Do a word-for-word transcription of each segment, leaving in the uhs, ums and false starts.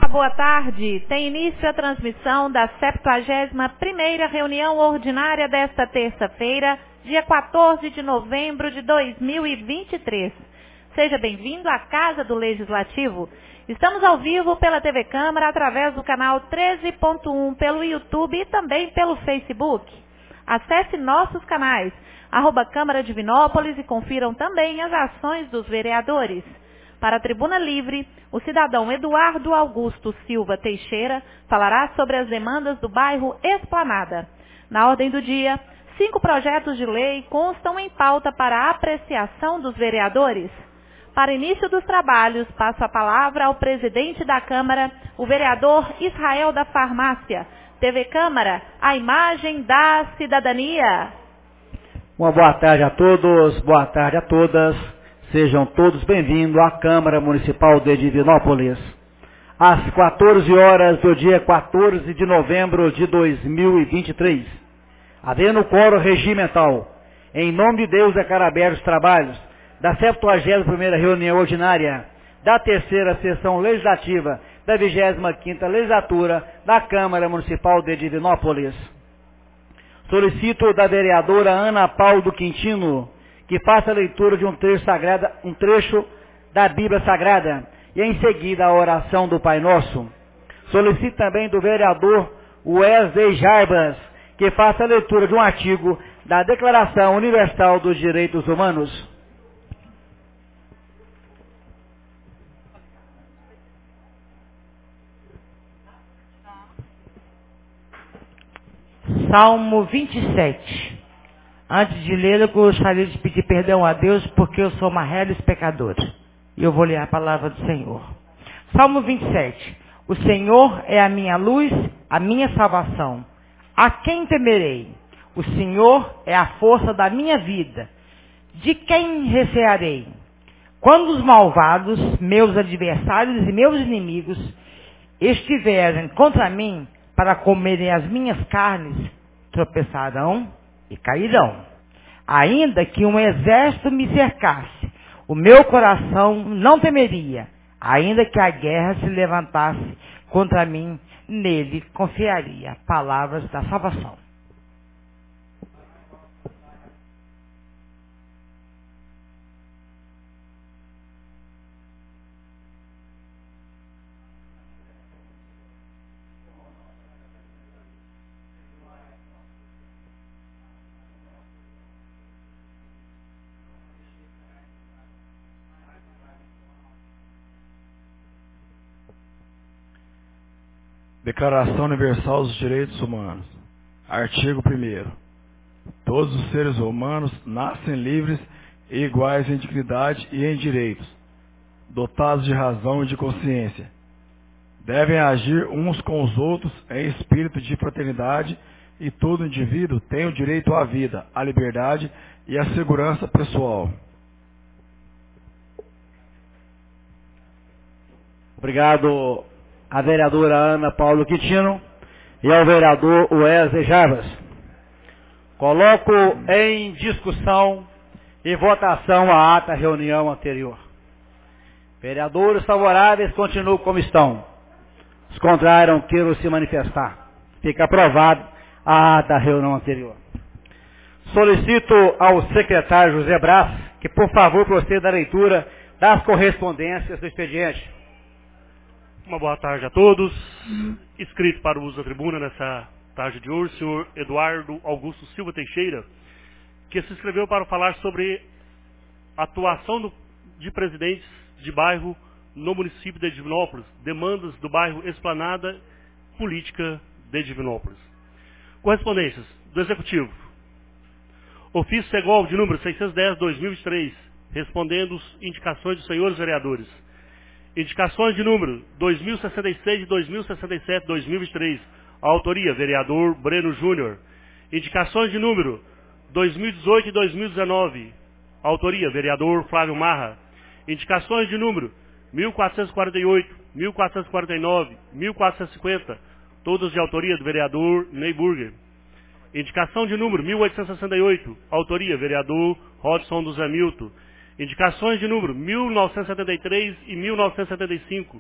boa tarde. Tem início a transmissão da septuagésima primeira reunião ordinária desta terça-feira, dia quatorze de novembro de dois mil e vinte e três. Seja bem-vindo à Casa do Legislativo. Estamos ao vivo pela T V Câmara, através do canal treze ponto um, pelo YouTube e também pelo Facebook. Acesse nossos canais, arroba Câmara de Divinópolis, e confiram também as ações dos vereadores. Para a Tribuna Livre, o cidadão Eduardo Augusto Silva Teixeira falará sobre as demandas do bairro Esplanada. Na ordem do dia, cinco projetos de lei constam em pauta para a apreciação dos vereadores. Para início dos trabalhos, passo a palavra ao presidente da Câmara, o vereador Israel da Farmácia. T V Câmara, a imagem da cidadania. Uma boa tarde a todos, boa tarde a todas. Sejam todos bem-vindos à Câmara Municipal de Divinópolis. Às quatorze horas do dia quatorze de novembro de dois mil e vinte e três, havendo quórum regimental, em nome de Deus declaro abertos os trabalhos da septuagésima primeira reunião ordinária da terceira sessão legislativa da vigésima quinta legislatura da Câmara Municipal de Divinópolis. Solicito da vereadora Ana Paula do Quintino que faça a leitura de um trecho, sagrada, um trecho da Bíblia Sagrada e em seguida a oração do Pai Nosso. Solicito também do vereador Wesley Jarbas que faça a leitura de um artigo da Declaração Universal dos Direitos Humanos. Salmo vinte e sete. Antes de ler, eu gostaria de pedir perdão a Deus, porque eu sou uma reles pecadora. E eu vou ler a palavra do Senhor. Salmo vinte e sete. O Senhor é a minha luz, a minha salvação. A quem temerei? O Senhor é a força da minha vida. De quem recearei? Quando os malvados, meus adversários e meus inimigos, estiverem contra mim para comerem as minhas carnes, tropeçarão e cairão. Ainda que um exército me cercasse, o meu coração não temeria. Ainda que a guerra se levantasse contra mim, nele confiaria. Palavras da salvação. Declaração Universal dos Direitos Humanos. Artigo primeiro. Todos os seres humanos nascem livres e iguais em dignidade e em direitos, dotados de razão e de consciência. Devem agir uns com os outros em espírito de fraternidade e todo indivíduo tem o direito à vida, à liberdade e à segurança pessoal. Obrigado a vereadora Ana Paula Quintino e ao vereador Wesley Jarbas. Coloco em discussão e votação a ata da reunião anterior. Vereadores favoráveis continuam como estão. Os contrários queiram se manifestar. Fica aprovado a ata da reunião anterior. Solicito ao secretário José Brás que, por favor, proceda à leitura das correspondências do expediente. Uma boa tarde a todos. Inscrito para o uso da tribuna nessa tarde de hoje, o senhor Eduardo Augusto Silva Teixeira, que se inscreveu para falar sobre a atuação do, de presidentes de bairro no município de Divinópolis, demandas do bairro Esplanada, política de Divinópolis. Correspondências do Executivo. Ofício Segol de número seiscentos e dez, dois mil e vinte e três, respondendo as indicações dos senhores vereadores. Indicações de número dois mil e sessenta e seis, dois mil e sessenta e sete, dois mil e vinte e três. Autoria, vereador Breno Júnior. Indicações de número dois mil e dezoito e dois mil e dezenove. Autoria, vereador Flávio Marra. Indicações de número mil quatrocentos e quarenta e oito, mil quatrocentos e quarenta e nove, mil quatrocentos e cinquenta. Todas de autoria do vereador Ney Burger. Indicação de número mil oitocentos e sessenta e oito. Autoria, vereador Rodson do Zé Milton. Indicações de número mil novecentos e setenta e três e mil novecentos e setenta e cinco.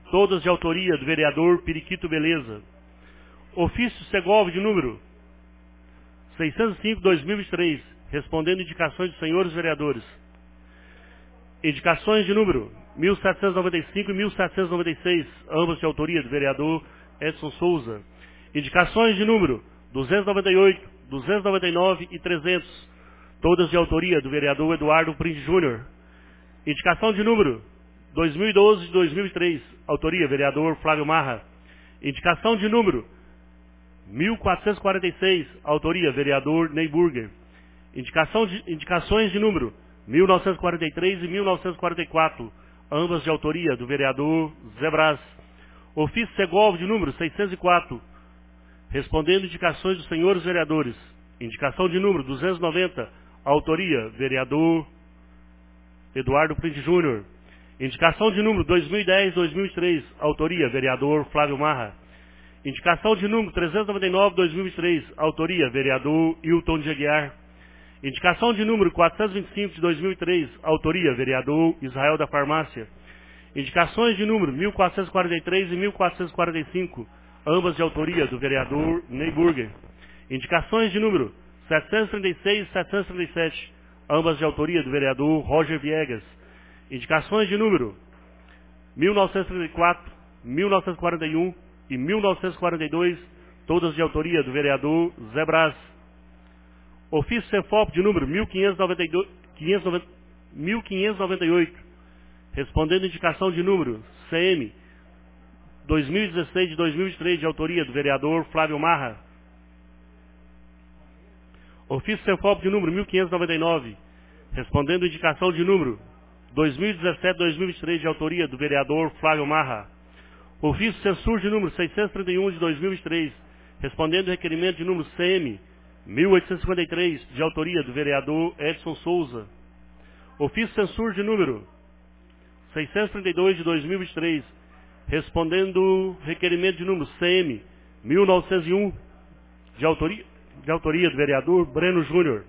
todas de autoria do vereador Periquito Beleza. Ofício Segov de número seiscentos e cinco de dois mil e vinte e três, respondendo indicações dos senhores vereadores. Indicações de número mil setecentos e noventa e cinco e mil setecentos e noventa e seis, ambas de autoria do vereador Edson Souza. Indicações de número duzentos e noventa e oito, duzentos e noventa e nove e trezentos, todas de autoria do vereador Eduardo Prinde Júnior. Indicação de número dois mil e doze de dois mil e três, autoria vereador Flávio Marra. Indicação de número mil quatrocentos e quarenta e seis, autoria vereador Ney Burger. Indicação de, indicações de número mil novecentos e quarenta e três e mil novecentos e quarenta e quatro, ambas de autoria do vereador Zé Brás. Ofício Segov de número seiscentos e quatro, respondendo indicações dos senhores vereadores. Indicação de número duzentos e noventa, autoria vereador Eduardo Prinde Júnior. Indicação de número dois mil e dez, dois mil e três, autoria vereador Flávio Marra. Indicação de número trezentos e noventa e nove, dois mil e três, autoria vereador Hilton de Aguiar. Indicação de número quatrocentos e vinte e cinco de dois mil e três, autoria vereador Israel da Farmácia. Indicações de número mil quatrocentos e quarenta e três e mil quatrocentos e quarenta e cinco, ambas de autoria do vereador Ney Burger. Indicações de número setecentos e trinta e seis e setecentos e trinta e sete, ambas de autoria do vereador Roger Viegas. Indicações de número mil novecentos e trinta e quatro, mil novecentos e quarenta e um e mil novecentos e quarenta e dois, todas de autoria do vereador Zé Brás. Ofício Cefop de número mil quinhentos e noventa e dois, mil quinhentos e noventa e oito, respondendo indicação de número C M dois mil e dezesseis de dois mil e três, de autoria do vereador Flávio Marra. Ofício Cefop de número mil quinhentos e noventa e nove, respondendo indicação de número dois mil e dezessete de dois mil e vinte e três, de autoria do vereador Flávio Marra. Ofício Censur de número seiscentos e trinta e um de dois mil e vinte e três, respondendo requerimento de número C M mil oitocentos e cinquenta e três, de autoria do vereador Edson Souza. Ofício Censur de número seiscentos e trinta e dois de dois mil e vinte e três, respondendo requerimento de número C M mil novecentos e um, de autoria, de autoria do vereador Breno Júnior.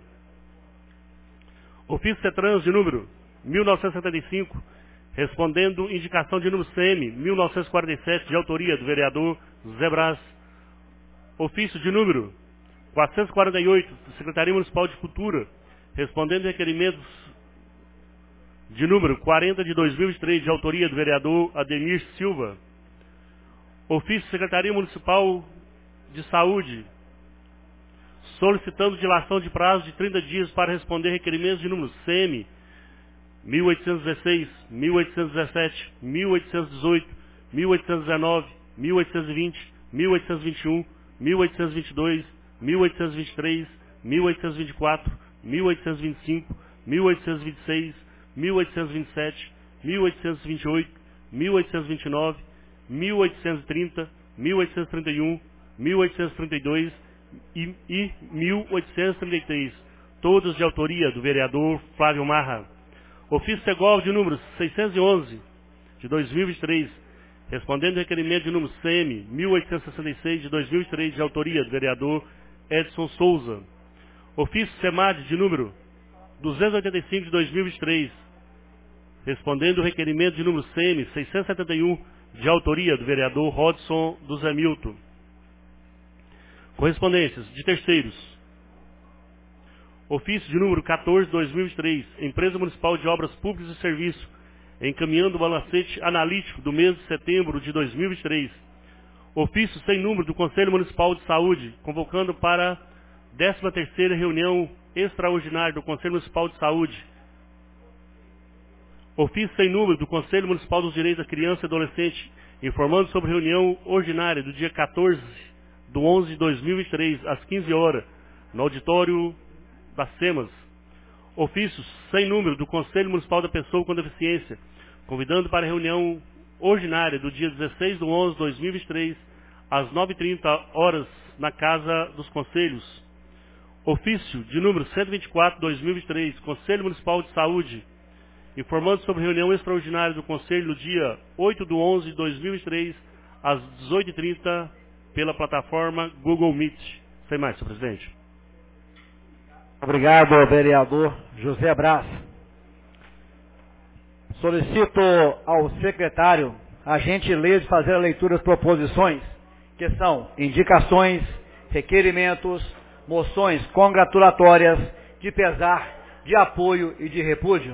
Ofício Cetrans de número mil novecentos e setenta e cinco, respondendo indicação de número C M mil novecentos e quarenta e sete, de autoria do vereador Zé Brás. Ofício de número quatrocentos e quarenta e oito, da Secretaria Municipal de Cultura, respondendo requerimentos de número quarenta de dois mil e vinte e três, de autoria do vereador Ademir Silva. Ofício Secretaria Municipal de Saúde, solicitando dilação de prazo de trinta dias para responder requerimentos de número C M mil oitocentos e dezesseis, mil oitocentos e dezessete, mil oitocentos e dezoito, mil oitocentos e dezenove, mil oitocentos e vinte, mil oitocentos e vinte e um, mil oitocentos e vinte e dois, mil oitocentos e vinte e três, mil oitocentos e vinte e quatro, mil oitocentos e vinte e cinco, mil oitocentos e vinte e seis, mil oitocentos e vinte e sete, mil oitocentos e vinte e oito, mil oitocentos e vinte e nove, mil oitocentos e trinta, mil oitocentos e trinta e um, mil oitocentos e trinta e dois e, e mil oitocentos e trinta e três, todos de autoria do vereador Flávio Marra. Ofício Segov de número seiscentos e onze, de dois mil e vinte e três, respondendo requerimento de número C M mil oitocentos e sessenta e seis, de dois mil e três, de autoria do vereador Edson Souza. Ofício SEMAD de número duzentos e oitenta e cinco, de dois mil e vinte e três, respondendo requerimento de número C M seiscentos e setenta e um, de autoria do vereador Rodson do Zé Milton. Correspondências de terceiros. Ofício de número quatorze de dois mil e vinte e três, Empresa Municipal de Obras Públicas e Serviços, encaminhando o balancete analítico do mês de setembro de dois mil e vinte e três. Ofício sem número do Conselho Municipal de Saúde, convocando para a décima terceira reunião extraordinária do Conselho Municipal de Saúde. Ofício sem número do Conselho Municipal dos Direitos da Criança e Adolescente, informando sobre reunião ordinária do dia quatorze de onze de dois mil e vinte e três, às quinze horas, no auditório das SEMAS. Ofícios sem número do Conselho Municipal da Pessoa com Deficiência, convidando para a reunião ordinária do dia dezesseis de onze de dois mil e vinte e três, às nove e trinta horas, na Casa dos Conselhos. Ofício de número cento e vinte e quatro de dois mil e vinte e três, Conselho Municipal de Saúde, informando sobre reunião extraordinária do Conselho no dia oito de onze de dois mil e vinte e três, às dezoito e trinta, pela plataforma Google Meet. Sem mais, senhor presidente. Obrigado, vereador José Brás. Solicito ao secretário a gentileza de fazer a leitura das proposições, que são indicações, requerimentos, moções congratulatórias, de pesar, de apoio e de repúdio.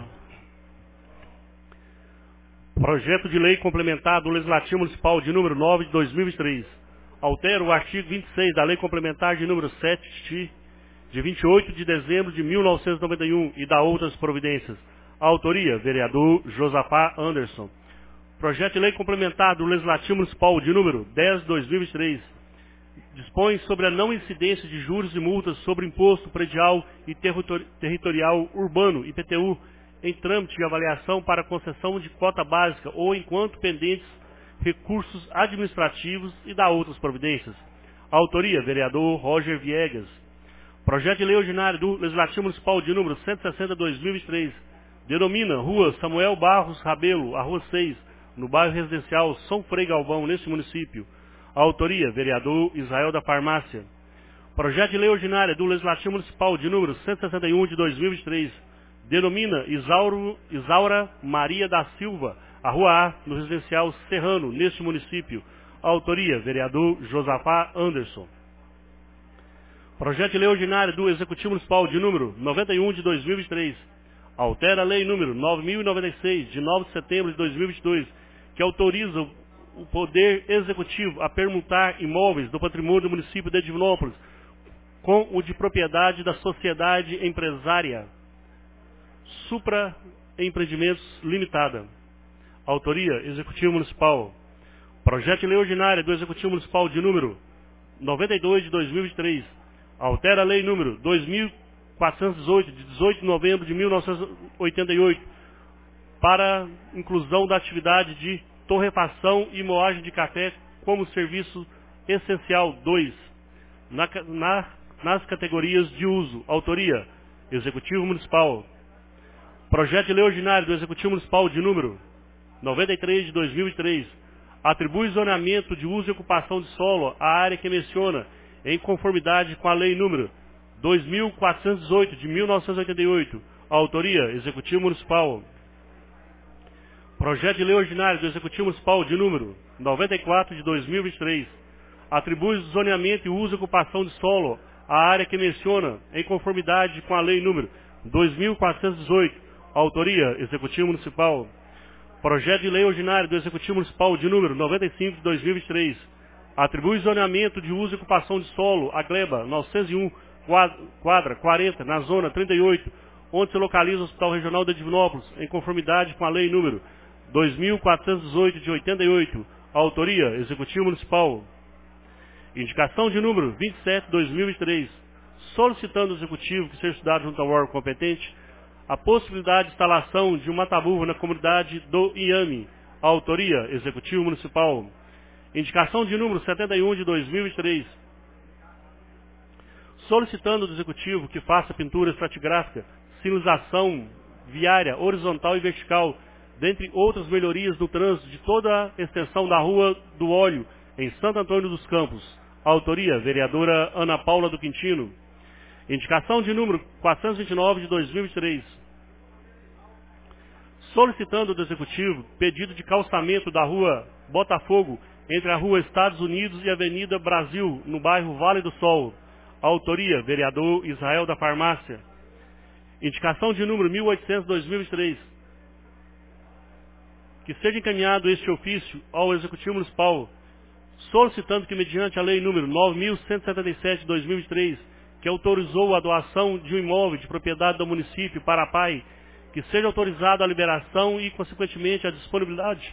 Projeto de lei complementar do Legislativo Municipal de número nove de dois mil e vinte e três. Altera o artigo vinte e seis da Lei Complementar de número sete de vinte e oito de dezembro de mil novecentos e noventa e um e dá outras providências. Autoria, vereador Josafá Anderson. Projeto de lei complementar do Legislativo Municipal de número dez de dois mil e vinte e três. Dispõe sobre a não incidência de juros e multas sobre imposto predial e territorial urbano, I P T U, em trâmite de avaliação para concessão de cota básica ou enquanto pendentes recursos administrativos e dá outras providências. Autoria, vereador Roger Viegas. Projeto de lei ordinário do Legislativo Municipal de número cento e sessenta de dois mil e vinte e três. Denomina Rua Samuel Barros Rabelo, a Rua seis, no bairro residencial São Frei Galvão, neste município. Autoria, vereador Israel da Farmácia. Projeto de lei ordinária do Legislativo Municipal de número cento e sessenta e um de dois mil e vinte e três. Denomina Isauro, Isaura Maria da Silva, a Rua A, no residencial Serrano, neste município. Autoria, vereador Josafá Anderson. Projeto de lei ordinária do Executivo Municipal de número noventa e um de dois mil e vinte e três. Altera a lei número nove mil e noventa e seis, de nove de setembro de dois mil e vinte e dois, que autoriza o Poder Executivo a permutar imóveis do patrimônio do município de Divinópolis com o de propriedade da sociedade empresária Supra Empreendimentos Limitada. Autoria, Executivo Municipal. Projeto de lei ordinária do Executivo Municipal de número noventa e dois de dois mil e vinte e três. Altera a lei número dois mil quatrocentos e dezoito, de dezoito de novembro de mil novecentos e oitenta e oito, para inclusão da atividade de torrefação e moagem de café como serviço essencial dois, na, na, nas categorias de uso. Autoria, Executivo Municipal. Projeto de lei ordinário do Executivo Municipal de número noventa e três de dois mil e três. Atribui zoneamento de uso e ocupação de solo à área que menciona, em conformidade com a lei número dois mil quatrocentos e dezoito de mil novecentos e oitenta e oito. Autoria, Executivo Municipal. Projeto de lei ordinário do Executivo Municipal de número noventa e quatro de dois mil e vinte e três. Atribui zoneamento e uso e ocupação de solo à área que menciona, em conformidade com a lei número dois mil quatrocentos e dezoito. Autoria, Executivo Municipal. Projeto de lei ordinário do Executivo Municipal de número noventa e cinco de dois mil e vinte e três. Atribui zoneamento de uso e ocupação de solo à gleba novecentos e um, quadra quarenta, na zona trinta e oito, onde se localiza o Hospital Regional de Divinópolis, em conformidade com a lei número dois mil quatrocentos e dezoito de oitenta e oito. Autoria, Executivo Municipal. Indicação de número vinte e sete de dois mil e vinte e três. Solicitando ao Executivo que seja estudado junto ao órgão competente a possibilidade de instalação de uma mataburra na comunidade do Iame. Autoria, Executivo Municipal. Indicação de número setenta e um de dois mil e vinte e três. Solicitando do Executivo que faça pintura estratigráfica, sinalização viária horizontal e vertical, dentre outras melhorias do trânsito de toda a extensão da Rua do Óleo, em Santo Antônio dos Campos. Autoria, vereadora Ana Paula do Quintino. Indicação de número quatrocentos e vinte e nove de dois mil e vinte e três. Solicitando do Executivo pedido de calçamento da Rua Botafogo, entre a Rua Estados Unidos e a Avenida Brasil, no bairro Vale do Sol. Autoria, vereador Israel da Farmácia. Indicação de número mil e oitocentos de dois mil e vinte e três. Que seja encaminhado este ofício ao Executivo Municipal, solicitando que, mediante a lei número nove mil cento e setenta e sete de dois mil e vinte e três, que autorizou a doação de um imóvel de propriedade do município para a P A I, que seja autorizada a liberação e, consequentemente, a disponibilidade,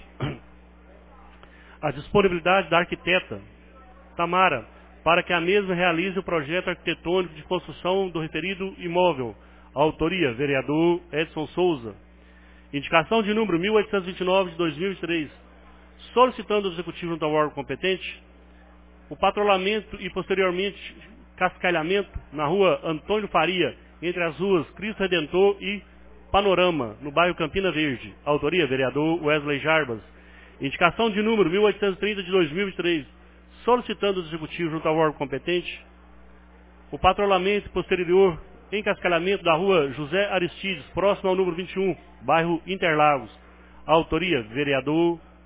a disponibilidade da arquiteta Tamara, para que a mesma realize o projeto arquitetônico de construção do referido imóvel. Autoria, vereador Edson Souza. Indicação de número mil oitocentos e vinte e nove de dois mil e vinte e três. Solicitando ao Executivo junto ao órgão competente o patrulhamento e, posteriormente, cascalhamento na Rua Antônio Faria, entre as ruas Cristo Redentor e Panorama, no bairro Campina Verde. Autoria, vereador Wesley Jarbas. Indicação de número mil oitocentos e trinta de dois mil e vinte e três. Solicitando ao Executivo junto ao órgão competente o patrulhamento posterior em cascalhamento da Rua José Aristides, próximo ao número vinte e um, bairro Interlagos. Autoria, vereador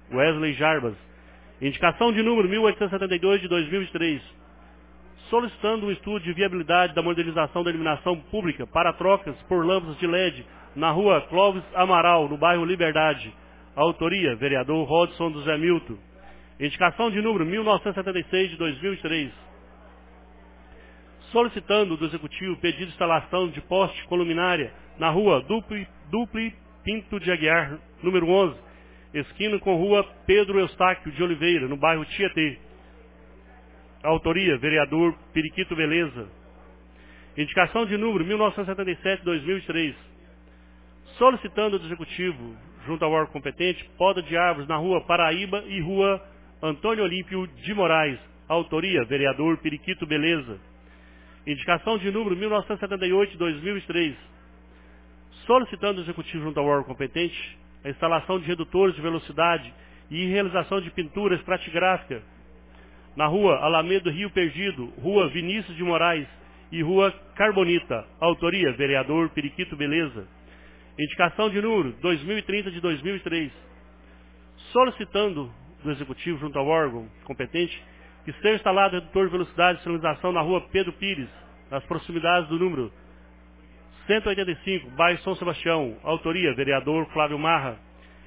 Wesley Jarbas. Indicação de número mil oitocentos e setenta e dois de dois mil e três. Solicitando um estudo de viabilidade da modernização da iluminação pública para trocas por lâmpadas de L E D na rua Clóvis Amaral, no bairro Liberdade. Autoria, vereador Rodson do Zé Milton. Indicação de número mil novecentos e setenta e seis de dois mil e três. Solicitando do Executivo pedido de instalação de poste com luminária na rua Dupli, Dupli Pinto de Aguiar, número onze, esquina com rua Pedro Eustáquio de Oliveira, no bairro Tietê. Autoria, vereador Periquito Beleza. Indicação de número mil novecentos e setenta e sete de dois mil e três. Solicitando do Executivo, junto ao órgão competente, poda de árvores na rua Paraíba e rua Antônio Olímpio de Moraes. Autoria, vereador Periquito Beleza. Indicação de número mil novecentos e setenta e oito de dois mil e três. Solicitando do Executivo, junto ao órgão competente, a instalação de redutores de velocidade e realização de pintura estratigráfica na rua Alameda Rio Perdido, rua Vinícius de Moraes e rua Carbonita. Autoria, vereador Periquito Beleza. Indicação de número dois mil e trinta de dois mil e três. Solicitando do Executivo, junto ao órgão competente, que seja instalado redutor de velocidade e sinalização na rua Pedro Pires, nas proximidades do número cento e oitenta e cinco, bairro São Sebastião. Autoria, vereador Flávio Marra.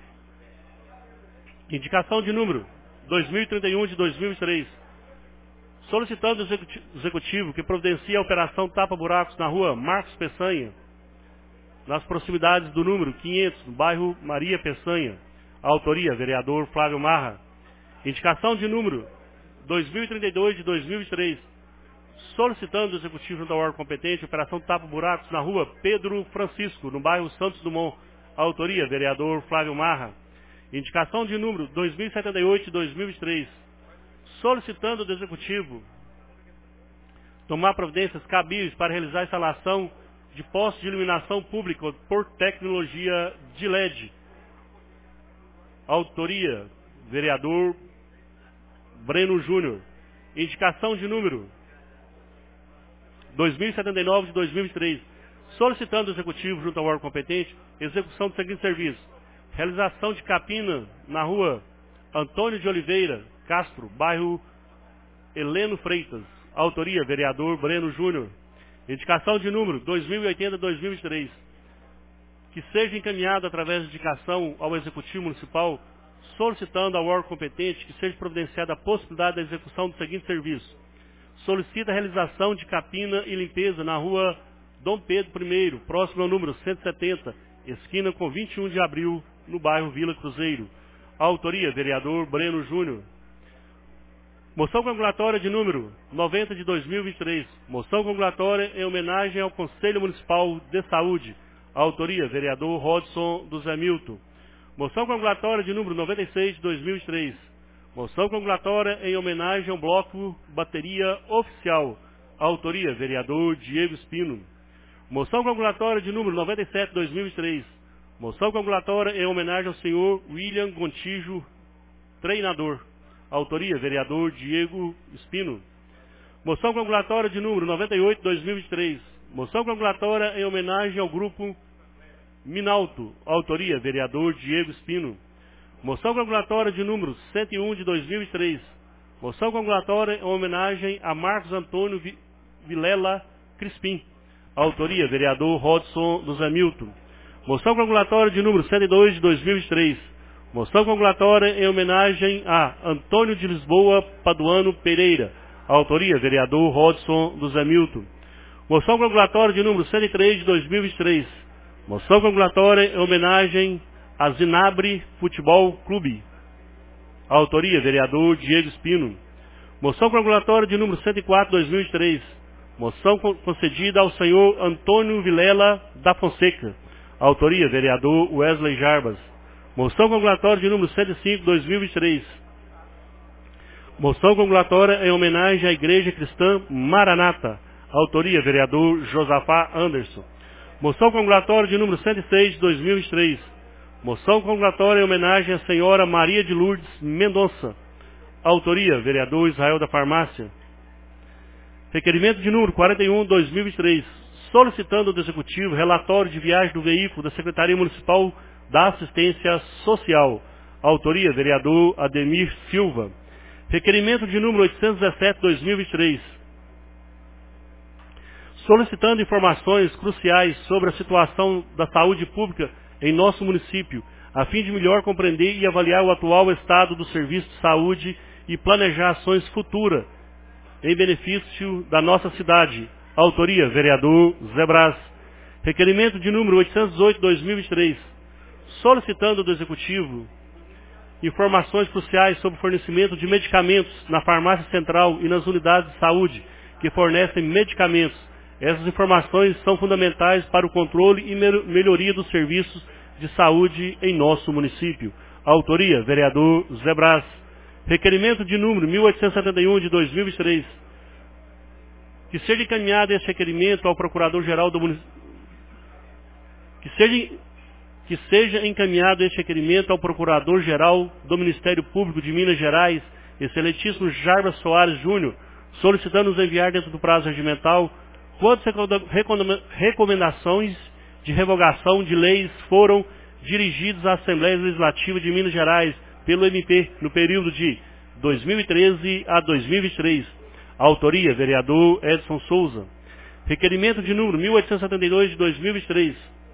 Indicação de número dois mil e trinta e um de dois mil e três. Solicitando do Executivo que providencie a operação tapa-buracos na rua Marcos Peçanha, nas proximidades do número quinhentos, no bairro Maria Peçanha. Autoria, vereador Flávio Marra. Indicação de número dois mil e trinta e dois de dois mil e três. Solicitando do Executivo junto ao órgão competente, operação tapa-buracos na rua Pedro Francisco, no bairro Santos Dumont. Autoria, vereador Flávio Marra. Indicação de número dois mil e setenta e oito de dois mil e três. Solicitando do Executivo tomar providências cabíveis para realizar a instalação de postes de iluminação pública por tecnologia de L E D. Autoria, vereador Breno Júnior. Indicação de número dois mil e setenta e nove de dois mil e três. Solicitando do Executivo, junto ao órgão competente, execução do seguinte serviço: realização de capina na rua Antônio de Oliveira Castro, bairro Heleno Freitas. Autoria, vereador Breno Júnior. Indicação de número dois mil e oitenta de dois mil e três. Que seja encaminhado através de indicação ao Executivo Municipal, solicitando ao órgão competente que seja providenciada a possibilidade da execução do seguinte serviço: solicita a realização de capina e limpeza na rua Dom Pedro primeiro, próximo ao número cento e setenta, esquina com vinte e um de abril, no bairro Vila Cruzeiro. Autoria, vereador Breno Júnior. Moção congratulatória de número noventa de dois mil e vinte e três. Moção congratulatória em homenagem ao Conselho Municipal de Saúde. Autoria, vereador Rodson do Zé Milton. Moção congratulatória de número noventa e seis de dois mil e três. Moção congratulatória em homenagem ao bloco Bateria Oficial. Autoria, vereador Diego Espino. Moção congratulatória de número noventa e sete de dois mil e três. Moção congratulatória em homenagem ao senhor William Gontijo, treinador. Autoria, vereador Diego Espino. Moção congratulatória de número noventa e oito de dois mil e três. Moção congratulatória em homenagem ao grupo Minalto. Autoria, vereador Diego Espino. Moção congratulatória de número cento e um de dois mil e três. Moção congratulatória em homenagem a Marcos Antônio Vilela Crispim. Autoria, vereador Rodson do Zé Milton. Moção congratulatória de número cento e dois de dois mil e três. Moção congratulatória em homenagem a Antônio de Lisboa Paduano Pereira. Autoria, vereador Rodson do Zé Milton. Moção congratulatória de número cento e três de dois mil e três. Moção congratulatória em homenagem a Zinabre Futebol Clube. Autoria, vereador Diego Espino. Moção congratulatória de número cento e quatro de dois mil e três. Moção concedida ao senhor Antônio Vilela da Fonseca. Autoria, vereador Wesley Jarbas. Moção congratulatória de número cento e cinco de dois mil e três. Moção congratulatória em homenagem à Igreja Cristã Maranata. Autoria, vereador Josafá Anderson. Moção congratulatória de número cento e seis de dois mil e três. Moção congratulatória em homenagem à senhora Maria de Lourdes Mendonça. Autoria, vereador Israel da Farmácia. Requerimento de número quarenta e um de dois mil e três. Solicitando do Executivo relatório de viagem do veículo da Secretaria Municipal da Assistência Social. Autoria, vereador Ademir Silva. Requerimento de número oitocentos e dezessete barra dois mil e vinte e três. Solicitando informações cruciais sobre a situação da saúde pública em nosso município, a fim de melhor compreender e avaliar o atual estado do serviço de saúde e planejar ações futuras em benefício da nossa cidade. Autoria, vereador Zé Brás. Requerimento de número oitocentos e dezoito barra dois mil e vinte e três. Solicitando do Executivo informações cruciais sobre o fornecimento de medicamentos na farmácia central e nas unidades de saúde que fornecem medicamentos. Essas informações são fundamentais para o controle e melhoria dos serviços de saúde em nosso município. Autoria, vereador Zé Brás. Requerimento de número mil oitocentos e setenta e um de dois mil e vinte e três. Que seja encaminhado este requerimento ao Procurador-Geral do Município. Que seja, que seja encaminhado este requerimento ao Procurador-Geral do Ministério Público de Minas Gerais, excelentíssimo Jarbas Soares Júnior, solicitando nos enviar dentro do prazo regimental quantas recomendações de revogação de leis foram dirigidas à Assembleia Legislativa de Minas Gerais pelo M P no período de dois mil e treze a dois mil e vinte e três. Autoria, vereador Edson Souza. Requerimento de número mil oitocentos e setenta e dois de dois mil e vinte e três.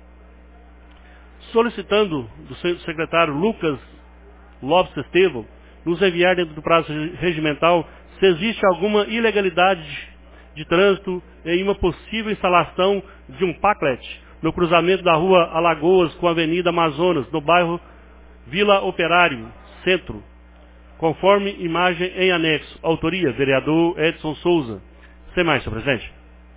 Solicitando do secretário Lucas Lopes Estevão nos enviar dentro do prazo regimental se existe alguma ilegalidade de, de trânsito em uma possível instalação de um paclet no cruzamento da rua Alagoas com a Avenida Amazonas, no bairro Vila Operário, Centro, conforme imagem em anexo. Autoria, vereador Edson Souza. Sem mais, senhor presidente.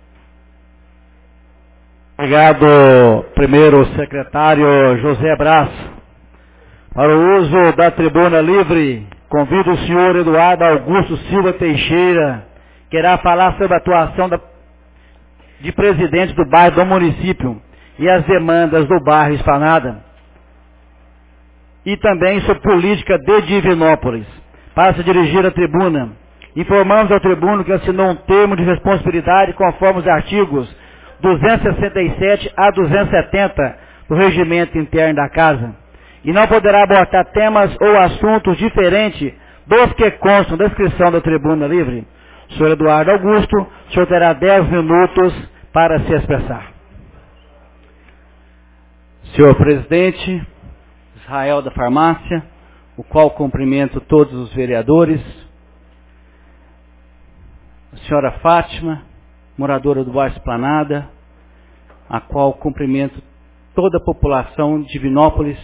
Obrigado, primeiro secretário José Brás. Para o uso da tribuna livre, convido o senhor Eduardo Augusto Silva Teixeira, que irá falar sobre a atuação da, de presidente do bairro do município e as demandas do bairro Esplanada, e também sobre política de Divinópolis. Para se dirigir à tribuna, informamos ao tribuno que assinou um termo de responsabilidade conforme os artigos duzentos e sessenta e sete a duzentos e setenta do regimento interno da Casa, e não poderá abordar temas ou assuntos diferentes dos que constam da inscrição da tribuna livre. Senhor Eduardo Augusto, o senhor terá dez minutos para se expressar. Senhor presidente, Israel da Farmácia, o qual cumprimento todos os vereadores, a senhora Fátima, moradora do bairro Esplanada, a qual cumprimento toda a população de Divinópolis.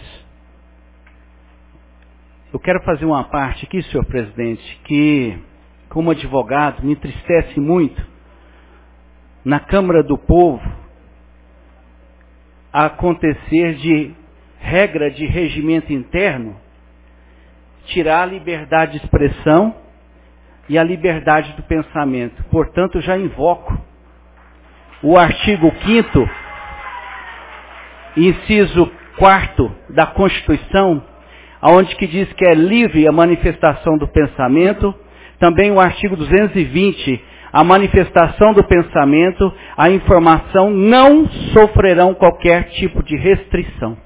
Eu quero fazer uma parte aqui, senhor presidente, que, como advogado, me entristece muito, na Câmara do Povo, acontecer de regra de regimento interno, tirar a liberdade de expressão e a liberdade do pensamento. Portanto, já invoco o artigo quinto, inciso quarto da Constituição, onde que diz que é livre a manifestação do pensamento. Também o artigo duzentos e vinte, a manifestação do pensamento, a informação não sofrerão qualquer tipo de restrição.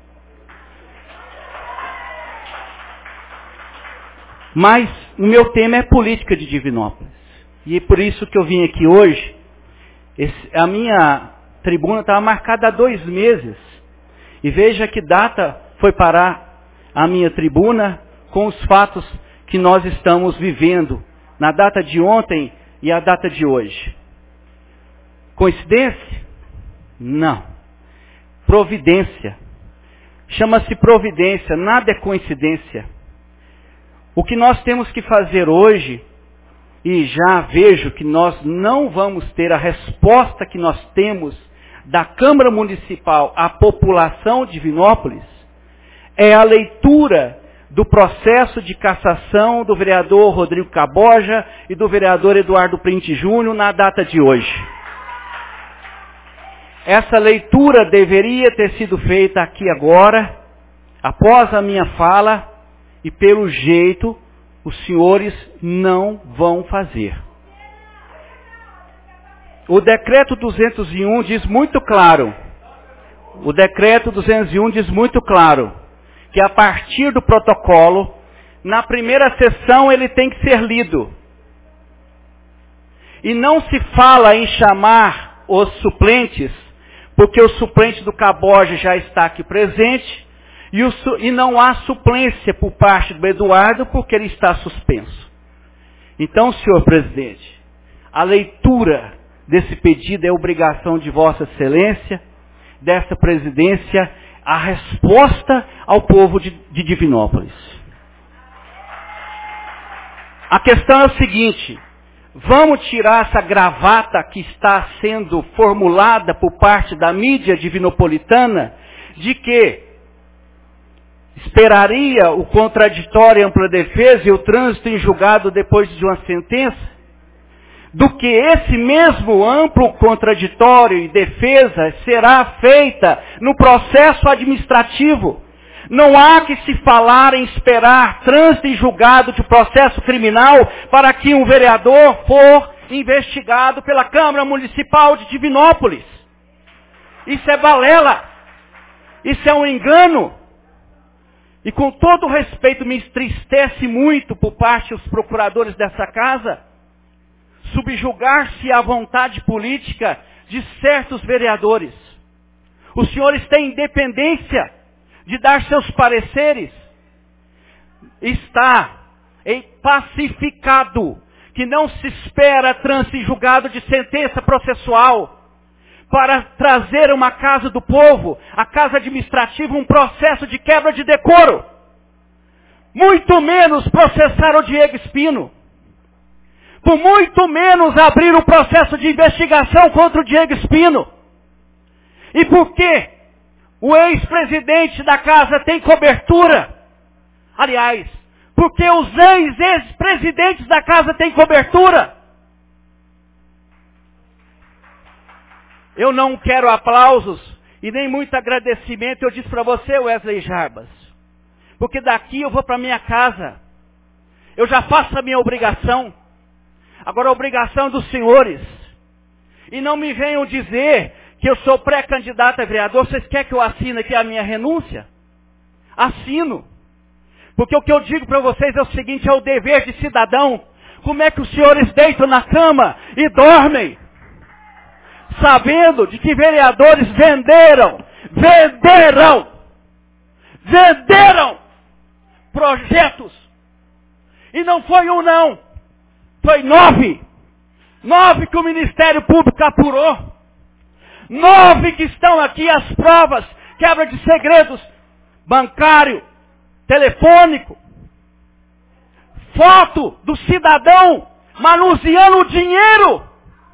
Mas o meu tema é política de Divinópolis. E é por isso que eu vim aqui hoje. Esse, a minha tribuna estava marcada há dois meses. E veja que data foi parar a minha tribuna com os fatos que nós estamos vivendo na data de ontem e a data de hoje. Coincidência? Não. Providência. Chama-se providência, nada é coincidência. O que nós temos que fazer hoje, e já vejo que nós não vamos ter a resposta que nós temos da Câmara Municipal à população de Divinópolis, é a leitura do processo de cassação do vereador Rodrigo Caboja e do vereador Eduardo Printe Júnior na data de hoje. Essa leitura deveria ter sido feita aqui agora, após a minha fala, e pelo jeito, os senhores não vão fazer. O decreto duzentos e um diz muito claro, o decreto duzentos e um diz muito claro, que a partir do protocolo, na primeira sessão ele tem que ser lido. E não se fala em chamar os suplentes, porque o suplente do Caboja já está aqui presente, e, o, e não há suplência por parte do Eduardo, porque ele está suspenso. Então, senhor presidente, a leitura desse pedido é obrigação de Vossa Excelência, dessa presidência, a resposta ao povo de, de Divinópolis. A questão é o seguinte: vamos tirar essa gravata que está sendo formulada por parte da mídia divinopolitana, de que esperaria o contraditório e ampla defesa e o trânsito em julgado depois de uma sentença, do que esse mesmo amplo contraditório e defesa será feita no processo administrativo. Não há que se falar em esperar trânsito em julgado de processo criminal para que um vereador for investigado pela Câmara Municipal de Divinópolis. Isso é balela. Isso é um engano. E com todo respeito, me entristece muito por parte dos procuradores dessa casa subjugar-se à vontade política de certos vereadores. Os senhores têm independência de dar seus pareceres. Está pacificado que não se espera trânsito em julgado de sentença processual para trazer uma casa do povo, a casa administrativa, um processo de quebra de decoro. Muito menos processar o Diego Espino. Por muito menos abrir um processo de investigação contra o Diego Espino. E por que o ex-presidente da casa tem cobertura? Aliás, porque os ex-ex-presidentes da casa têm cobertura? Eu não quero aplausos e nem muito agradecimento, eu disse para você, Wesley Jarbas. Porque daqui eu vou para minha casa. Eu já faço a minha obrigação. Agora a obrigação dos senhores. E não me venham dizer que eu sou pré-candidato a vereador. Vocês querem que eu assine aqui a minha renúncia? Assino. Porque o que eu digo para vocês é o seguinte, é o dever de cidadão. Como é que os senhores deitam na cama e dormem? Sabendo de que vereadores venderam, venderam, venderam projetos. E não foi um não, foi nove. Nove que o Ministério Público apurou. Nove que estão aqui as provas, quebra de segredos, bancário, telefônico. Foto do cidadão manuseando o dinheiro.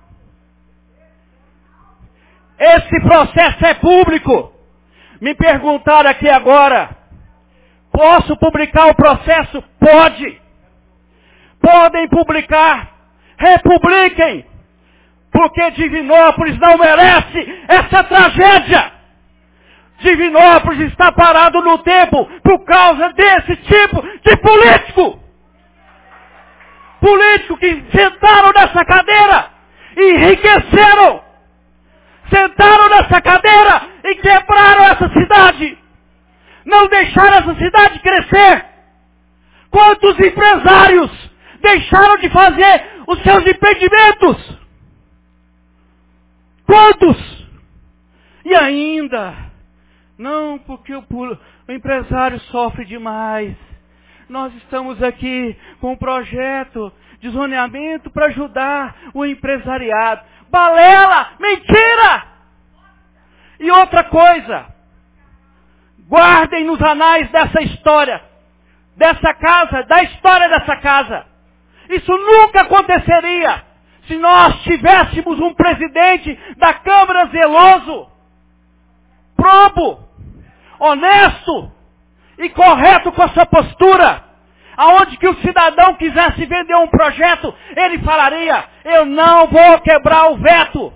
Esse processo é público. Me perguntaram aqui agora, posso publicar o processo? Pode. Podem publicar. Republiquem. Porque Divinópolis não merece essa tragédia. Divinópolis está parado no tempo por causa desse tipo de político. Político que sentaram nessa cadeira e enriqueceram. Sentaram nessa cadeira e quebraram essa cidade. Não deixaram essa cidade crescer. Quantos empresários deixaram de fazer os seus empreendimentos? Quantos? E ainda, não, porque o, o empresário sofre demais. Nós estamos aqui com um projeto de zoneamento para ajudar o empresariado. Balela! Mentira! E outra coisa, guardem nos anais dessa história, dessa casa, da história dessa casa. Isso nunca aconteceria se nós tivéssemos um presidente da Câmara zeloso, probo, honesto e correto com a sua postura. Aonde que o cidadão quisesse vender um projeto, ele falaria, eu não vou quebrar o veto.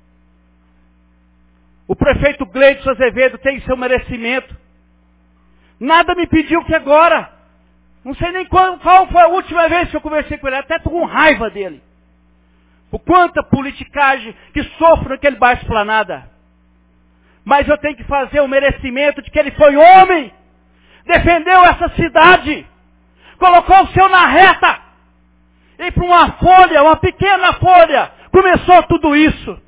O prefeito Gleidson Azevedo tem seu merecimento. Nada me pediu que agora. Não sei nem qual, qual foi a última vez que eu conversei com ele, até estou com raiva dele. Por quanta politicagem que sofro naquele bairro Esplanada. Mas eu tenho que fazer o merecimento de que ele foi homem. defendeu essa cidade, colocou o seu na reta, e para uma folha, uma pequena folha, começou tudo isso.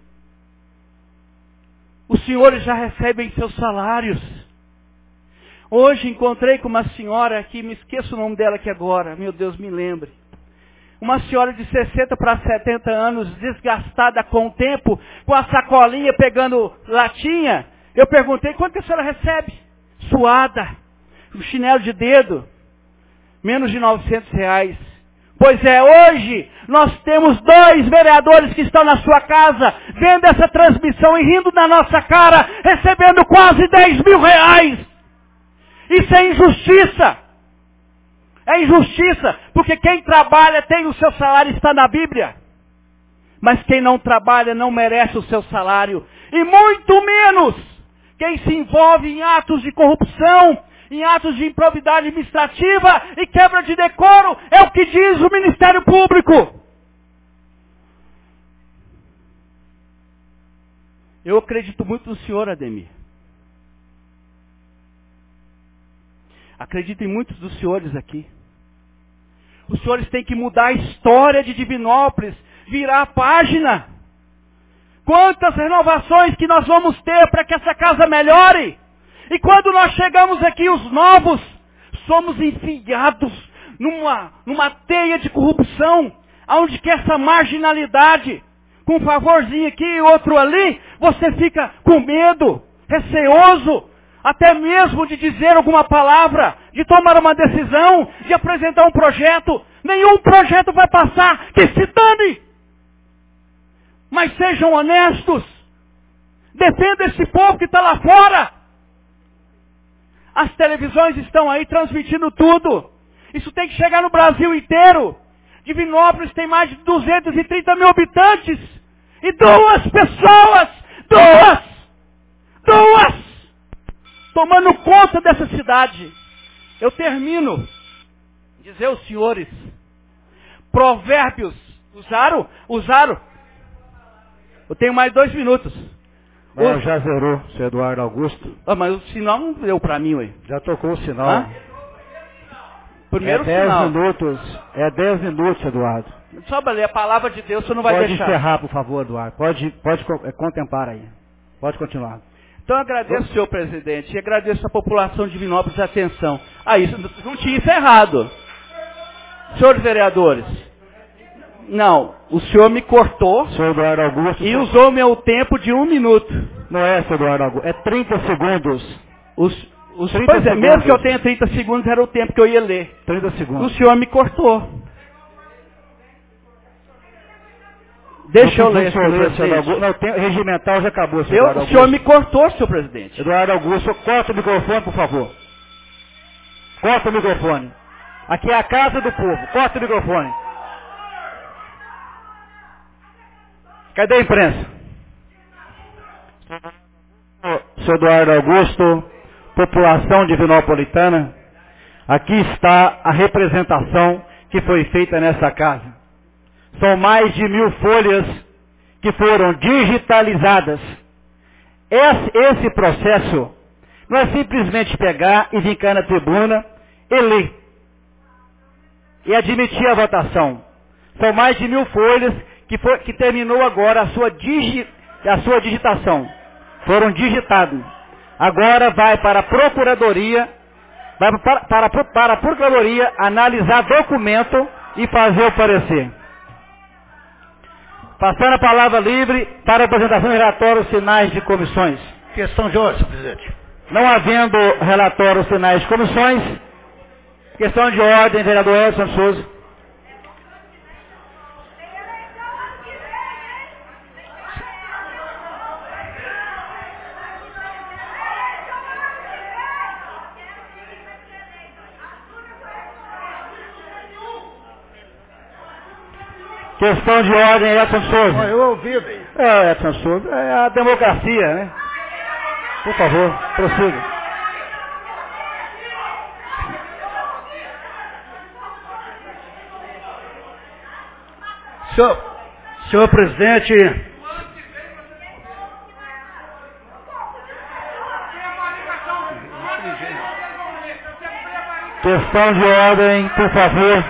Os senhores já recebem seus salários. Hoje encontrei com uma senhora aqui, me esqueço o nome dela aqui agora, meu Deus, me lembre. Uma senhora de sessenta para setenta anos, desgastada com o tempo, com a sacolinha pegando latinha. Eu perguntei, quanto que a senhora recebe? Suada, um chinelo de dedo, menos de novecentos reais. Pois é, hoje nós temos dois vereadores que estão na sua casa, vendo essa transmissão e rindo na nossa cara, recebendo quase dez mil reais. Isso é injustiça. É injustiça, porque quem trabalha tem o seu salário, está na Bíblia. Mas quem não trabalha não merece o seu salário. E muito menos quem se envolve em atos de corrupção, em atos de improbidade administrativa e quebra de decoro, é o que diz o Ministério Público. Eu acredito muito no senhor, Ademir. Acredito em muitos dos senhores aqui. Os senhores têm que mudar a história de Divinópolis, virar a página. Quantas renovações que nós vamos ter para que essa casa melhore. E quando nós chegamos aqui, os novos, somos enfiados numa, numa teia de corrupção, onde que essa marginalidade, com um favorzinho aqui e outro ali, você fica com medo, receoso, até mesmo de dizer alguma palavra, de tomar uma decisão, de apresentar um projeto. Nenhum projeto vai passar, que se dane. Mas sejam honestos. Defenda esse povo que está lá fora. As televisões estão aí transmitindo tudo. Isso tem que chegar no Brasil inteiro. Divinópolis tem mais de duzentos e trinta mil habitantes. E duas pessoas, duas, duas, tomando conta dessa cidade. Eu termino. Dizer aos senhores, provérbios, usaram? Usaram? Eu tenho mais dois minutos. Não, o... já zerou, seu Eduardo Augusto. Ah, mas o sinal não deu para mim, ué. Já tocou o sinal. Hã? Primeiro é dez sinal. minutos, é dez minutos, Eduardo. Só para ler a palavra de Deus, você não vai pode deixar. Pode encerrar, por favor, Eduardo. Pode, pode contemplar aí. Pode continuar. Então eu agradeço, senhor presidente, e agradeço a população de Divinópolis a atenção. Ah, isso não tinha encerrado. Senhores vereadores, não, o senhor me cortou senhor Eduardo Augusto, e usou meu tempo de um minuto. Não é, senhor Eduardo Augusto, é trinta segundos. Os, os, trinta pois é, segundos. mesmo que eu tenha trinta segundos, era o tempo que eu ia ler. trinta segundos. O senhor me cortou. Deixa eu ler, senhor presidente. Não, o tempo regimental já acabou, senhor eu, Eduardo Augusto. O senhor me cortou, senhor presidente. Eduardo Augusto, corta o microfone, por favor. Corta o microfone. Aqui é a casa do povo. Corta o microfone. Cadê a imprensa? Senhor Eduardo Augusto, população divinopolitana, aqui está a representação que foi feita nessa casa. São mais de mil folhas que foram digitalizadas. Esse, esse processo não é simplesmente pegar e vir cá na tribuna e ler. E admitir a votação. São mais de mil folhas que, foi, que terminou agora a sua, digi, a sua digitação. Foram digitados. Agora vai para a Procuradoria, vai para, para, para a Procuradoria analisar documento e fazer o parecer. Passando a palavra livre para a apresentação de relatórios finais de comissões. Questão de ordem, senhor presidente. Não havendo relatórios finais de comissões, questão de ordem, vereador Edson Souza. Questão de ordem, Edson Souza. Eu ouvi, velho. É, Edson Souza, é a democracia, né? Por favor, prossiga. Senhor, senhor presidente, Questão de ordem, por favor.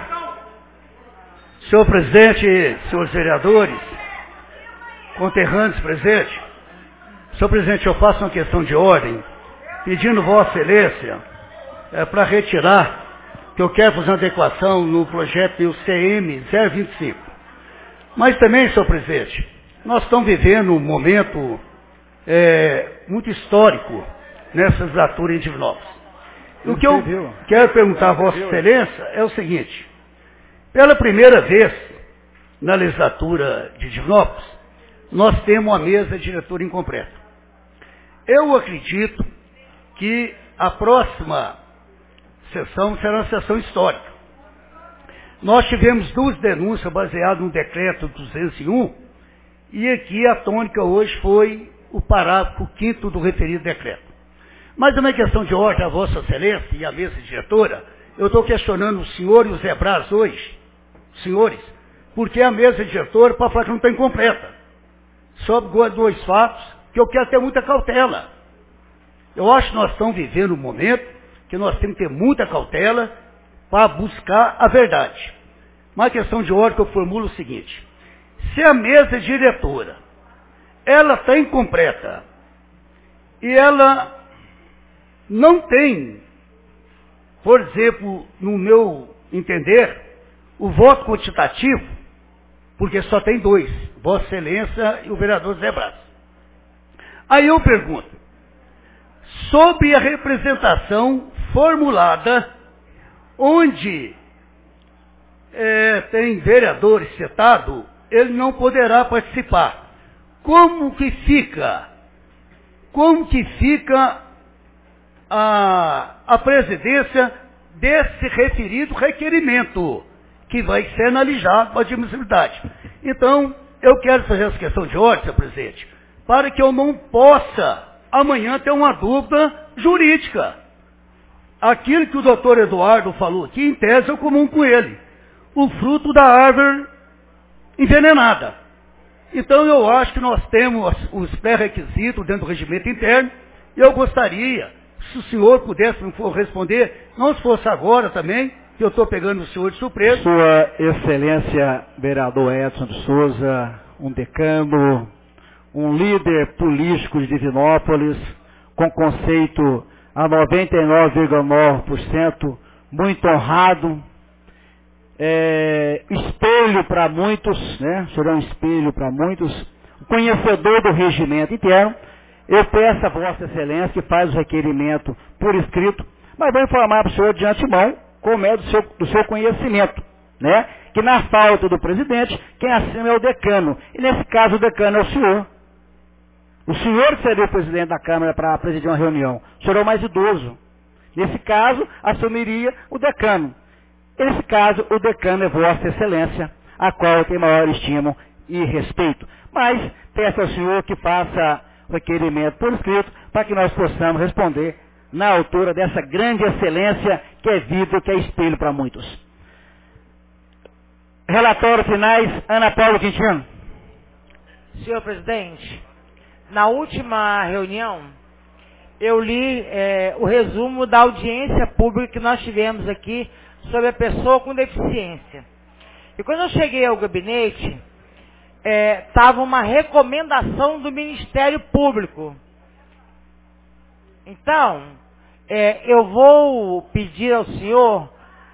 Senhor presidente, senhores vereadores, conterrâneos presentes. Senhor presidente, eu faço uma questão de ordem, pedindo Vossa Excelência é, para retirar, que eu quero fazer uma adequação no projeto C M zero vinte e cinco. Mas também, senhor presidente, nós estamos vivendo um momento é, muito histórico nessa legislatura em Divinópolis. O que eu quero perguntar a Vossa Excelência é o seguinte: pela primeira vez na legislatura de Divinópolis, nós temos uma mesa diretora incompleta. Eu acredito que a próxima sessão será uma sessão histórica. Nós tivemos duas denúncias baseadas no decreto duzentos e um, e aqui a tônica hoje foi o parágrafo quinto do referido decreto. Mas é uma questão de ordem a Vossa Excelência e a mesa diretora. Eu estou questionando o senhor e o Zé Braz hoje, senhores, porque a mesa diretora para falar que não está incompleta. Sobre dois fatos que eu quero ter muita cautela. Eu acho que nós estamos vivendo um momento que nós temos que ter muita cautela para buscar a verdade. Uma questão de ordem que eu formulo o seguinte: se a mesa diretora ela está incompleta e ela não tem, por exemplo, no meu entender, o voto quantitativo, porque só tem dois, Vossa Excelência e o vereador Zé Braz. Aí eu pergunto, sobre a representação formulada, onde é, tem vereador citado, ele não poderá participar. Como que fica? Como que fica a, a presidência desse referido requerimento, que vai ser analisado para a admissibilidade? Então, eu quero fazer essa questão de ordem, senhor presidente, para que eu não possa amanhã ter uma dúvida jurídica. Aquilo que o doutor Eduardo falou aqui, em tese, é comum com ele. O fruto da árvore envenenada. Então, eu acho que nós temos os pré-requisitos dentro do regimento interno, e eu gostaria, se o senhor pudesse me responder, não se fosse agora também, que eu estou pegando o senhor de surpresa. Sua Excelência, vereador Edson de Souza, um decano, um líder político de Divinópolis, com conceito a noventa e nove vírgula nove por cento, muito honrado, é, espelho para muitos, né? O senhor é um espelho para muitos, conhecedor do regimento interno. Eu peço a Vossa Excelência que faz o requerimento por escrito, mas vou informar para o senhor de antemão, como é do seu, do seu conhecimento, né? Que na falta do presidente, quem assina é o decano, e nesse caso o decano é o senhor. O senhor que seria o presidente da Câmara para presidir uma reunião, o senhor é o mais idoso. Nesse caso, assumiria o decano. Nesse caso, o decano é Vossa Excelência, a qual eu tenho maior estima e respeito. Mas peço ao senhor que faça o requerimento por escrito, para que nós possamos responder na altura dessa grande excelência que é vida, que é espelho para muitos. Relatório finais, Ana Paula Quintino. Senhor presidente, na última reunião, eu li é, o resumo da audiência pública que nós tivemos aqui sobre a pessoa com deficiência. E quando eu cheguei ao gabinete, estava é, uma recomendação do Ministério Público. Então, é, eu vou pedir ao senhor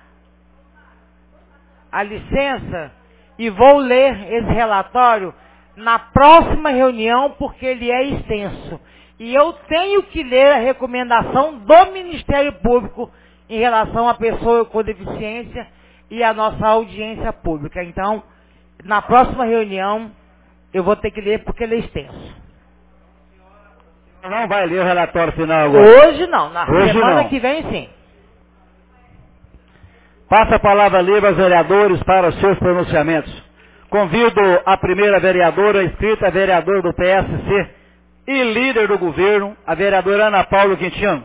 a licença e vou ler esse relatório na próxima reunião, porque ele é extenso. E eu tenho que ler a recomendação do Ministério Público em relação à pessoa com deficiência e à nossa audiência pública. Então, na próxima reunião, eu vou ter que ler porque ele é extenso. Não vai ler o relatório final agora? Hoje não, na Hoje semana não. que vem sim. Passa a palavra livre aos vereadores para os seus pronunciamentos. Convido a primeira vereadora inscrita, a vereadora do P S C e líder do governo, a vereadora Ana Paula Quintino.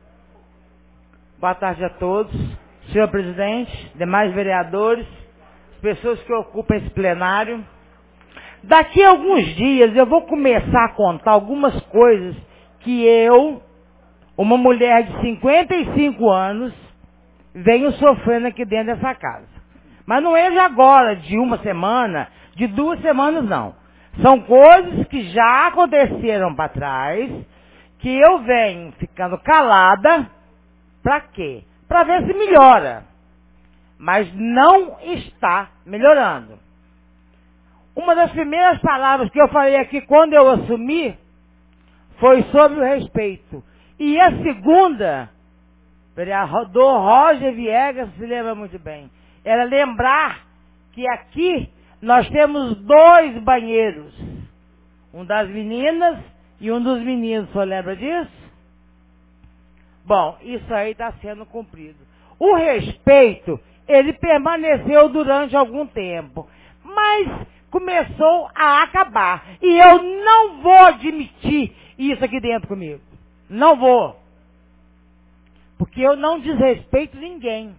Boa tarde a todos. Senhor presidente, demais vereadores, pessoas que ocupam esse plenário. Daqui a alguns dias eu vou começar a contar algumas coisas que eu, uma mulher de cinquenta e cinco anos, venho sofrendo aqui dentro dessa casa. Mas não é de agora, de uma semana, de duas semanas não. São coisas que já aconteceram para trás, que eu venho ficando calada, para quê? Para ver se melhora. Mas não está melhorando. Uma das primeiras palavras que eu falei aqui quando eu assumi foi sobre o respeito. E a segunda, o vereador Roger Viegas se lembra muito bem, era lembrar que aqui nós temos dois banheiros. Um das meninas e um dos meninos. Você lembra disso? Bom, isso aí está sendo cumprido. O respeito, ele permaneceu durante algum tempo. Mas começou a acabar. E eu não vou admitir isso aqui dentro comigo. Não vou. Porque eu não desrespeito ninguém.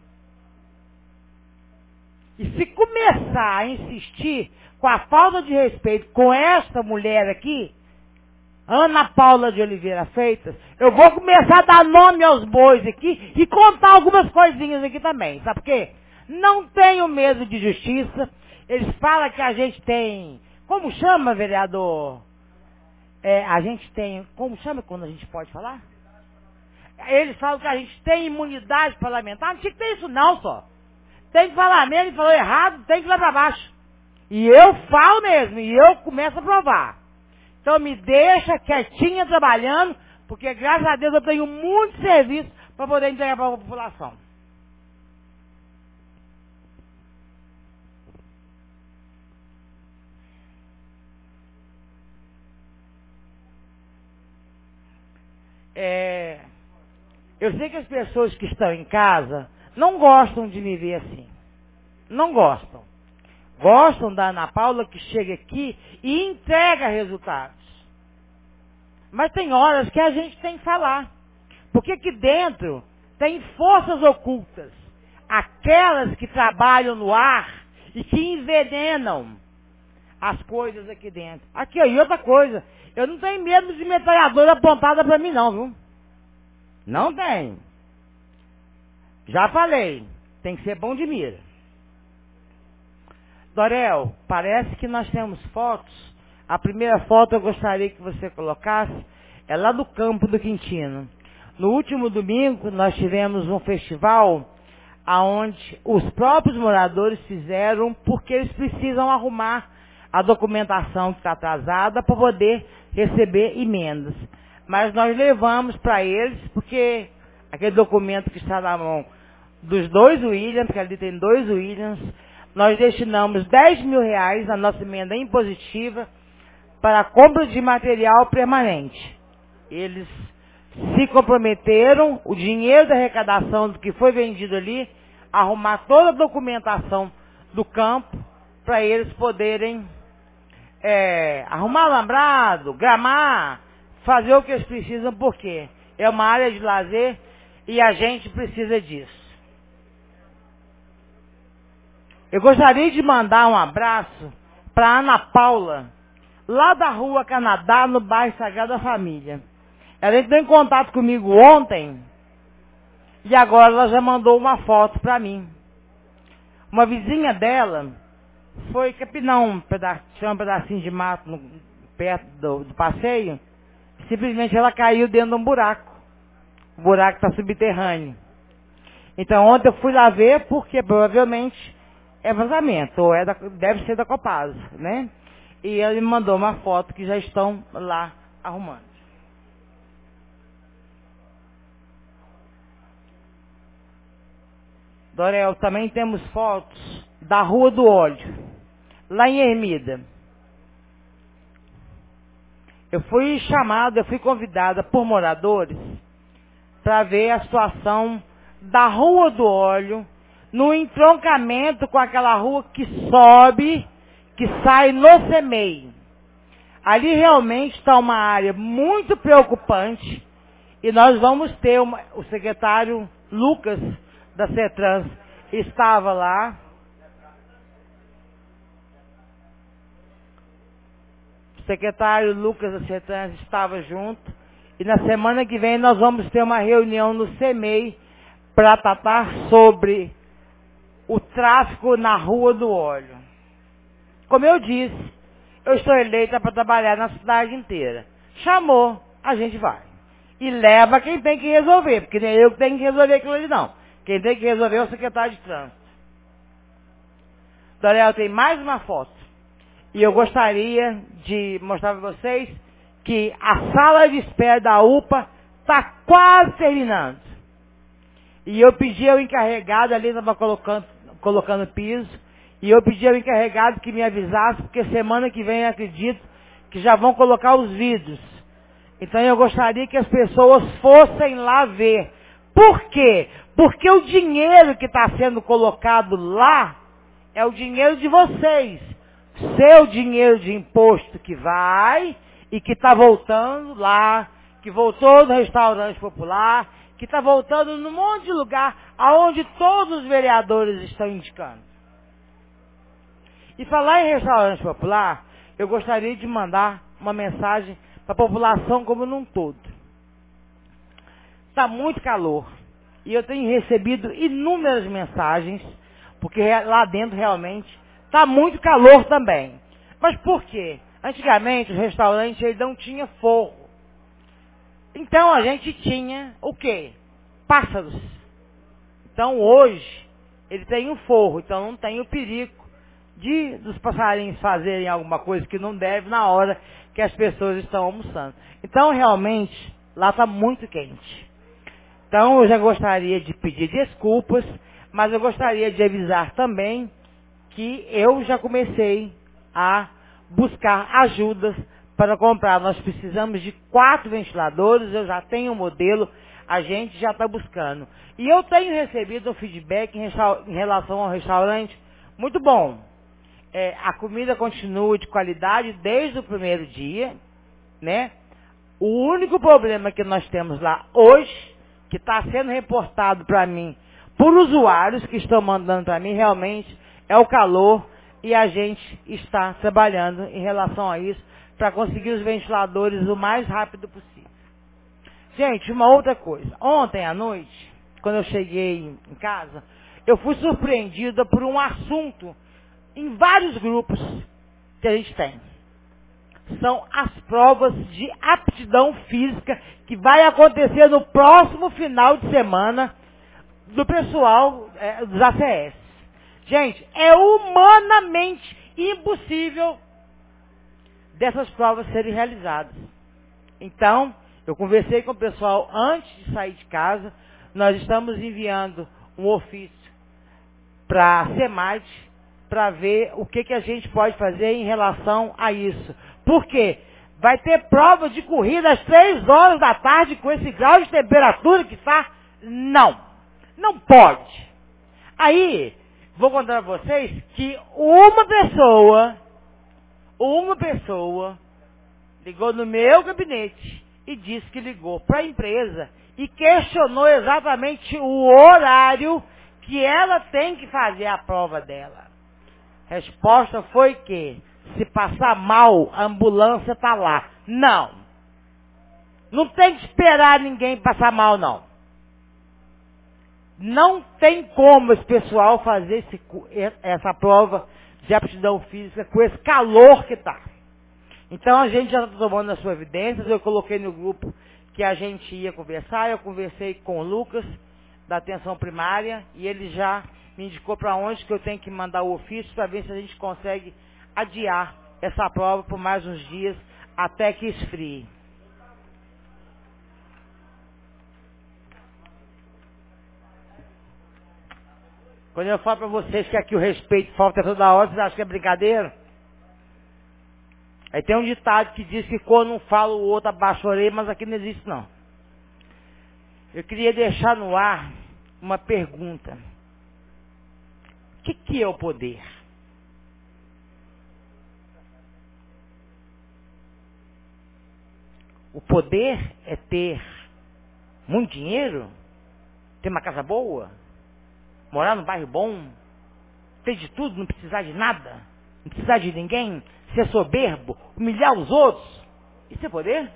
E se começar a insistir com a falta de respeito com esta mulher aqui, Ana Paula de Oliveira Freitas, eu vou começar a dar nome aos bois aqui e contar algumas coisinhas aqui também. Sabe por quê? Não tenho medo de justiça. Eles falam que a gente tem... Como chama, vereador? É, a gente tem... Como chama quando a gente pode falar? Eles falam que a gente tem imunidade parlamentar. Não tinha que ter isso não, só. Tem que falar mesmo, ele falou errado, tem que ir lá para baixo. E eu falo mesmo, e eu começo a provar. Então me deixa quietinha trabalhando, porque graças a Deus eu tenho muito serviço para poder entregar para a população. É, eu sei que as pessoas que estão em casa não gostam de me ver assim. Não gostam. Gostam da Ana Paula que chega aqui e entrega resultados. Mas tem horas que a gente tem que falar. Porque aqui dentro tem forças ocultas. Aquelas que trabalham no ar e que envenenam as coisas aqui dentro. Aqui, ó, e outra coisa. Eu não tenho medo de metralhadora apontada para mim não, viu? Não tenho. Já falei. Tem que ser bom de mira. Dorel, parece que nós temos fotos. A primeira foto eu gostaria que você colocasse é lá do campo do Quintino. No último domingo nós tivemos um festival onde os próprios moradores fizeram porque eles precisam arrumar a documentação que está atrasada para poder receber emendas. Mas nós levamos para eles, porque aquele documento que está na mão dos dois Williams, que ali tem dois Williams, nós destinamos dez mil reais na nossa emenda impositiva para a compra de material permanente. Eles se comprometeram, o dinheiro da arrecadação do que foi vendido ali, arrumar toda a documentação do campo para eles poderem é, arrumar alambrado, gramar, fazer o que eles precisam, porque é uma área de lazer e a gente precisa disso. Eu gostaria de mandar um abraço para Ana Paula, lá da Rua Canadá, no bairro Sagrada Família. Ela entrou em contato comigo ontem e agora ela já mandou uma foto para mim. Uma vizinha dela foi capinar um pedaço, um pedacinho de mato no, perto do, do passeio. Simplesmente ela caiu dentro de um buraco. O buraco está subterrâneo. Então ontem eu fui lá ver porque provavelmente é vazamento, ou é da, deve ser da Copasa, né? E ele me mandou uma foto que já estão lá arrumando. Dorel, também temos fotos da Rua do Óleo, lá em Ermida. Eu fui chamada, eu fui convidada por moradores para ver a situação da Rua do Óleo, no entroncamento com aquela rua que sobe, que sai no C E M E I. Ali realmente está uma área muito preocupante e nós vamos ter uma, o secretário Lucas da CETRANS estava lá secretário Lucas da CETRANS estava junto. E na semana que vem nós vamos ter uma reunião no CEMEI para tratar sobre o tráfico na Rua do Óleo. Como eu disse, eu estou eleita para trabalhar na cidade inteira. Chamou, a gente vai. E leva quem tem que resolver, porque nem eu que tenho que resolver aquilo ali não. Quem tem que resolver é o secretário de trânsito. Doriel, tem mais uma foto. E eu gostaria de mostrar para vocês que a sala de espera da U P A está quase terminando. E eu pedi ao encarregado, ali estava colocando, colocando piso, e eu pedi ao encarregado que me avisasse, porque semana que vem eu acredito que já vão colocar os vidros. Então eu gostaria que as pessoas fossem lá ver. Por quê? Porque o dinheiro que está sendo colocado lá é o dinheiro de vocês. Seu dinheiro de imposto que vai e que está voltando lá, que voltou do restaurante popular, que está voltando num monte de lugar aonde todos os vereadores estão indicando. E falar em restaurante popular, eu gostaria de mandar uma mensagem para a população como num todo. Está muito calor. E eu tenho recebido inúmeras mensagens, porque lá dentro realmente está muito calor também. Mas por quê? Antigamente os restaurantes eles não tinham forro. Então a gente tinha o quê? Pássaros. Então hoje ele tem um forro, então não tem o perigo de dos passarinhos fazerem alguma coisa que não deve na hora que as pessoas estão almoçando. Então realmente lá está muito quente. Então eu já gostaria de pedir desculpas, mas eu gostaria de avisar também que eu já comecei a buscar ajudas para comprar. Nós precisamos de quatro ventiladores, eu já tenho um modelo, a gente já está buscando. E eu tenho recebido um feedback em, em relação ao restaurante muito bom. É, a comida continua de qualidade desde o primeiro dia, né? O único problema que nós temos lá hoje, que está sendo reportado para mim por usuários que estão mandando para mim, realmente é o calor, e a gente está trabalhando em relação a isso para conseguir os ventiladores o mais rápido possível. Gente, uma outra coisa. Ontem à noite, quando eu cheguei em casa, eu fui surpreendida por um assunto em vários grupos que a gente tem. São as provas de aptidão física que vai acontecer no próximo final de semana do pessoal é, dos A C S. Gente, é humanamente impossível dessas provas serem realizadas. Então, eu conversei com o pessoal antes de sair de casa, nós estamos enviando um ofício para a SEMAD para ver o que, que a gente pode fazer em relação a isso. Por quê? Vai ter prova de corrida às três horas da tarde com esse grau de temperatura que está? Não. Não pode. Aí, vou contar para vocês que uma pessoa, uma pessoa ligou no meu gabinete e disse que ligou para a empresa e questionou exatamente o horário que ela tem que fazer a prova dela. Resposta foi que, se passar mal, a ambulância está lá. Não. Não tem que esperar ninguém passar mal, não. Não tem como esse pessoal fazer esse, essa prova de aptidão física com esse calor que está. Então a gente já está tomando as providências. Eu coloquei no grupo que a gente ia conversar. Eu conversei com o Lucas, da atenção primária, e ele já me indicou para onde que eu tenho que mandar o ofício para ver se a gente consegue adiar essa prova por mais uns dias até que esfrie. Quando eu falo para vocês que aqui o respeito falta toda hora, vocês acham que é brincadeira? Aí tem um ditado que diz que quando um fala o outro abaixa a orelha, mas aqui não existe não. Eu queria deixar no ar uma pergunta. O que, que é o poder? O poder é ter muito dinheiro, ter uma casa boa, morar num bairro bom, ter de tudo, não precisar de nada. não precisar de ninguém, ser soberbo, humilhar os outros. Isso é poder?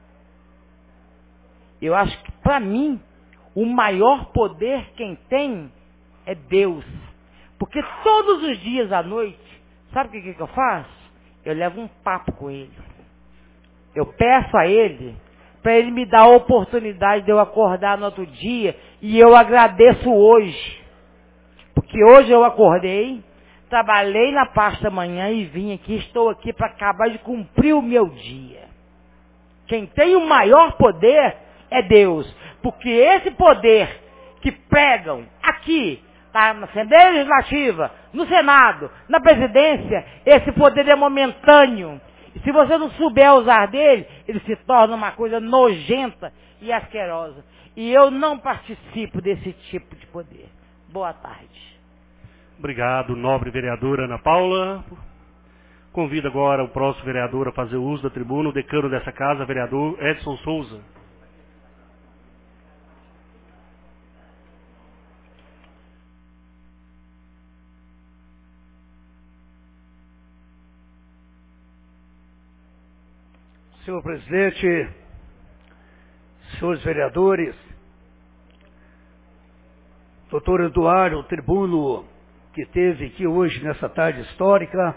Eu acho que, para mim, o maior poder quem tem é Deus. Porque todos os dias à noite, sabe o que, que eu faço? Eu levo um papo com Ele. Eu peço a Ele, para Ele me dar a oportunidade de eu acordar no outro dia, e eu agradeço hoje. Porque hoje eu acordei, trabalhei na parte da manhã e vim aqui, estou aqui para acabar de cumprir o meu dia. Quem tem o maior poder é Deus. Porque esse poder que pregam aqui, tá, na Assembleia Legislativa, no Senado, na presidência, esse poder é momentâneo. E se você não souber usar dele, ele se torna uma coisa nojenta e asquerosa. E eu não participo desse tipo de poder. Boa tarde. Obrigado, nobre vereadora Ana Paula. Convido agora o próximo vereador a fazer uso da tribuna, o decano dessa casa, vereador Edson Souza. Senhor presidente, senhores vereadores, doutor Eduardo, o tribuno que teve aqui hoje nessa tarde histórica,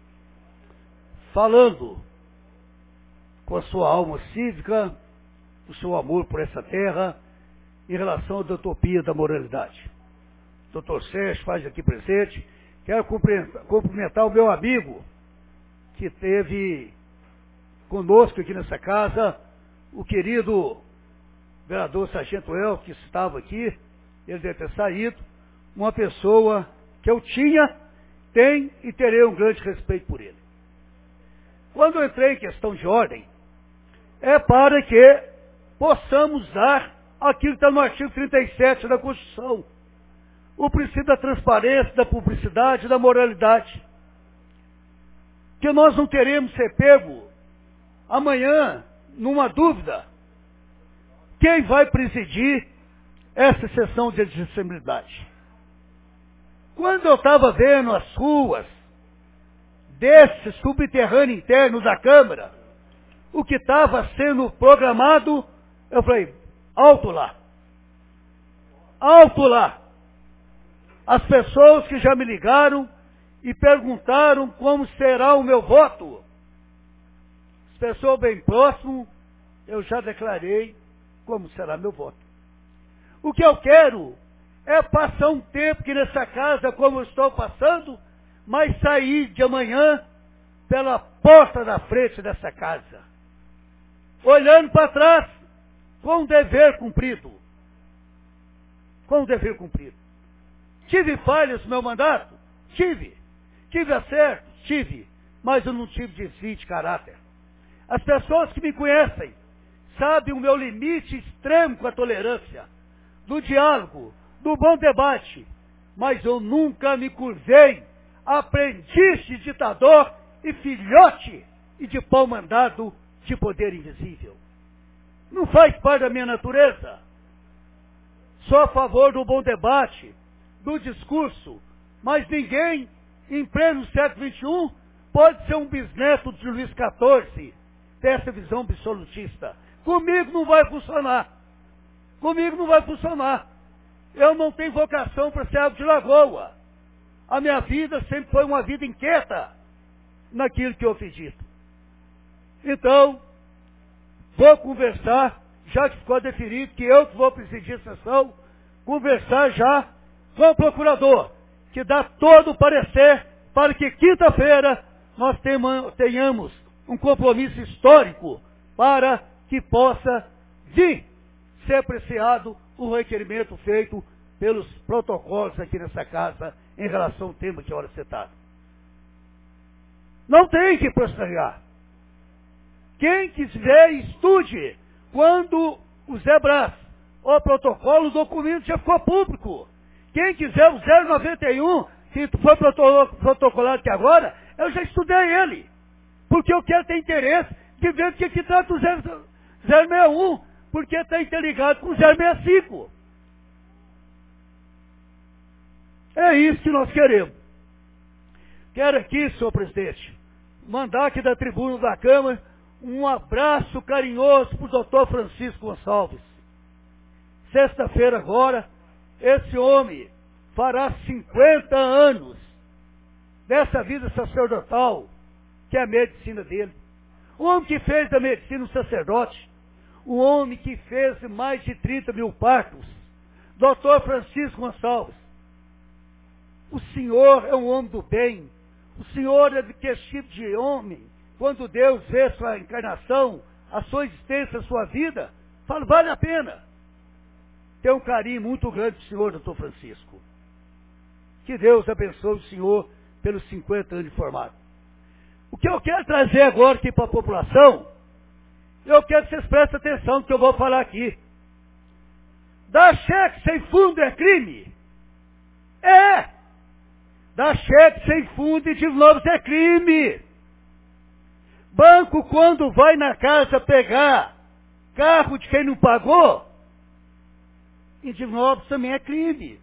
falando com a sua alma cívica, o seu amor por essa terra, em relação à utopia da moralidade. doutor Sérgio faz aqui presente. Quero cumprimentar o meu amigo que teve conosco aqui nessa casa, o querido vereador Sargento El, que estava aqui, ele deve ter saído, uma pessoa que eu tinha, tenho e terei um grande respeito por ele. Quando eu entrei em questão de ordem, é para que possamos dar aquilo que está no artigo trinta e sete da Constituição, o princípio da transparência, da publicidade, da moralidade, que nós não teremos ser pego amanhã, numa dúvida, quem vai presidir essa sessão de admissibilidade. Quando eu estava vendo as ruas desse subterrâneo interno da Câmara, o que estava sendo programado, eu falei, alto lá. Alto lá. As pessoas que já me ligaram e perguntaram como será o meu voto. Pessoa bem próximo, eu já declarei como será meu voto. O que eu quero é passar um tempo aqui nessa casa, como eu estou passando, mas sair de amanhã pela porta da frente dessa casa, olhando para trás, com um dever cumprido. Com um dever cumprido. Tive falhas no meu mandato? Tive. Tive acerto? Tive. Mas eu não tive desvio de caráter. As pessoas que me conhecem sabem o meu limite extremo com a tolerância, do diálogo, do bom debate, mas eu nunca me curvei a aprendiz de ditador e filhote e de pau mandado de poder invisível. Não faz parte da minha natureza. Sou a favor do bom debate, do discurso, mas ninguém, em pleno século vinte e um, pode ser um bisneto de Luís quatorze, dessa visão absolutista. Comigo não vai funcionar. Comigo não vai funcionar. Eu não tenho vocação para ser água de lagoa. A minha vida sempre foi uma vida inquieta naquilo que eu acredito. Então, vou conversar, já que ficou definido que eu que vou presidir a sessão, conversar já com o procurador, que dá todo o parecer para que quinta-feira nós tenhamos um compromisso histórico para que possa vir ser apreciado o requerimento feito pelos protocolos aqui nessa casa em relação ao tema que é hora citado. Não tem que postergar. Quem quiser, estude. Quando o Zé Brás, o protocolo, o documento já ficou público. Quem quiser o zero noventa e um, que foi protocolado aqui agora, eu já estudei ele. Porque eu quero ter interesse de ver o que que trata o zero sessenta e um, porque está interligado com o zero sessenta e cinco. É isso que nós queremos. Quero aqui, senhor presidente, mandar aqui da tribuna da Câmara um abraço carinhoso para o doutor Francisco Gonçalves. Sexta-feira agora, esse homem fará cinquenta anos dessa vida sacerdotal, que é a medicina dele. O homem que fez da medicina um sacerdote, o homem que fez mais de trinta mil partos, doutor Francisco Gonçalves. O senhor é um homem do bem. O senhor é de que tipo de homem, quando Deus vê sua encarnação, a sua existência, a sua vida, fala, vale a pena. Tem um carinho muito grande do senhor, doutor Francisco. Que Deus abençoe o senhor pelos cinquenta anos de formado. O que eu quero trazer agora aqui para a população, eu quero que vocês prestem atenção no que eu vou falar aqui. Dar cheque sem fundo é crime? É! Dar cheque sem fundo e de novo é crime. Banco, quando vai na casa pegar carro de quem não pagou, em Divinópolis também é crime.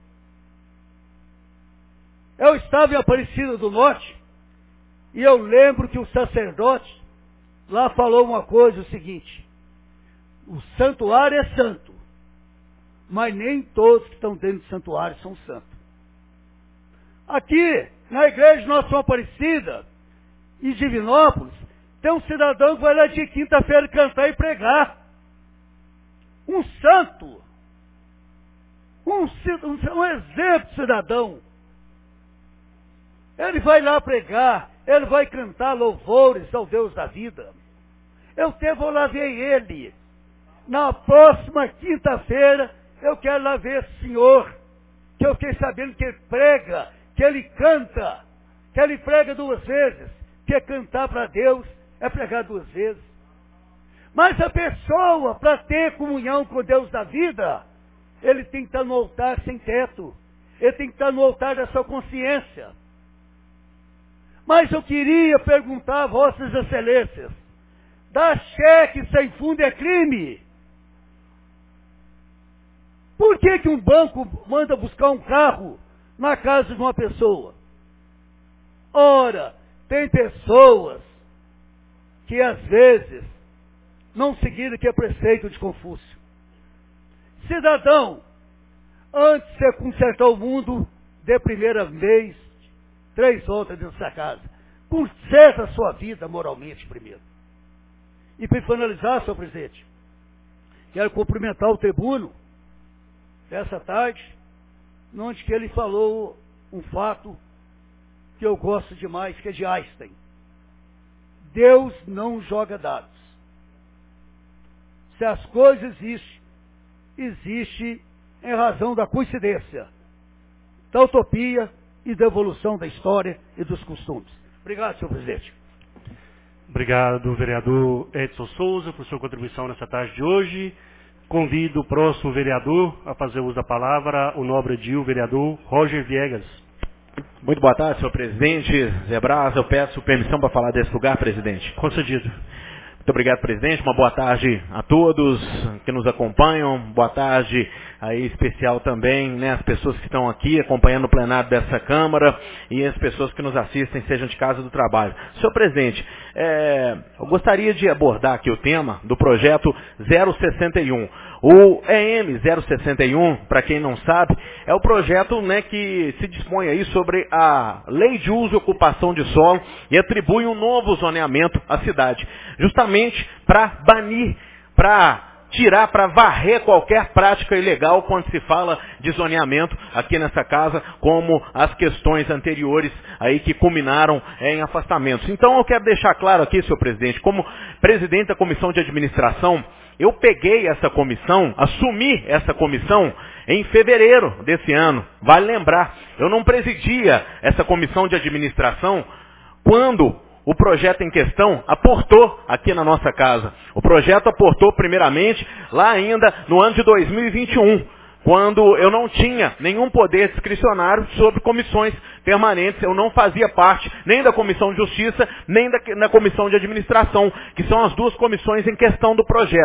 Eu estava em Aparecida do Norte e eu lembro que o sacerdote lá falou uma coisa, o seguinte: o santuário é santo, mas nem todos que estão dentro do santuário são santos. Aqui, na igreja Nossa Senhora Aparecida, em Divinópolis, tem um cidadão que vai lá de quinta-feira cantar e pregar. Um santo. Um, um, um exemplo de cidadão. Ele vai lá pregar, ele vai cantar louvores ao Deus da vida. Eu até vou lá ver ele. Na próxima quinta-feira, eu quero lá ver esse senhor, que eu fiquei sabendo que ele prega, que ele canta, que ele prega duas vezes, que cantar para Deus é pregar duas vezes. Mas a pessoa, para ter comunhão com Deus da vida, ele tem que estar no altar sem teto. Ele tem que estar no altar da sua consciência. Mas eu queria perguntar a vossas excelências, dar cheque sem fundo é crime? Por que que um banco manda buscar um carro na casa de uma pessoa? Ora, tem pessoas que às vezes não seguiram que é preceito de Confúcio. Cidadão, antes de você consertar o mundo, dê primeira vez, três voltas dentro dessa casa. Conserta a sua vida moralmente primeiro. E para finalizar, senhor presidente, quero cumprimentar o tribuno dessa tarde, onde que ele falou um fato que eu gosto demais, que é de Einstein. Deus não joga dados. Se as coisas existem, existe em razão da coincidência, da utopia e da evolução da história e dos costumes. Obrigado, senhor presidente. Obrigado, vereador Edson Souza, por sua contribuição nessa tarde de hoje. Convido o próximo vereador a fazer uso da palavra, o nobre edil, vereador Roger Viegas. Muito boa tarde, senhor presidente. Zé Braz, eu peço permissão para falar desse lugar, presidente. Concedido. Muito obrigado, presidente. Uma boa tarde a todos que nos acompanham. Boa tarde aí especial também, né, as pessoas que estão aqui acompanhando o plenário dessa Câmara e as pessoas que nos assistem, sejam de casa ou do trabalho. Senhor presidente, é, eu gostaria de abordar aqui o tema do projeto zero sessenta e um. O E M zero sessenta e um, para quem não sabe, é o projeto, né, que se dispõe aí sobre a Lei de Uso e Ocupação de Solo e atribui um novo zoneamento à cidade, justamente para banir, para tirar, para varrer qualquer prática ilegal quando se fala de zoneamento aqui nessa casa, como as questões anteriores aí que culminaram em afastamentos. Então eu quero deixar claro aqui, senhor presidente, como presidente da Comissão de Administração, eu peguei essa comissão, assumi essa comissão em fevereiro desse ano. Vale lembrar, eu não presidia essa comissão de administração quando o projeto em questão aportou aqui na nossa casa. O projeto aportou primeiramente lá ainda no ano de dois mil e vinte e um, quando eu não tinha nenhum poder discricionário sobre comissões permanentes. Eu não fazia parte nem da Comissão de Justiça, nem da, da Comissão de Administração, que são as duas comissões em questão do projeto.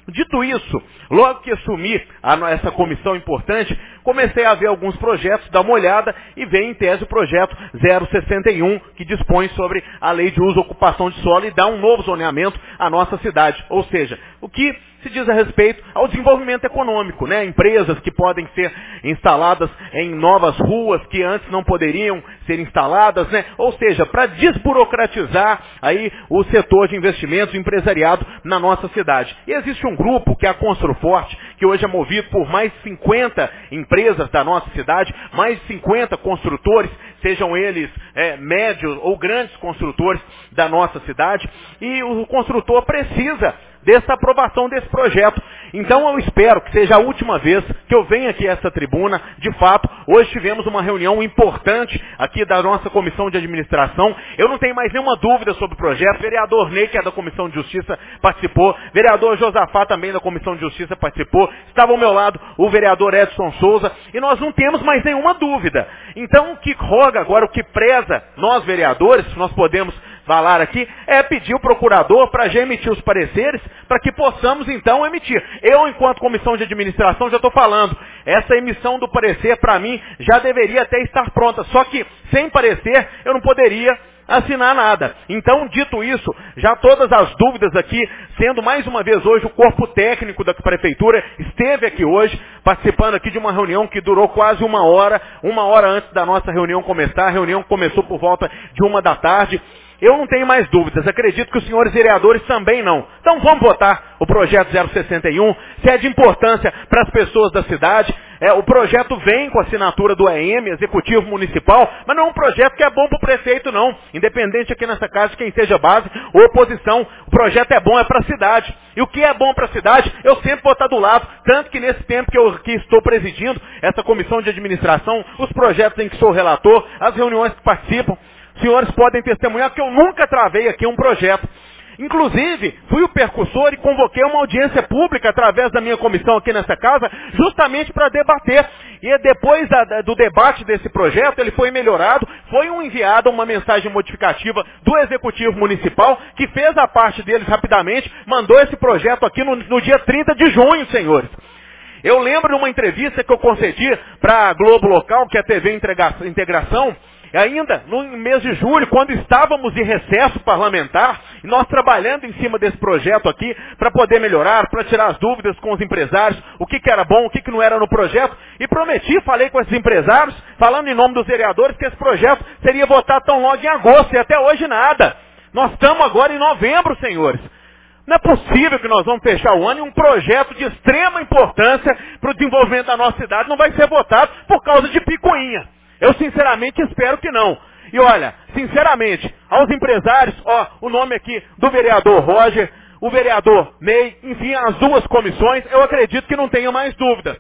Dito isso, logo que assumi a, essa comissão importante, comecei a ver alguns projetos, dar uma olhada e ver em tese o projeto zero sessenta e um, que dispõe sobre a lei de uso e ocupação de solo e dá um novo zoneamento à nossa cidade. Ou seja, o que se diz a respeito ao desenvolvimento econômico, né? Empresas que podem ser instaladas em novas ruas que antes não poderiam ser instaladas, né? Ou seja, para desburocratizar aí o setor de investimentos, o empresariado na nossa cidade. E existe um grupo que é a Construforte, que hoje é movido por mais de cinquenta empresas da nossa cidade, mais de cinquenta construtores, sejam eles é, médios ou grandes construtores da nossa cidade, e o construtor precisa dessa aprovação desse projeto. Então eu espero que seja a última vez que eu venha aqui a essa tribuna. De fato, hoje tivemos uma reunião importante aqui da nossa comissão de administração. Eu não tenho mais nenhuma dúvida sobre o projeto. O vereador Ney, que é da comissão de justiça, participou. O vereador Josafá, também da comissão de justiça, participou. Estava ao meu lado o vereador Edson Souza. E nós não temos mais nenhuma dúvida. Então o que roga agora, o que preza nós vereadores, nós podemos falar aqui, é pedir o procurador para já emitir os pareceres, para que possamos então emitir. Eu, enquanto comissão de administração, já estou falando, essa emissão do parecer, para mim, já deveria até estar pronta. Só que, sem parecer, eu não poderia assinar nada. Então, dito isso, já todas as dúvidas aqui, sendo mais uma vez hoje o corpo técnico da prefeitura, esteve aqui hoje, participando aqui de uma reunião que durou quase uma hora, uma hora antes da nossa reunião começar. A reunião começou por volta de uma da tarde. Eu não tenho mais dúvidas, acredito que os senhores vereadores também não. Então vamos votar o projeto zero sessenta e um, se é de importância para as pessoas da cidade. É, o projeto vem com a assinatura do E M, Executivo Municipal, mas não é um projeto que é bom para o prefeito não. Independente aqui nessa casa de quem seja base ou oposição, o projeto é bom, é para a cidade. E o que é bom para a cidade, eu sempre vou estar do lado. Tanto que nesse tempo que eu que estou presidindo essa comissão de administração, os projetos em que sou relator, as reuniões que participam, os senhores podem testemunhar que eu nunca travei aqui um projeto. Inclusive, fui o percussor e convoquei uma audiência pública através da minha comissão aqui nessa casa, justamente para debater. E depois da, da, do debate desse projeto, ele foi melhorado, foi um enviado uma mensagem modificativa do Executivo Municipal, que fez a parte deles rapidamente, mandou esse projeto aqui no, no dia trinta de junho, senhores. Eu lembro de uma entrevista que eu concedi para a Globo Local, que é a T V Integração, ainda no mês de julho, quando estávamos em recesso parlamentar, e nós trabalhando em cima desse projeto aqui, para poder melhorar, para tirar as dúvidas com os empresários, o que, que era bom, o que, que não era no projeto, e prometi, falei com esses empresários, falando em nome dos vereadores, que esse projeto seria votado tão logo em agosto, e até hoje nada. Nós estamos agora em novembro, senhores. Não é possível que nós vamos fechar o ano e um projeto de extrema importância para o desenvolvimento da nossa cidade não vai ser votado por causa de picuinha. Eu sinceramente espero que não. E olha, sinceramente, aos empresários, ó, o nome aqui do vereador Roger, o vereador Ney, enfim, as duas comissões, eu acredito que não tenha mais dúvida.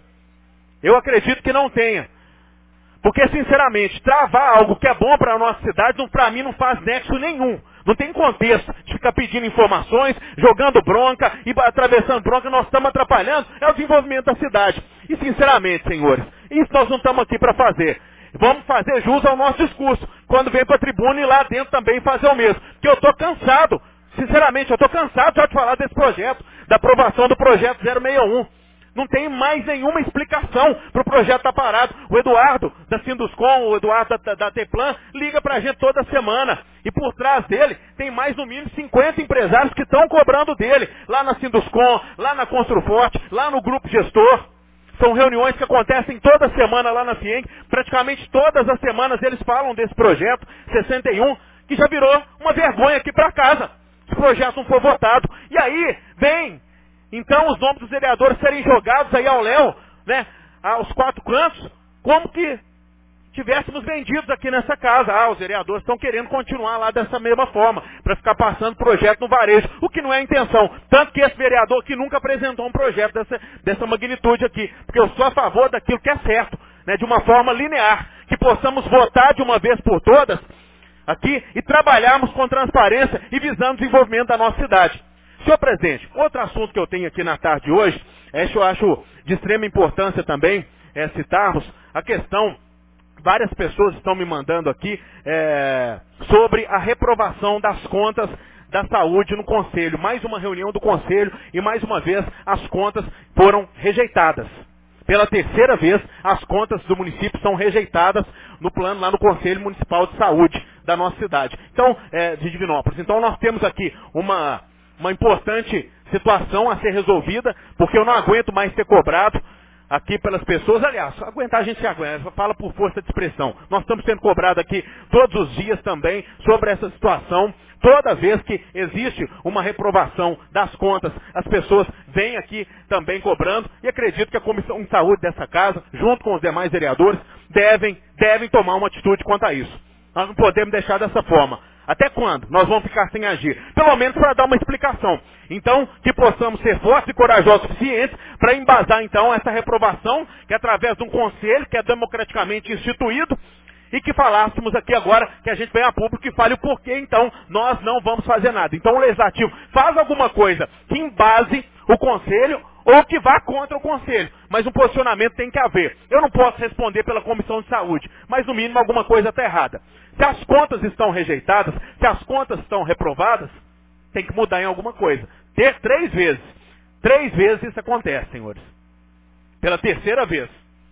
Eu acredito que não tenha. Porque, sinceramente, travar algo que é bom para a nossa cidade, para mim, não faz nexo nenhum. Não tem contexto de ficar pedindo informações, jogando bronca e atravessando bronca, nós estamos atrapalhando, é o desenvolvimento da cidade. E, sinceramente, senhores, isso nós não estamos aqui para fazer. Vamos fazer jus ao nosso discurso, quando vem para a tribuna e lá dentro também fazer o mesmo. Porque eu estou cansado, sinceramente, eu estou cansado já de falar desse projeto, da aprovação do projeto zero sessenta e um. Não tem mais nenhuma explicação para o projeto estar parado. O Eduardo da Sinduscom, o Eduardo da, da Teplan, liga para a gente toda semana. E por trás dele tem mais no mínimo cinquenta empresários que estão cobrando dele. Lá na Sinduscom, lá na Construforte, lá no Grupo Gestor. São reuniões que acontecem toda semana lá na FIENG. Praticamente todas as semanas eles falam desse projeto sessenta e um, que já virou uma vergonha aqui para casa. Se o projeto não for votado. E aí, vem... Então os nomes dos vereadores serem jogados aí ao léu, né, aos quatro cantos, como que tivéssemos vendidos aqui nessa casa. Ah, os vereadores estão querendo continuar lá dessa mesma forma, para ficar passando projeto no varejo, o que não é a intenção. Tanto que esse vereador aqui nunca apresentou um projeto dessa, dessa magnitude aqui, porque eu sou a favor daquilo que é certo, né, de uma forma linear, que possamos votar de uma vez por todas aqui e trabalharmos com transparência e visando o desenvolvimento da nossa cidade. Senhor presidente, outro assunto que eu tenho aqui na tarde de hoje, é que eu acho de extrema importância também é, citarmos a questão, várias pessoas estão me mandando aqui, é, sobre a reprovação das contas da Saúde no Conselho. Mais uma reunião do Conselho e mais uma vez as contas foram rejeitadas. Pela terceira vez, as contas do município são rejeitadas no plano lá no Conselho Municipal de Saúde da nossa cidade. Então, é, de Divinópolis. Então nós temos aqui uma, uma importante situação a ser resolvida, porque eu não aguento mais ser cobrado aqui pelas pessoas. Aliás, aguentar a gente se aguenta, fala por força de expressão. Nós estamos sendo cobrados aqui todos os dias também sobre essa situação. Toda vez que existe uma reprovação das contas, as pessoas vêm aqui também cobrando, e acredito que a Comissão de Saúde dessa casa, junto com os demais vereadores, devem, devem tomar uma atitude quanto a isso. Nós não podemos deixar dessa forma. Até quando nós vamos ficar sem agir? Pelo menos para dar uma explicação. Então, que possamos ser fortes e corajosos o suficientes para embasar então essa reprovação, que é através de um conselho que é democraticamente instituído, e que falássemos aqui agora, que a gente venha a público e fale o porquê, então, nós não vamos fazer nada. Então o Legislativo faz alguma coisa que embase o Conselho ou que vá contra o Conselho. Mas um posicionamento tem que haver. Eu não posso responder pela Comissão de Saúde, mas no mínimo alguma coisa está errada. Se as contas estão rejeitadas, se as contas estão reprovadas, tem que mudar em alguma coisa. Ter três vezes. Três vezes isso acontece, senhores. Pela terceira vez.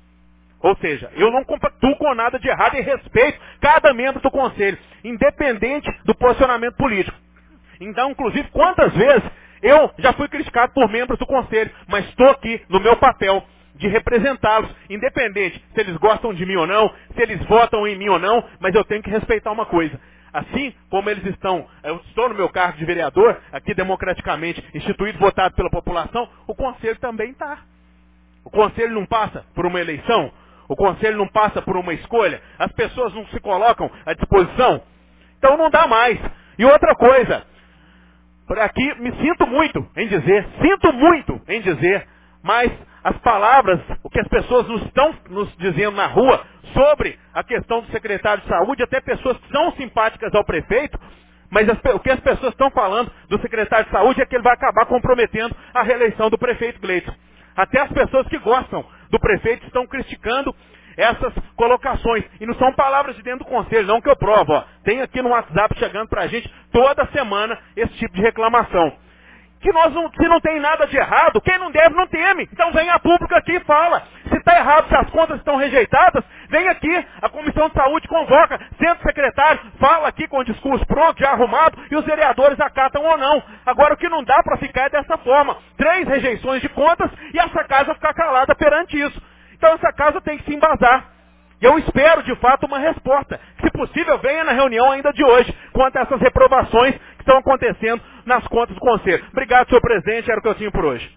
Ou seja, eu não compactuo com nada de errado e respeito cada membro do Conselho, independente do posicionamento político. Então, inclusive, quantas vezes eu já fui criticado por membros do Conselho, mas estou aqui no meu papel de representá-los, independente se eles gostam de mim ou não, se eles votam em mim ou não, mas eu tenho que respeitar uma coisa. Assim como eles estão, eu estou no meu cargo de vereador, aqui democraticamente instituído, votado pela população, o Conselho também está. O Conselho não passa por uma eleição? O Conselho não passa por uma escolha? As pessoas não se colocam à disposição? Então não dá mais. E outra coisa, por aqui me sinto muito em dizer, sinto muito em dizer, mas as palavras, o que as pessoas nos estão nos dizendo na rua sobre a questão do secretário de saúde, até pessoas que são simpáticas ao prefeito, mas as, o que as pessoas estão falando do secretário de saúde é que ele vai acabar comprometendo a reeleição do prefeito Gleidson. Até as pessoas que gostam do prefeito estão criticando essas colocações. E não são palavras de dentro do Conselho, não, que eu provo. Ó. Tem aqui no WhatsApp chegando pra gente toda semana esse tipo de reclamação. Que nós não, se não tem nada de errado, quem não deve não teme. Então vem a público aqui e fala. Se está errado, se as contas estão rejeitadas, vem aqui, a Comissão de Saúde convoca, senta o secretário, fala aqui com o discurso pronto, já arrumado, e os vereadores acatam ou não. Agora o que não dá para ficar é dessa forma. Três rejeições de contas e essa casa ficar calada perante isso. Então essa casa tem que se embasar. E eu espero, de fato, uma resposta. Que, se possível, venha na reunião ainda de hoje, quanto a essas reprovações que estão acontecendo nas contas do Conselho. Obrigado, senhor presidente. Era o que eu tinha por hoje.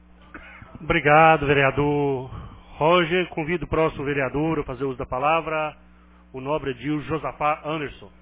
Obrigado, vereador Roger. Convido o próximo vereador a fazer uso da palavra, o nobre Edil Josafá Anderson.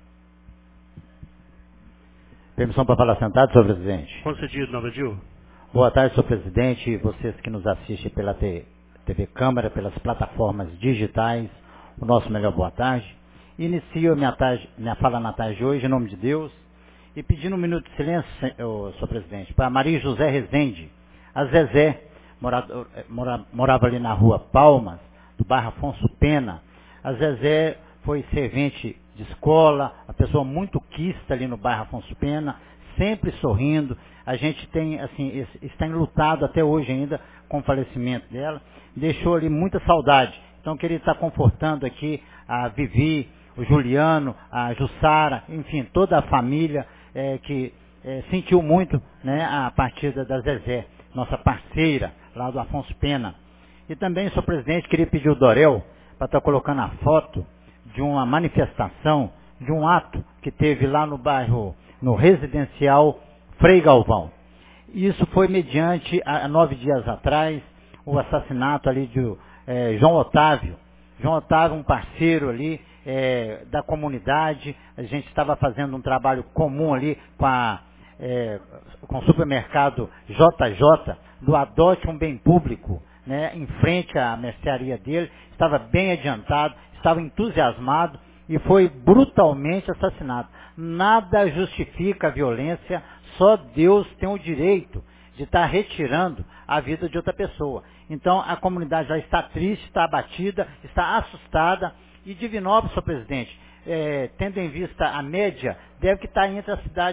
Permissão para falar sentado, senhor presidente. Concedido, nobre Edil. Boa tarde, senhor presidente, e vocês que nos assistem pela T V Câmara, pelas plataformas digitais. O nosso melhor boa tarde. Inicio minha, tarde, minha fala na tarde de hoje, em nome de Deus, e pedindo um minuto de silêncio, senhor, senhor presidente, para Maria José Rezende. A Zezé morava, mora, morava ali na rua Palmas, do bairro Afonso Pena. A Zezé foi servente de escola, a pessoa muito quista ali no bairro Afonso Pena, sempre sorrindo. A gente tem, assim, está enlutado até hoje ainda com o falecimento dela. Deixou ali muita saudade. Então, eu queria estar confortando aqui a Vivi, o Juliano, a Jussara, enfim, toda a família é, que é, sentiu muito, né, a partida da Zezé, nossa parceira lá do Afonso Pena. E também, senhor presidente, queria pedir o Dorel para estar colocando a foto de uma manifestação, de um ato que teve lá no bairro, no residencial Frei Galvão. Isso foi mediante, há nove dias atrás, o assassinato ali de é, João Otávio. João Otávio, um parceiro ali é, da comunidade. A gente estava fazendo um trabalho comum ali com, a, é, com o supermercado J J, do Adote um Bem Público, né, em frente à mercearia dele. Estava bem adiantado, estava entusiasmado e foi brutalmente assassinado. Nada justifica a violência, só Deus tem o direito de estar retirando a vida de outra pessoa. Então, a comunidade já está triste, está abatida, está assustada. E Divinópolis, senhor presidente, é, tendo em vista a média, deve que estar entre as cidades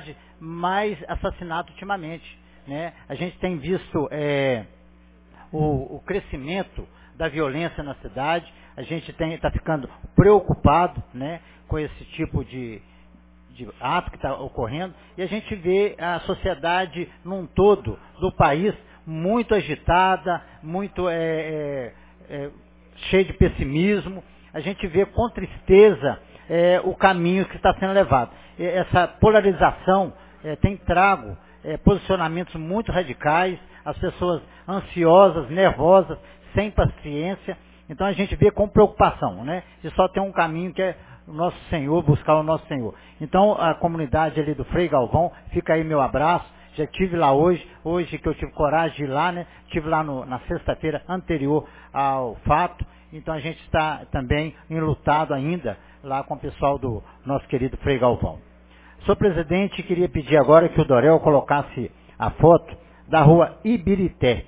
mais assassinato ultimamente, né? A gente tem visto é, o, o crescimento da violência na cidade, a gente está ficando preocupado, né, com esse tipo de, de ato que está ocorrendo, e a gente vê a sociedade num todo do país muito agitada, muito é, é, é, cheia de pessimismo. A gente vê com tristeza é, o caminho que está sendo levado. Essa polarização é, tem trago é, posicionamentos muito radicais, as pessoas ansiosas, nervosas, sem paciência. Então a gente vê com preocupação, né? E só tem um caminho que é o nosso Senhor, buscar o nosso Senhor. Então a comunidade ali do Frei Galvão, fica aí meu abraço. Já estive lá hoje, hoje que eu tive coragem de ir lá, né? Estive lá no, na sexta-feira anterior ao fato. Então a gente está também enlutado ainda lá com o pessoal do nosso querido Frei Galvão. Senhor presidente, queria pedir agora que o Dorel colocasse a foto da rua Ibirité.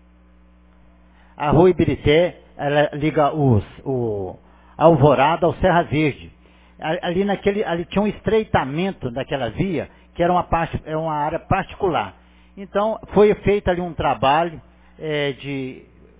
A rua Ibirité, ela liga os, o Alvorada ao Serra Verde. Ali, naquele, ali tinha um estreitamento daquela via, que era uma, parte, é uma área particular. Então, foi feito ali um trabalho é, de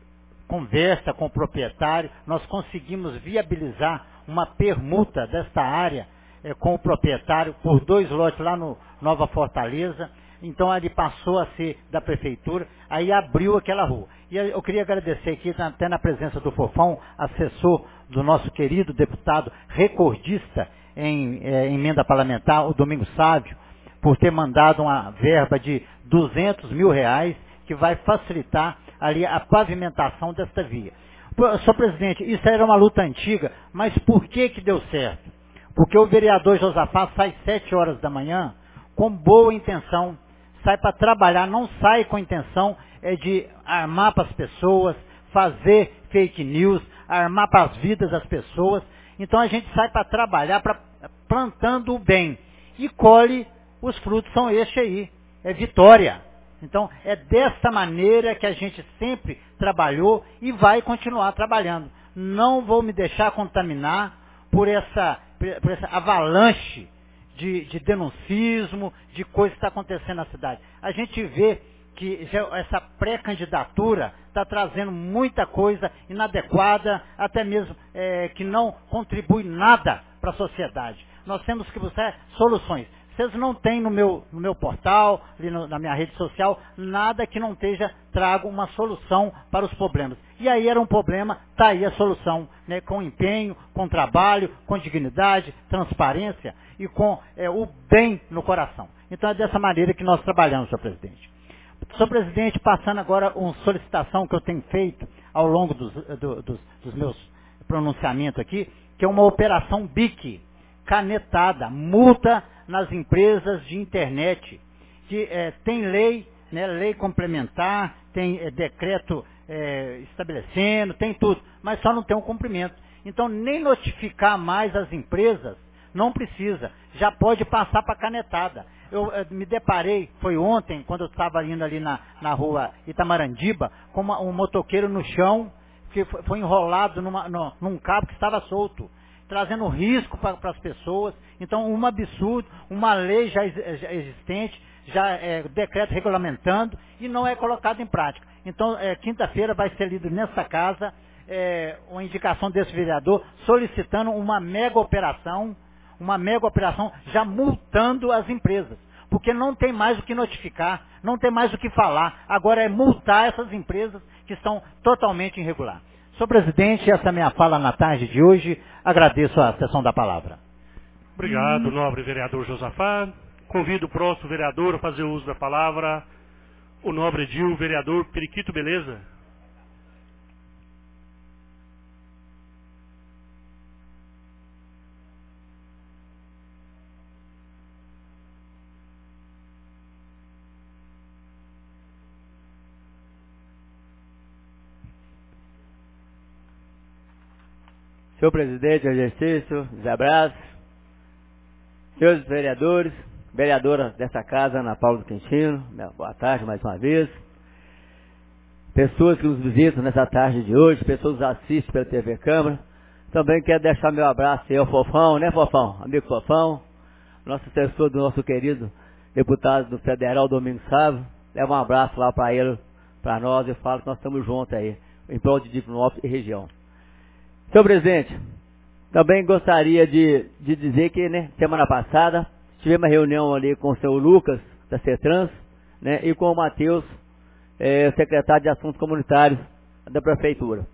conversa com o proprietário, nós conseguimos viabilizar uma permuta desta área é, com o proprietário por dois lotes lá no Nova Fortaleza. Então ele passou a ser da prefeitura, aí abriu aquela rua. E eu queria agradecer aqui, até na presença do Fofão, assessor do nosso querido deputado recordista em é, emenda parlamentar, o Domingos Sávio, por ter mandado uma verba de duzentos mil reais, que vai facilitar ali a pavimentação desta via. Senhor presidente, isso era uma luta antiga, mas por que que deu certo? Porque o vereador Josafá sai às sete horas da manhã com boa intenção, sai para trabalhar, não sai com a intenção é, de armar para as pessoas, fazer fake news, armar para as vidas das pessoas. Então a gente sai para trabalhar, pra, plantando o bem, e colhe os frutos, são estes aí, é vitória. Então é dessa maneira que a gente sempre trabalhou e vai continuar trabalhando. Não vou me deixar contaminar por essa, por essa avalanche de, de denuncismo, de coisa que está acontecendo na cidade. A gente vê que já essa pré-candidatura está trazendo muita coisa inadequada, até mesmo é, que não contribui nada para a sociedade. Nós temos que buscar soluções. Vocês não têm no meu, no meu portal, ali no, na minha rede social, nada que não esteja, trago uma solução para os problemas. E aí era um problema, está aí a solução, né, com empenho, com trabalho, com dignidade, transparência e com é, o bem no coração. Então é dessa maneira que nós trabalhamos, senhor presidente. Senhor presidente, passando agora uma solicitação que eu tenho feito ao longo dos, do, dos, dos meus pronunciamentos aqui, que é uma operação B I C, canetada, multa nas empresas de internet, que é, tem lei, né, lei complementar, tem é, decreto é, estabelecendo, tem tudo, mas só não tem um cumprimento. Então nem notificar mais as empresas não precisa, já pode passar para canetada. Eu, eu me deparei, foi ontem, quando eu estava indo ali na, na rua Itamarandiba, com uma, um motoqueiro no chão, que foi, foi enrolado numa, no, num cabo que estava solto, trazendo risco para as pessoas. Então, um absurdo, uma lei já, já existente, já é decreto regulamentando e não é colocado em prática. Então, é, quinta-feira vai ser lido nessa casa é, uma indicação desse vereador solicitando uma mega operação, uma mega operação já multando as empresas, porque não tem mais o que notificar, não tem mais o que falar, agora é multar essas empresas que estão totalmente irregulares. Senhor presidente, essa é a minha fala na tarde de hoje. Agradeço a sessão da palavra. Obrigado, nobre vereador Josafá. Convido o próximo vereador a fazer uso da palavra, o nobre Edil, vereador Periquito Beleza. Senhor presidente, exercício, os abraços. Senhores vereadores, vereadora dessa casa, Ana Paula do Quintino, boa tarde mais uma vez. Pessoas que nos visitam nessa tarde de hoje, pessoas que assistem pela T V Câmara. Também quero deixar meu abraço aí ao Fofão, né Fofão? Amigo Fofão, nosso assessor do nosso querido deputado do Federal, Domingos Sávio. Leva um abraço lá para ele, para nós, e falo que nós estamos juntos aí, em prol de Divinópolis e região. Senhor presidente, também gostaria de, de dizer que, né, semana passada, tivemos uma reunião ali com o senhor Lucas, da CETRANS, né, e com o Matheus, é, secretário de Assuntos Comunitários da Prefeitura.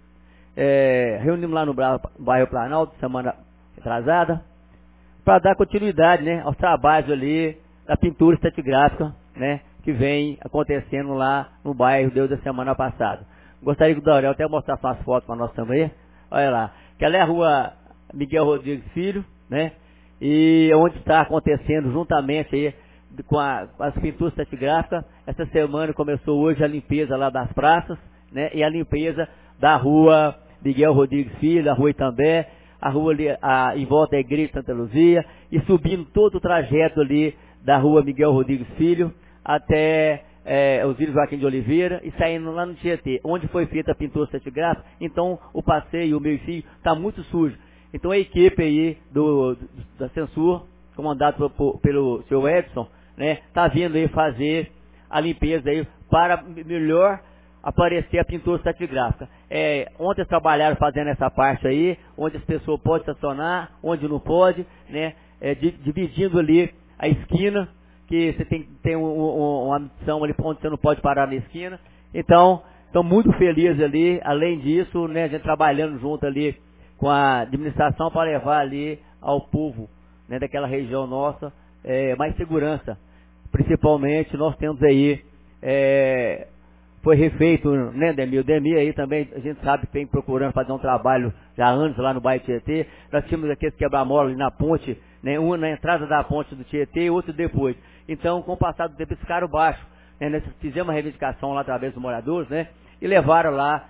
É, reunimos lá no bairro Planalto, semana atrasada, para dar continuidade, né, aos trabalhos ali da pintura estratigráfica, né, que vem acontecendo lá no bairro desde a semana passada. Gostaria que o Daurel até mostrasse umas fotos para nós também. Olha lá, que ela é a rua Miguel Rodrigues Filho, né, e onde está acontecendo juntamente aí com, a, com as pinturas estratigráficas. Essa semana começou hoje a limpeza lá das praças, né, e a limpeza da rua Miguel Rodrigues Filho, a rua Itambé, a rua ali, a, em volta da igreja de Santa Luzia, e subindo todo o trajeto ali da rua Miguel Rodrigues Filho até é, Osíris Joaquim de Oliveira e saindo lá no Tietê, onde foi feita a pintura estratigráfica. Então o passeio, o meio-fio, está muito sujo. Então a equipe aí do, do, da Censur, comandada pelo, pelo senhor Edson, né, está vindo aí fazer a limpeza aí para melhor aparecer a pintura estratigráfica. É, ontem trabalharam fazendo essa parte aí, onde as pessoas podem estacionar, onde não pode, né, é, di, dividindo ali a esquina, que você tem, tem um, um, uma missão ali onde você não pode parar na esquina. Então, estão muito felizes ali. Além disso, né, a gente trabalhando junto ali com a administração para levar ali ao povo, né, daquela região nossa, é, mais segurança. Principalmente, nós temos aí, é, foi refeito, né, Demir? O Demir aí também, a gente sabe que vem procurando fazer um trabalho já há anos lá no bairro Tietê. Nós tínhamos aqueles quebra-mola ali na ponte, né, um na entrada da ponte do Tietê e outro depois. Então, com o passar do tempo, eles ficaram baixos. Né, nós fizemos uma reivindicação lá através dos moradores, né, e levaram lá,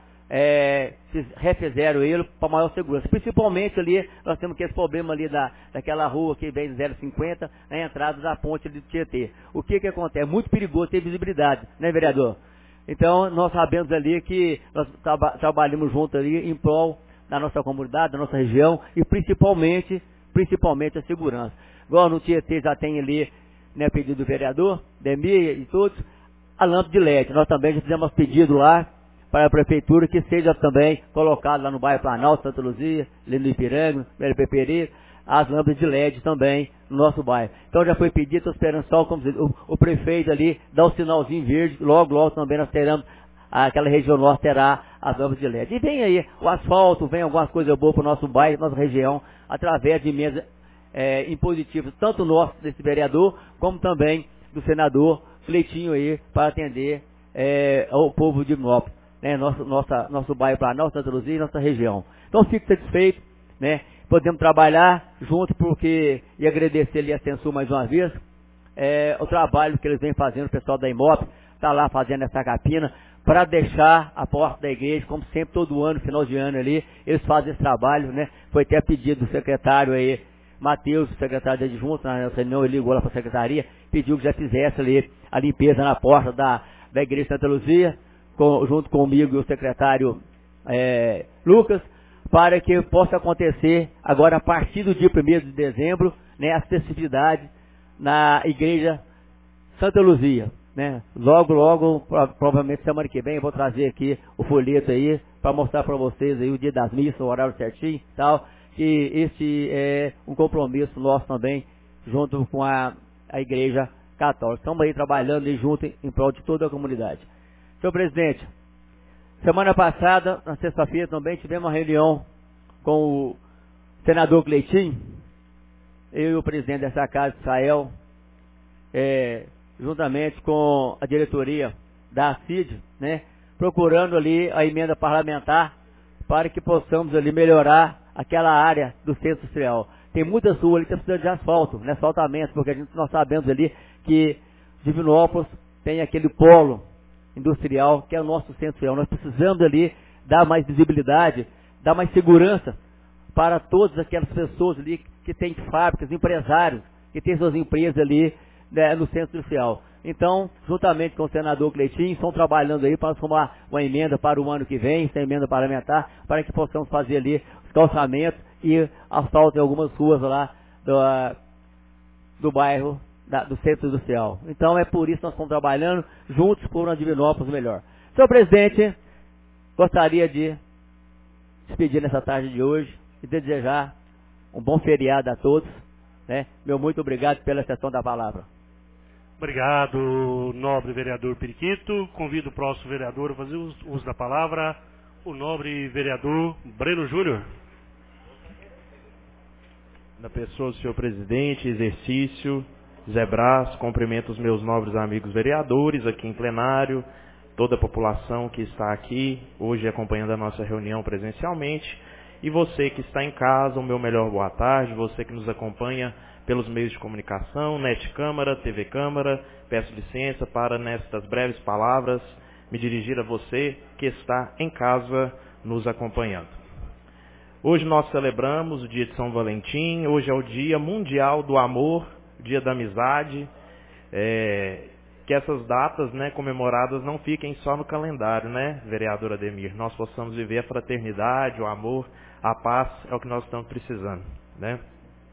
é, refizeram ele para maior segurança. Principalmente ali, nós temos aquele problema ali da, daquela rua que vem zero cinquenta, na entrada da ponte do Tietê. O que que acontece? É muito perigoso ter visibilidade, né, vereador? Então, nós sabemos ali que nós traba, trabalhamos juntos ali em prol da nossa comunidade, da nossa região, e principalmente, principalmente a segurança. Igual no Tietê já tem ali, né, pedido do vereador, Demir e todos, a lâmpada de L E D. Nós também já fizemos pedido lá para a prefeitura que seja também colocado lá no bairro Planalto, Santa Luzia, ali no Ipiranga, no L P Pereira, as lâmpadas de L E D também no nosso bairro. Então já foi pedido, estou esperando só como dizer, o, o prefeito ali dar o sinalzinho verde, logo, logo também nós teremos, aquela região norte terá as lâmpadas de L E D. E vem aí o asfalto, vem algumas coisas boas para o nosso bairro, nossa região, através de emendas é, impositivas, tanto nosso, desse vereador, como também do senador Cleitinho aí, para atender é, ao povo de Divinópolis, né, nosso, nossa, nosso bairro Planalto, Santa Luzia e nossa região. Então fico satisfeito, né, podemos trabalhar junto, porque, e agradecer ali a Censur mais uma vez, é, o trabalho que eles vêm fazendo, o pessoal da Imop, está lá fazendo essa capina, para deixar a porta da igreja, como sempre, todo ano, final de ano ali, eles fazem esse trabalho, né, foi até pedido do secretário aí, Matheus, o secretário de adjunto, na reunião ele ligou lá para a secretaria, pediu que já fizesse ali a limpeza na porta da, da igreja de Santa Luzia, com, junto comigo e o secretário é, Lucas, para que possa acontecer agora a partir do dia primeiro de dezembro, né, as festividades na igreja Santa Luzia, né? Logo, logo, provavelmente semana que vem eu vou trazer aqui o folheto aí para mostrar para vocês aí o dia das missas, o horário certinho e tal, que este é um compromisso nosso também junto com a, a igreja católica. Estamos aí trabalhando aí junto em, em prol de toda a comunidade. Senhor presidente, semana passada, na sexta-feira também, tivemos uma reunião com o senador Cleitinho, eu e o presidente dessa casa, Israel, é, juntamente com a diretoria da C I D, né, procurando ali a emenda parlamentar para que possamos ali melhorar aquela área do centro industrial. Tem muitas ruas ali que precisam de asfalto, né, asfaltamento, porque a gente, nós sabemos ali que Divinópolis tem aquele polo industrial que é o nosso centro industrial. Nós precisamos ali dar mais visibilidade, dar mais segurança para todas aquelas pessoas ali que têm fábricas, empresários, que têm suas empresas ali, né, no centro industrial. Então, juntamente com o senador Cleitinho, estão trabalhando aí para formar uma emenda para o ano que vem, essa emenda parlamentar, para que possamos fazer ali os calçamentos e asfalto em algumas ruas lá do, do bairro da, do centro industrial. Então é por isso que nós estamos trabalhando juntos por uma Divinópolis melhor. Senhor presidente, gostaria de despedir nessa tarde de hoje e desejar um bom feriado a todos. Né? Meu muito obrigado pela sessão da palavra. Obrigado, nobre vereador Periquito. Convido o próximo vereador a fazer uso da palavra, o nobre vereador Breno Júnior. Na pessoa do senhor presidente, exercício, Zé Brás, cumprimento os meus nobres amigos vereadores aqui em plenário, toda a população que está aqui, hoje acompanhando a nossa reunião presencialmente, e você que está em casa, o meu melhor boa tarde, você que nos acompanha pelos meios de comunicação, Net Câmara, T V Câmara, peço licença para, nestas breves palavras, me dirigir a você que está em casa nos acompanhando. Hoje nós celebramos o dia de São Valentim, hoje é o dia mundial do amor, dia da amizade, é, que essas datas, né, comemoradas não fiquem só no calendário, né, vereador Ademir, nós possamos viver a fraternidade, o amor, a paz, é o que nós estamos precisando, né.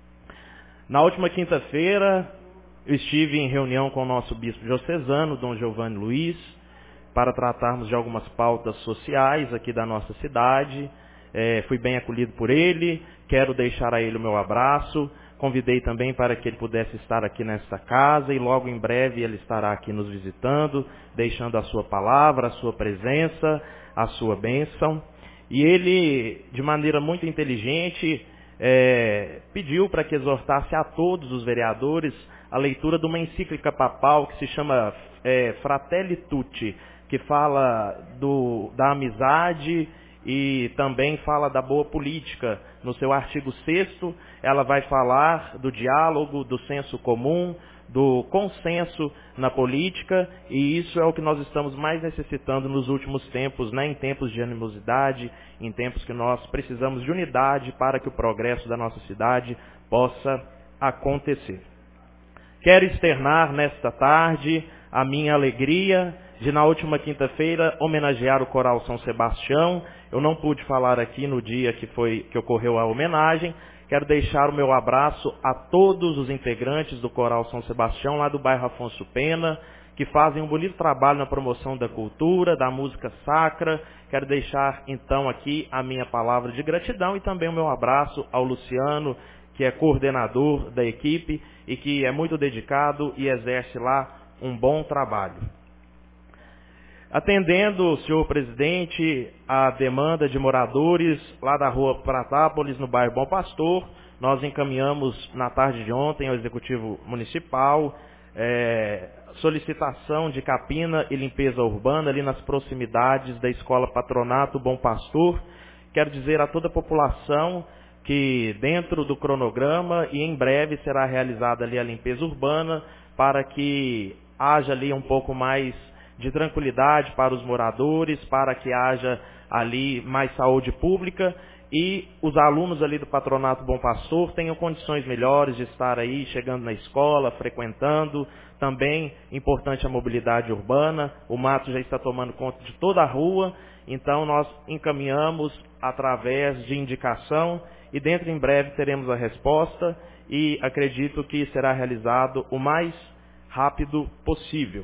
Na última quinta-feira, eu estive em reunião com o nosso bispo diocesano, Dom Giovanni Luiz, para tratarmos de algumas pautas sociais aqui da nossa cidade. É, fui bem acolhido por ele, quero deixar a ele o meu abraço. Convidei também para que ele pudesse estar aqui nesta casa e logo em breve ele estará aqui nos visitando, deixando a sua palavra, a sua presença, a sua bênção. E ele, de maneira muito inteligente, É, pediu para que exortasse a todos os vereadores a leitura de uma encíclica papal que se chama é, Fratelli Tutti, que fala do, da amizade e também fala da boa política. No seu artigo sexto, ela vai falar do diálogo, do senso comum, do consenso na política, e isso é o que nós estamos mais necessitando nos últimos tempos, né? Em tempos de animosidade, em tempos que nós precisamos de unidade para que o progresso da nossa cidade possa acontecer. Quero externar nesta tarde a minha alegria de, na última quinta-feira, homenagear o Coral São Sebastião. Eu não pude falar aqui no dia que, foi, que ocorreu a homenagem. Quero deixar o meu abraço a todos os integrantes do Coral São Sebastião, lá do bairro Afonso Pena, que fazem um bonito trabalho na promoção da cultura, da música sacra. Quero deixar, então, aqui a minha palavra de gratidão e também o meu abraço ao Luciano, que é coordenador da equipe e que é muito dedicado e exerce lá um bom trabalho. Atendendo, senhor presidente, a demanda de moradores lá da rua Pratápolis, no bairro Bom Pastor, nós encaminhamos na tarde de ontem ao Executivo Municipal é, solicitação de capina e limpeza urbana ali nas proximidades da Escola Patronato Bom Pastor. Quero dizer a toda a população que dentro do cronograma e em breve será realizada ali a limpeza urbana para que haja ali um pouco mais de tranquilidade para os moradores, para que haja ali mais saúde pública e os alunos ali do Patronato Bom Pastor tenham condições melhores de estar aí chegando na escola, frequentando. Também importante a mobilidade urbana, o mato já está tomando conta de toda a rua, então nós encaminhamos através de indicação e dentro em breve teremos a resposta e acredito que será realizado o mais rápido possível.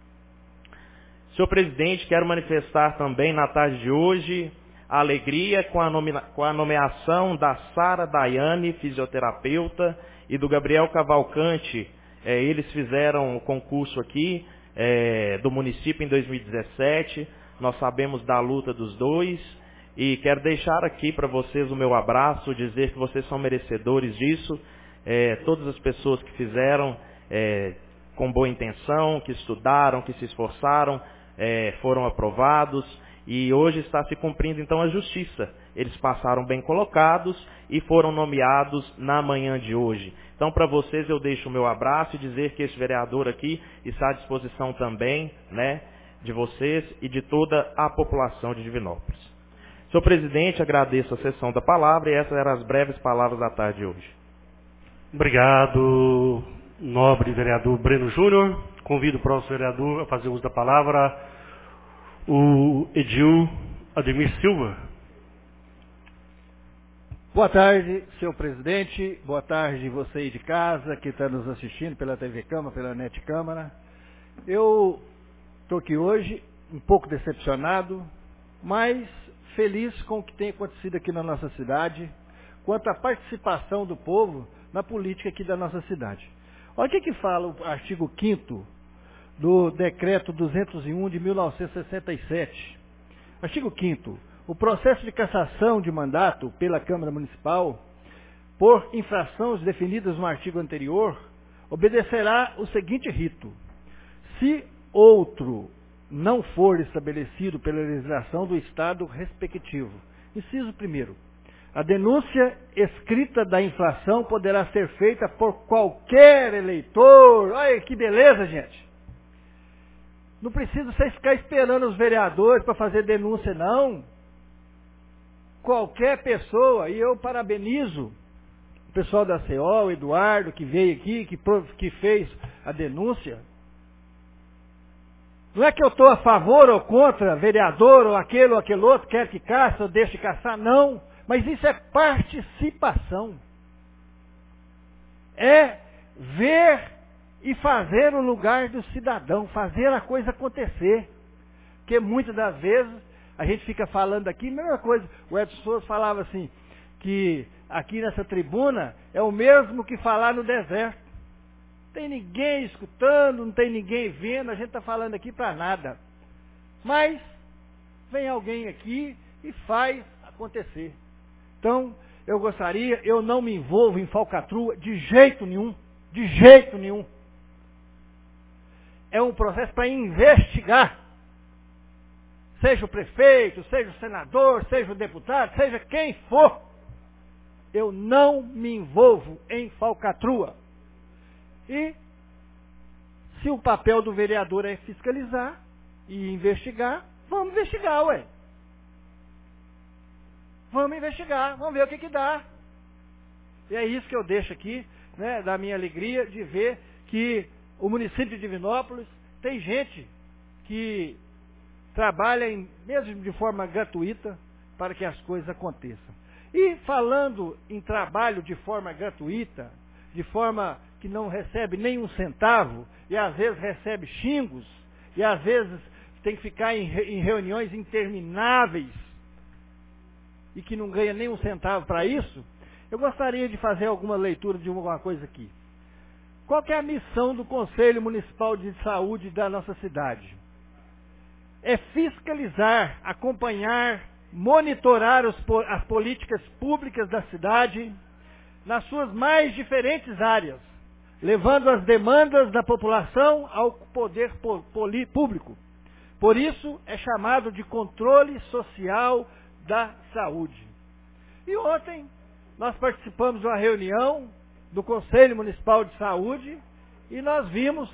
Senhor presidente, quero manifestar também na tarde de hoje a alegria com a, nomina, com a nomeação da Sara Daiane, fisioterapeuta, e do Gabriel Cavalcante. É, eles fizeram o concurso aqui é, do município em dois mil e dezessete. Nós sabemos da luta dos dois e quero deixar aqui para vocês o meu abraço, dizer que vocês são merecedores disso. É, todas as pessoas que fizeram é, com boa intenção, que estudaram, que se esforçaram, É, foram aprovados e hoje está se cumprindo então a justiça. Eles passaram bem colocados e foram nomeados na manhã de hoje. Então para vocês eu deixo o meu abraço e dizer que esse vereador aqui está à disposição também, né, de vocês e de toda a população de Divinópolis. Senhor presidente, agradeço a sessão da palavra e essas eram as breves palavras da tarde de hoje. Obrigado, nobre vereador Breno Júnior. Convido o próximo vereador a fazer uso da palavra, o Edil Ademir Silva. Boa tarde, senhor presidente. Boa tarde, você aí de casa, que está nos assistindo pela T V Câmara, pela Net Câmara. Eu estou aqui hoje um pouco decepcionado, mas feliz com o que tem acontecido aqui na nossa cidade, quanto à participação do povo na política aqui da nossa cidade. Olha o que, que fala o artigo quinto do decreto duzentos e um de mil novecentos e sessenta e sete. Artigo quinto. O processo de cassação de mandato pela Câmara Municipal, por infrações definidas no artigo anterior, obedecerá o seguinte rito: se outro não for estabelecido pela legislação do Estado respectivo. Inciso primeiro. A denúncia escrita da infração poderá ser feita por qualquer eleitor. Olha que beleza, gente. Não precisa vocês ficar esperando os vereadores para fazer denúncia, não. Qualquer pessoa, e eu parabenizo o pessoal da C O, o Eduardo, que veio aqui, que, que fez a denúncia. Não é que eu estou a favor ou contra vereador, ou aquele ou aquele outro, quer que caça ou deixe caçar, não. Mas isso é participação. É ver e fazer o lugar do cidadão, fazer a coisa acontecer. Porque muitas das vezes a gente fica falando aqui, mesma coisa. O Edson Souza falava assim, que aqui nessa tribuna é o mesmo que falar no deserto. Não tem ninguém escutando, não tem ninguém vendo, a gente está falando aqui para nada. Mas vem alguém aqui e faz acontecer. Então, eu gostaria, eu não me envolvo em falcatrua de jeito nenhum, de jeito nenhum. É um processo para investigar. Seja o prefeito, seja o senador, seja o deputado, seja quem for. Eu não me envolvo em falcatrua. E se o papel do vereador é fiscalizar e investigar, vamos investigar, ué. Vamos investigar, vamos ver o que que dá. E é isso que eu deixo aqui, né, da minha alegria de ver que o município de Divinópolis tem gente que trabalha em, mesmo de forma gratuita para que as coisas aconteçam. E falando em trabalho de forma gratuita, de forma que não recebe nenhum centavo, e às vezes recebe xingos, e às vezes tem que ficar em, em reuniões intermináveis, e que não ganha nenhum centavo para isso, eu gostaria de fazer alguma leitura de alguma coisa aqui. Qual que é a missão do Conselho Municipal de Saúde da nossa cidade? É fiscalizar, acompanhar, monitorar os, as políticas públicas da cidade nas suas mais diferentes áreas, levando as demandas da população ao poder público. Por isso, é chamado de controle social da saúde. E ontem, nós participamos de uma reunião do Conselho Municipal de Saúde e nós vimos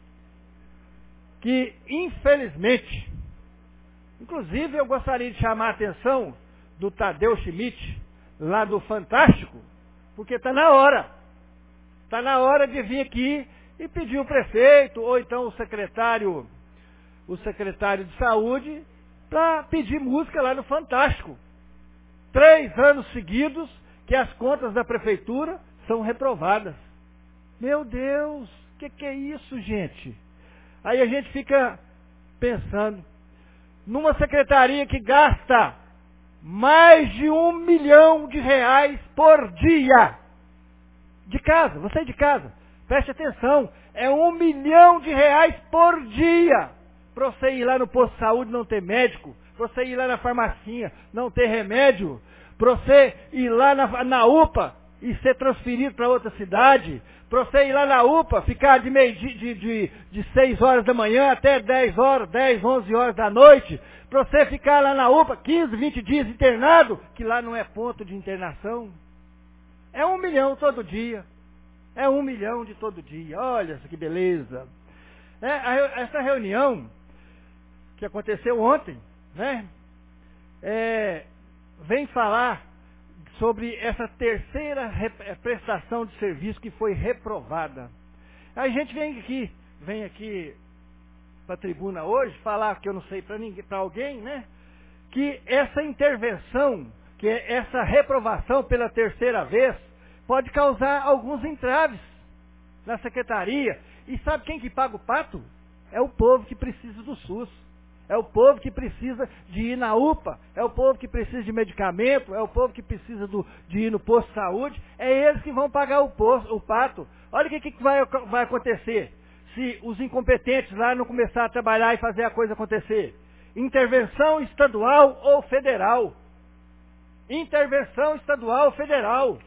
que, infelizmente, inclusive eu gostaria de chamar a atenção do Tadeu Schmidt, lá do Fantástico, porque está na hora. Está na hora de vir aqui e pedir o prefeito, ou então o secretário, o secretário de saúde, para pedir música lá no Fantástico. Três anos seguidos que as contas da prefeitura são reprovadas. Meu Deus, o que, que é isso, gente? Aí a gente fica pensando, numa secretaria que gasta mais de um milhão de reais por dia. De casa, você de casa, preste atenção, é um milhão de reais por dia. Para você ir lá no posto de saúde não ter médico, para você ir lá na farmacinha não ter remédio, para você ir lá na, na U P A e ser transferido para outra cidade, para você ir lá na U P A, ficar de, meio, de, de, de, de seis horas da manhã até dez horas, dez, onze horas da noite, para você ficar lá na U P A quinze, vinte dias internado, que lá não é ponto de internação. É um milhão todo dia. É um milhão de todo dia. Olha que beleza. É, a, essa reunião que aconteceu ontem, né, é, vem falar sobre essa terceira prestação de serviço que foi reprovada. A gente vem aqui, vem aqui para a tribuna hoje falar, que eu não sei para ninguém, para alguém, né, que essa intervenção que essa reprovação pela terceira vez pode causar alguns entraves na secretaria. E sabe quem que paga o pato? É o povo que precisa do SUS. É o povo que precisa de ir na U P A. É o povo que precisa de medicamento. É o povo que precisa do, de ir no posto de saúde. É eles que vão pagar o, posto, o pato. Olha o que, que vai, vai acontecer se os incompetentes lá não começar a trabalhar e fazer a coisa acontecer. Intervenção estadual ou federal. Intervenção estadual ou federal.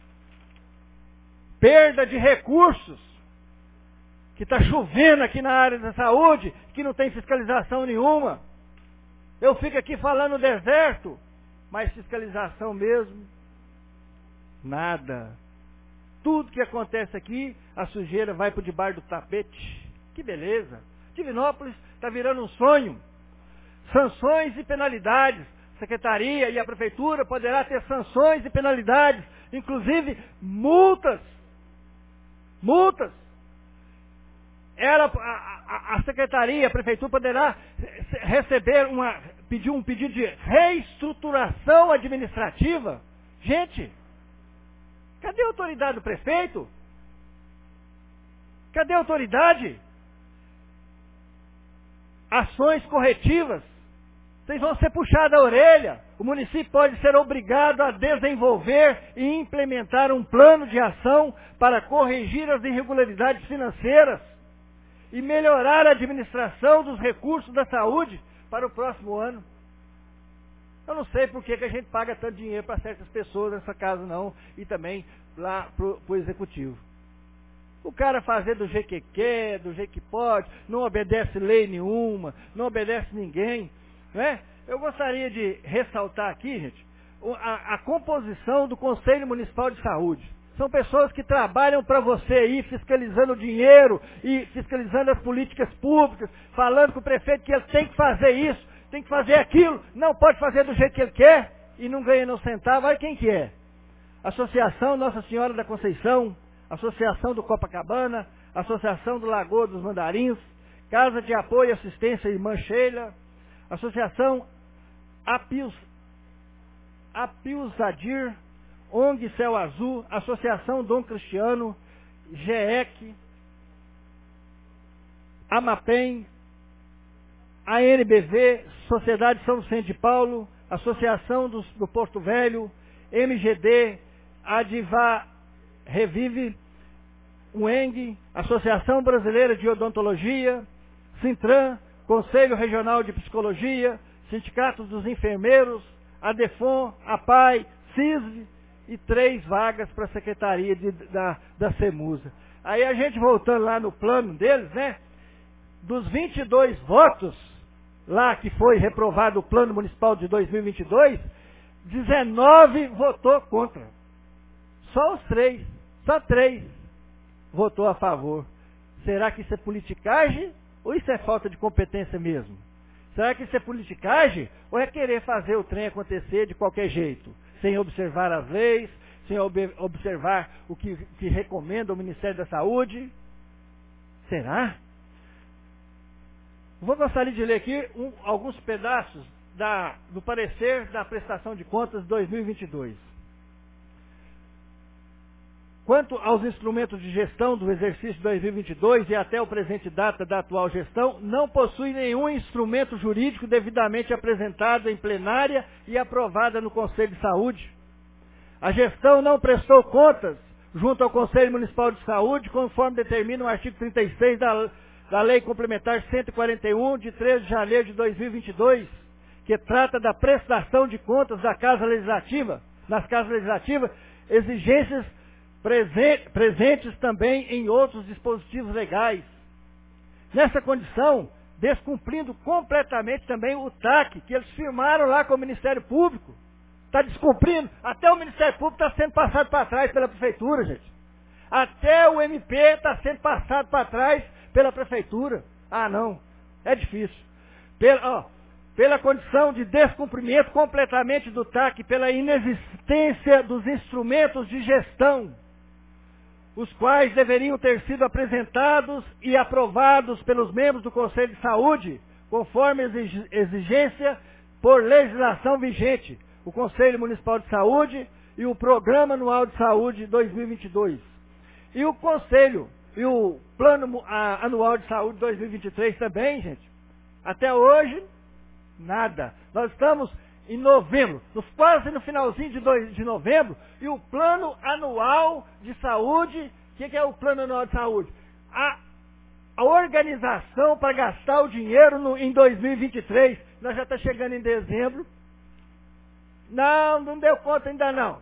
Perda de recursos. Que está chovendo aqui na área da saúde, que não tem fiscalização nenhuma. Eu fico aqui falando deserto, mas fiscalização mesmo, nada. Tudo que acontece aqui, a sujeira vai por debaixo do tapete. Que beleza. Divinópolis está virando um sonho. Sanções e penalidades. A Secretaria e a Prefeitura poderá ter sanções e penalidades, inclusive multas. Multas. Ela, a, a Secretaria, a Prefeitura poderá receber uma, pedir um pedido de reestruturação administrativa. Gente, cadê a autoridade do prefeito? Cadê a autoridade? Ações corretivas. Vocês vão ser puxados a orelha. O município pode ser obrigado a desenvolver e implementar um plano de ação para corrigir as irregularidades financeiras e melhorar a administração dos recursos da saúde para o próximo ano. Eu não sei por que, que a gente paga tanto dinheiro para certas pessoas nessa casa não, e também lá para o executivo. O cara fazer do jeito que quer, do jeito que pode, não obedece lei nenhuma, não obedece ninguém, né? Eu gostaria de ressaltar aqui, gente, a, a composição do Conselho Municipal de Saúde. São pessoas que trabalham para você aí, fiscalizando o dinheiro e fiscalizando as políticas públicas, falando com o prefeito que ele tem que fazer isso, tem que fazer aquilo, não pode fazer do jeito que ele quer e não ganha nem um centavo. Olha quem que é. Associação Nossa Senhora da Conceição, Associação do Copacabana, Associação do Lagoa dos Mandarins, Casa de Apoio e Assistência Irmã Sheila, Associação Apios, Apiusadir, O N G Céu Azul, Associação Dom Cristiano, G E C, Amapem, A N B V, Sociedade São Vicente de Paulo, Associação do, do Porto Velho, M G D, Adiva Revive, U E N G, Associação Brasileira de Odontologia, Sintran, Conselho Regional de Psicologia, Sindicatos dos Enfermeiros, ADEFON, APAI, CISV, e três vagas para a Secretaria de, da, da CEMUSA. Aí a gente voltando lá no plano deles, né? Dos vinte e dois votos, lá que foi reprovado o Plano Municipal de dois mil e vinte e dois, dezenove votou contra. Só os três, só três votou a favor. Será que isso é politicagem ou isso é falta de competência mesmo? Será que isso é politicagem ou é querer fazer o trem acontecer de qualquer jeito? Sem observar as leis, sem ob- observar o que, que recomenda o Ministério da Saúde? Será? Vou gostaria de ler aqui um, alguns pedaços da, do parecer da prestação de contas de dois mil e vinte e dois. Quanto aos instrumentos de gestão do exercício de dois mil e vinte e dois e até o presente data da atual gestão, não possui nenhum instrumento jurídico devidamente apresentado em plenária e aprovada no Conselho de Saúde. A gestão não prestou contas junto ao Conselho Municipal de Saúde, conforme determina o artigo trinta e seis da, da Lei Complementar cento e quarenta e um, de treze de janeiro de dois mil e vinte e dois, que trata da prestação de contas da Casa Legislativa, nas Casas Legislativas, exigências presentes também em outros dispositivos legais. Nessa condição, descumprindo completamente também o T A C, que eles firmaram lá com o Ministério Público. Está descumprindo. Até o Ministério Público está sendo passado para trás pela Prefeitura, gente. Até o M P está sendo passado para trás pela Prefeitura. Ah, não. É difícil. Pela, ó, pela condição de descumprimento completamente do T A C, pela inexistência dos instrumentos de gestão, os quais deveriam ter sido apresentados e aprovados pelos membros do Conselho de Saúde, conforme exigência por legislação vigente. O o Conselho Municipal de Saúde e o Programa Anual de Saúde dois mil e vinte e dois. E o Conselho e o Plano a, Anual de Saúde dois mil e vinte e três também, gente. Até hoje, nada. Nós estamos em novembro, nos quase no finalzinho de, dois, de novembro, e o Plano Anual de Saúde, o que, que é o Plano Anual de Saúde? A, a organização para gastar o dinheiro no, em dois mil e vinte e três, nós já está chegando em dezembro. Não, não deu conta ainda não.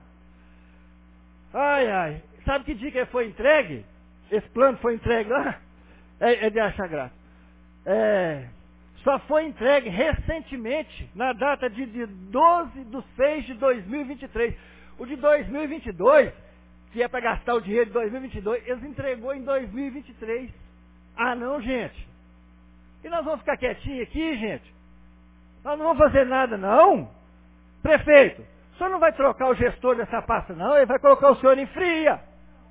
Ai, ai. Sabe que dia que foi entregue? Esse plano foi entregue lá? É, é de achar graça. É, só foi entregue recentemente, na data de, de doze de seis de dois mil e vinte e três. O de dois mil e vinte e dois, que é para gastar o dinheiro de dois mil e vinte e dois, eles entregou em dois mil e vinte e três. Ah, não, gente. E nós vamos ficar quietinhos aqui, gente? Nós não vamos fazer nada, não. Prefeito, o senhor não vai trocar o gestor dessa pasta, não? Ele vai colocar o senhor em fria.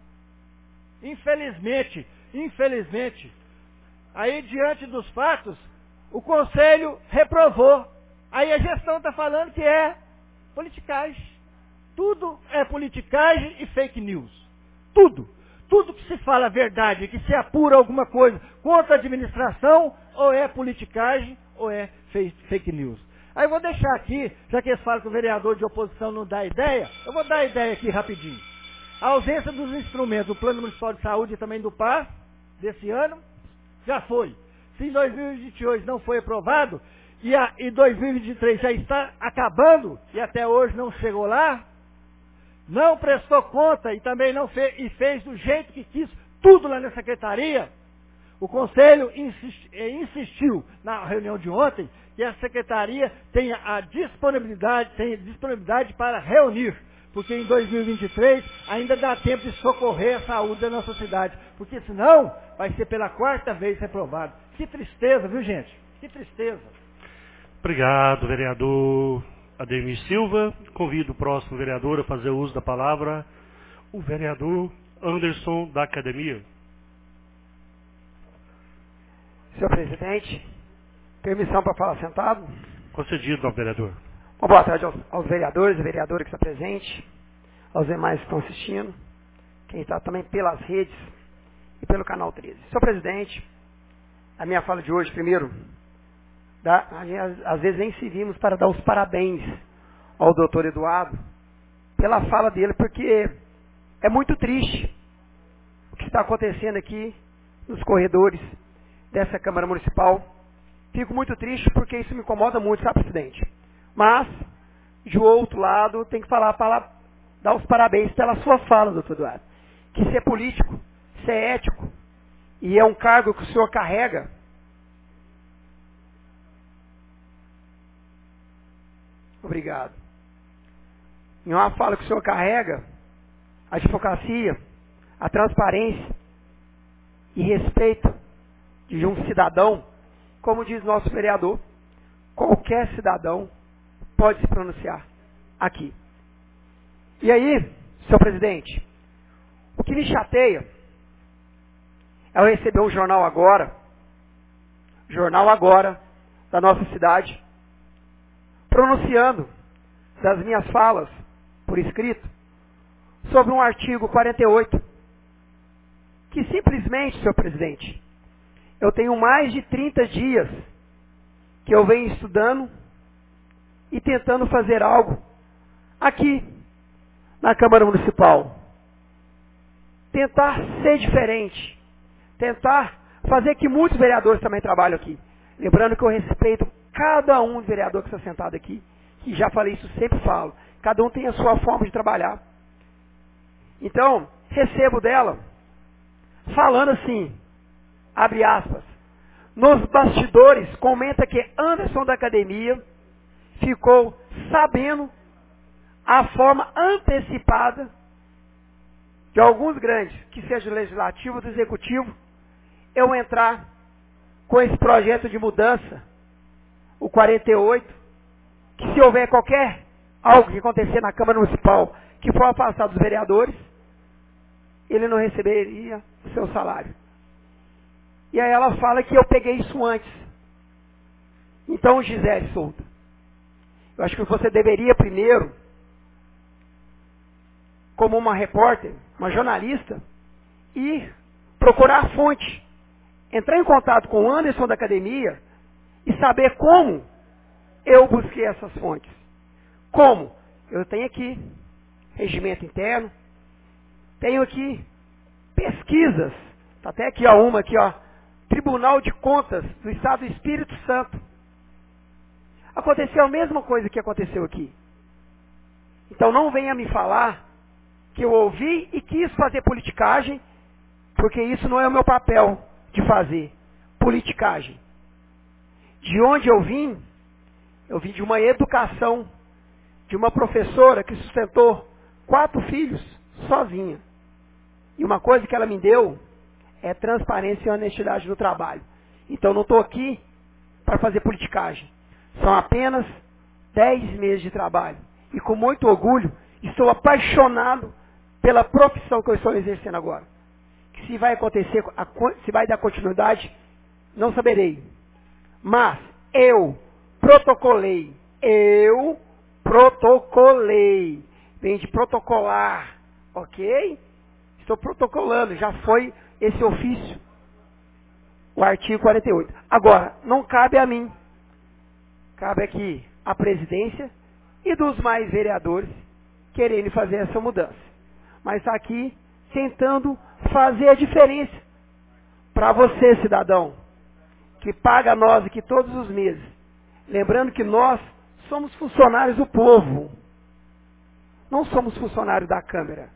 Infelizmente, infelizmente. Aí, diante dos fatos, o conselho reprovou. Aí a gestão está falando que é politicagem. Tudo é politicagem e fake news. Tudo. Tudo que se fala a verdade, que se apura alguma coisa contra a administração, ou é politicagem, ou é fake news. Aí eu vou deixar aqui, já que eles falam que o vereador de oposição não dá ideia, eu vou dar a ideia aqui rapidinho. A ausência dos instrumentos do Plano Municipal de Saúde e também do P A S, desse ano, já foi. Se em dois mil e vinte e dois não foi aprovado, e, a, e dois mil e vinte e três já está acabando, e até hoje não chegou lá, não prestou conta e também não fez, e fez do jeito que quis, tudo lá na secretaria, o Conselho insist, insistiu na reunião de ontem que a secretaria tenha a disponibilidade, tenha disponibilidade para reunir, porque em dois mil e vinte e três ainda dá tempo de socorrer a saúde da nossa cidade, porque senão vai ser pela quarta vez reprovado. Que tristeza, viu, gente? Que tristeza. Obrigado, vereador Ademir Silva. Convido o próximo vereador a fazer uso da palavra, o vereador Anderson da Academia. Senhor presidente, permissão para falar sentado? Concedido ao vereador. Uma boa tarde aos, aos vereadores e vereadoras que estão presentes, aos demais que estão assistindo, quem está também pelas redes e pelo canal treze. Senhor presidente, a minha fala de hoje, primeiro, dá, às vezes nem servimos para dar os parabéns ao doutor Eduardo pela fala dele, porque é muito triste o que está acontecendo aqui nos corredores dessa Câmara Municipal. Fico muito triste porque isso me incomoda muito, sabe, presidente? Mas, de outro lado, tem que falar para dar os parabéns pela sua fala, doutor Eduardo. Que ser político, ser ético, e é um cargo que o senhor carrega. Obrigado. Em uma fala que o senhor carrega, a advocacia, a transparência e respeito de um cidadão, como diz nosso vereador, qualquer cidadão pode se pronunciar aqui. E aí, senhor presidente, o que me chateia é eu receber um jornal agora, jornal agora, da nossa cidade, pronunciando das minhas falas, por escrito, sobre um artigo quarenta e oito, que simplesmente, senhor presidente, eu tenho mais de trinta dias que eu venho estudando e tentando fazer algo aqui na Câmara Municipal. Tentar ser diferente. Tentar fazer que muitos vereadores também trabalham aqui. Lembrando que eu respeito cada um vereador que está sentado aqui, que já falei isso, sempre falo. Cada um tem a sua forma de trabalhar. Então, recebo dela, falando assim, abre aspas, nos bastidores, comenta que Anderson da Academia ficou sabendo a forma antecipada de alguns grandes, que seja do Legislativo ou do Executivo, eu entrar com esse projeto de mudança, o quarenta e oito, que se houver qualquer algo que acontecer na Câmara Municipal que for afastado dos vereadores, ele não receberia o seu salário. E aí ela fala que eu peguei isso antes. Então, Gisele Souto, Eu acho que você deveria primeiro, como uma repórter, uma jornalista, ir procurar a fonte, entrar em contato com o Anderson da academia e saber como eu busquei essas fontes. Como? Eu tenho aqui regimento interno, tenho aqui pesquisas, está até aqui ó, uma aqui, ó, Tribunal de Contas do Estado do Espírito Santo. Aconteceu a mesma coisa que aconteceu aqui. Então não venha me falar que eu ouvi e quis fazer politicagem, porque isso não é o meu papel de fazer politicagem. De onde eu vim? Eu vim de uma educação, de uma professora que sustentou quatro filhos sozinha. E uma coisa que ela me deu é transparência e honestidade no trabalho. Então não estou aqui para fazer politicagem. São apenas dez meses de trabalho. E com muito orgulho, estou apaixonado pela profissão que eu estou exercendo agora. Que se vai acontecer, se vai dar continuidade, não saberei. Mas eu protocolei, eu protocolei, vem de protocolar, ok? Estou protocolando, já foi esse ofício, o artigo quarenta e oito. Agora, não cabe a mim, cabe aqui a presidência e dos mais vereadores querendo fazer essa mudança. Mas está aqui tentando fazer a diferença para você, cidadão, que paga nós aqui todos os meses. Lembrando que nós somos funcionários do povo. Não somos funcionários da Câmara.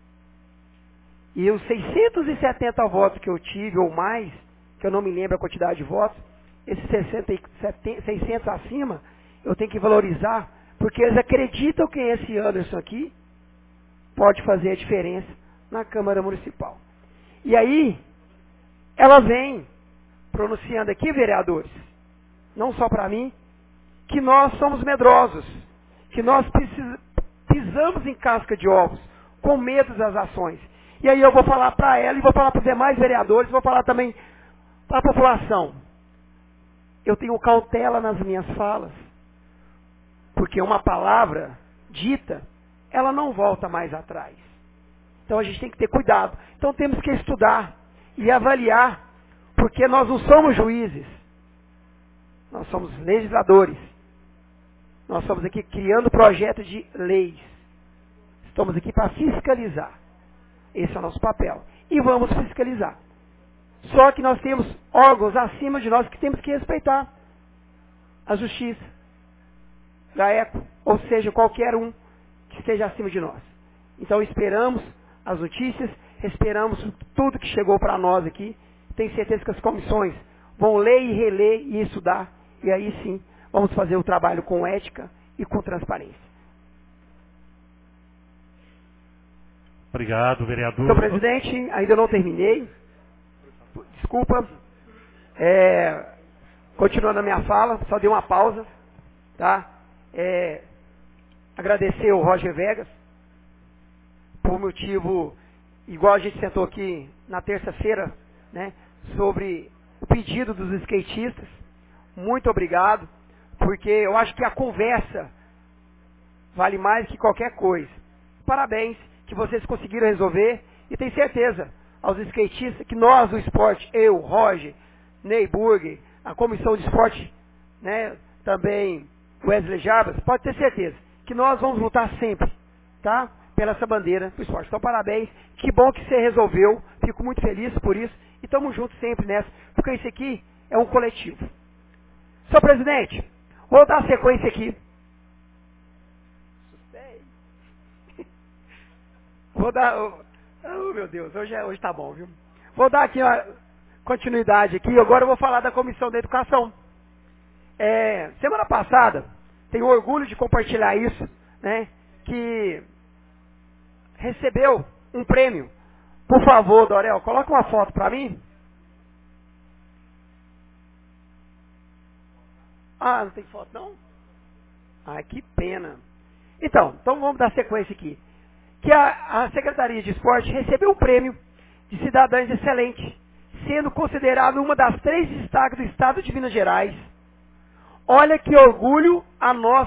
E os seiscentos e setenta votos que eu tive, ou mais, que eu não me lembro a quantidade de votos, esses sessenta e sete, seiscentos acima, eu tenho que valorizar, porque eles acreditam que esse Anderson aqui pode fazer a diferença na Câmara Municipal. E aí, ela vem pronunciando aqui, vereadores, não só para mim, que nós somos medrosos, que nós pisamos em casca de ovos, com medo das ações. E aí eu vou falar para ela e vou falar para os demais vereadores, vou falar também para a população. Eu tenho cautela nas minhas falas, porque uma palavra dita, ela não volta mais atrás. Então a gente tem que ter cuidado. Então temos que estudar e avaliar, porque nós não somos juízes, nós somos legisladores. Nós estamos aqui criando projetos de leis. Estamos aqui para fiscalizar. Esse é o nosso papel. E vamos fiscalizar. Só que nós temos órgãos acima de nós que temos que respeitar. A justiça, GAECO, ou seja, qualquer um que esteja acima de nós. Então esperamos as notícias, esperamos tudo que chegou para nós aqui. Tenho certeza que as comissões vão ler e reler e estudar. E aí sim, vamos fazer o trabalho com ética e com transparência. Obrigado, vereador. Senhor presidente, ainda não terminei. Desculpa. É, continuando a minha fala, só dei uma pausa. Tá? É, agradecer ao Roger Vegas, por motivo, igual a gente sentou aqui na terça-feira, né, sobre o pedido dos skatistas. Muito obrigado, porque eu acho que a conversa vale mais que qualquer coisa. Parabéns que vocês conseguiram resolver e tenho certeza aos skatistas que nós do esporte, eu, Roger, Ney Burger, a comissão de esporte, né, também Wesley Jarbas, pode ter certeza que nós vamos lutar sempre, tá? Pela essa bandeira do esporte. Então parabéns, que bom que você resolveu, fico muito feliz por isso e estamos juntos sempre nessa, porque isso aqui é um coletivo. Senhor presidente, vou dar sequência aqui. Vou dar... Oh, meu Deus, hoje, é, hoje tá bom, viu? Vou dar aqui uma continuidade aqui. Agora eu vou falar da Comissão da Educação. É, semana passada, tenho orgulho de compartilhar isso, né? Que recebeu um prêmio. Por favor, Dorel, coloca uma foto para mim. Ah, não tem foto não? Ah, que pena. Então, então vamos dar sequência aqui. Que a, a Secretaria de Esporte recebeu o prêmio de Cidadãos Excelente, sendo considerado uma das três destaques do Estado de Minas Gerais. Olha que orgulho a nossa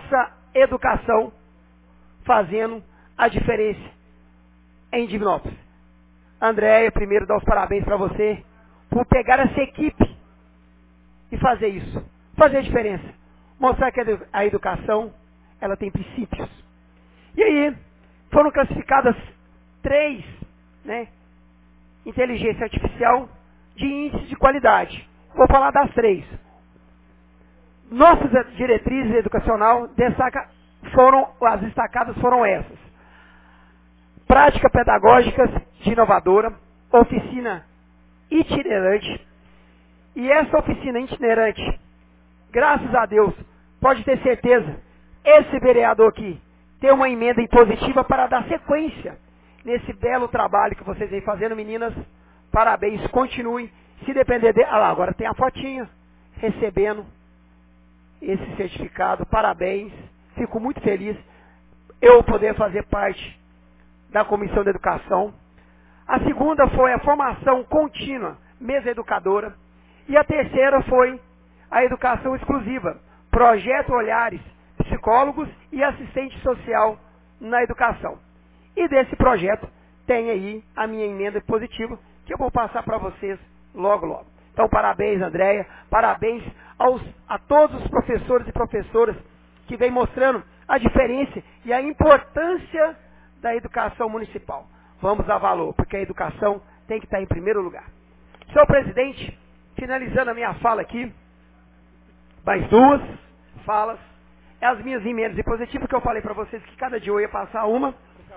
educação fazendo a diferença em Divinópolis. Andréia, primeiro dar os parabéns para você por pegar essa equipe e fazer isso, fazer a diferença, mostrar que a educação ela tem princípios. E aí foram classificadas três, né, inteligência artificial de índice de qualidade. Vou falar das três. Nossas diretrizes educacional destaca, foram, as destacadas foram essas. Prática pedagógicas de inovadora, oficina itinerante. E essa oficina itinerante, graças a Deus, pode ter certeza, esse vereador aqui tem uma emenda impositiva para dar sequência nesse belo trabalho que vocês vêm fazendo, meninas. Parabéns, continuem. Se depender de... Ah lá, agora tem a fotinha recebendo esse certificado. Parabéns. Fico muito feliz eu poder fazer parte da Comissão de Educação. A segunda foi a formação contínua, mesa educadora. E a terceira foi a educação exclusiva, projeto Olhares, psicólogos e assistente social na educação. E desse projeto tem aí a minha emenda positiva, que eu vou passar para vocês logo, logo. Então, parabéns, Andréia, parabéns aos, a todos os professores e professoras que vêm mostrando a diferença e a importância da educação municipal. Vamos dar valor, porque a educação tem que estar em primeiro lugar. Senhor presidente, finalizando a minha fala aqui, mais duas falas, é as minhas emendas impositivas, que eu falei para vocês que cada dia eu ia passar uma.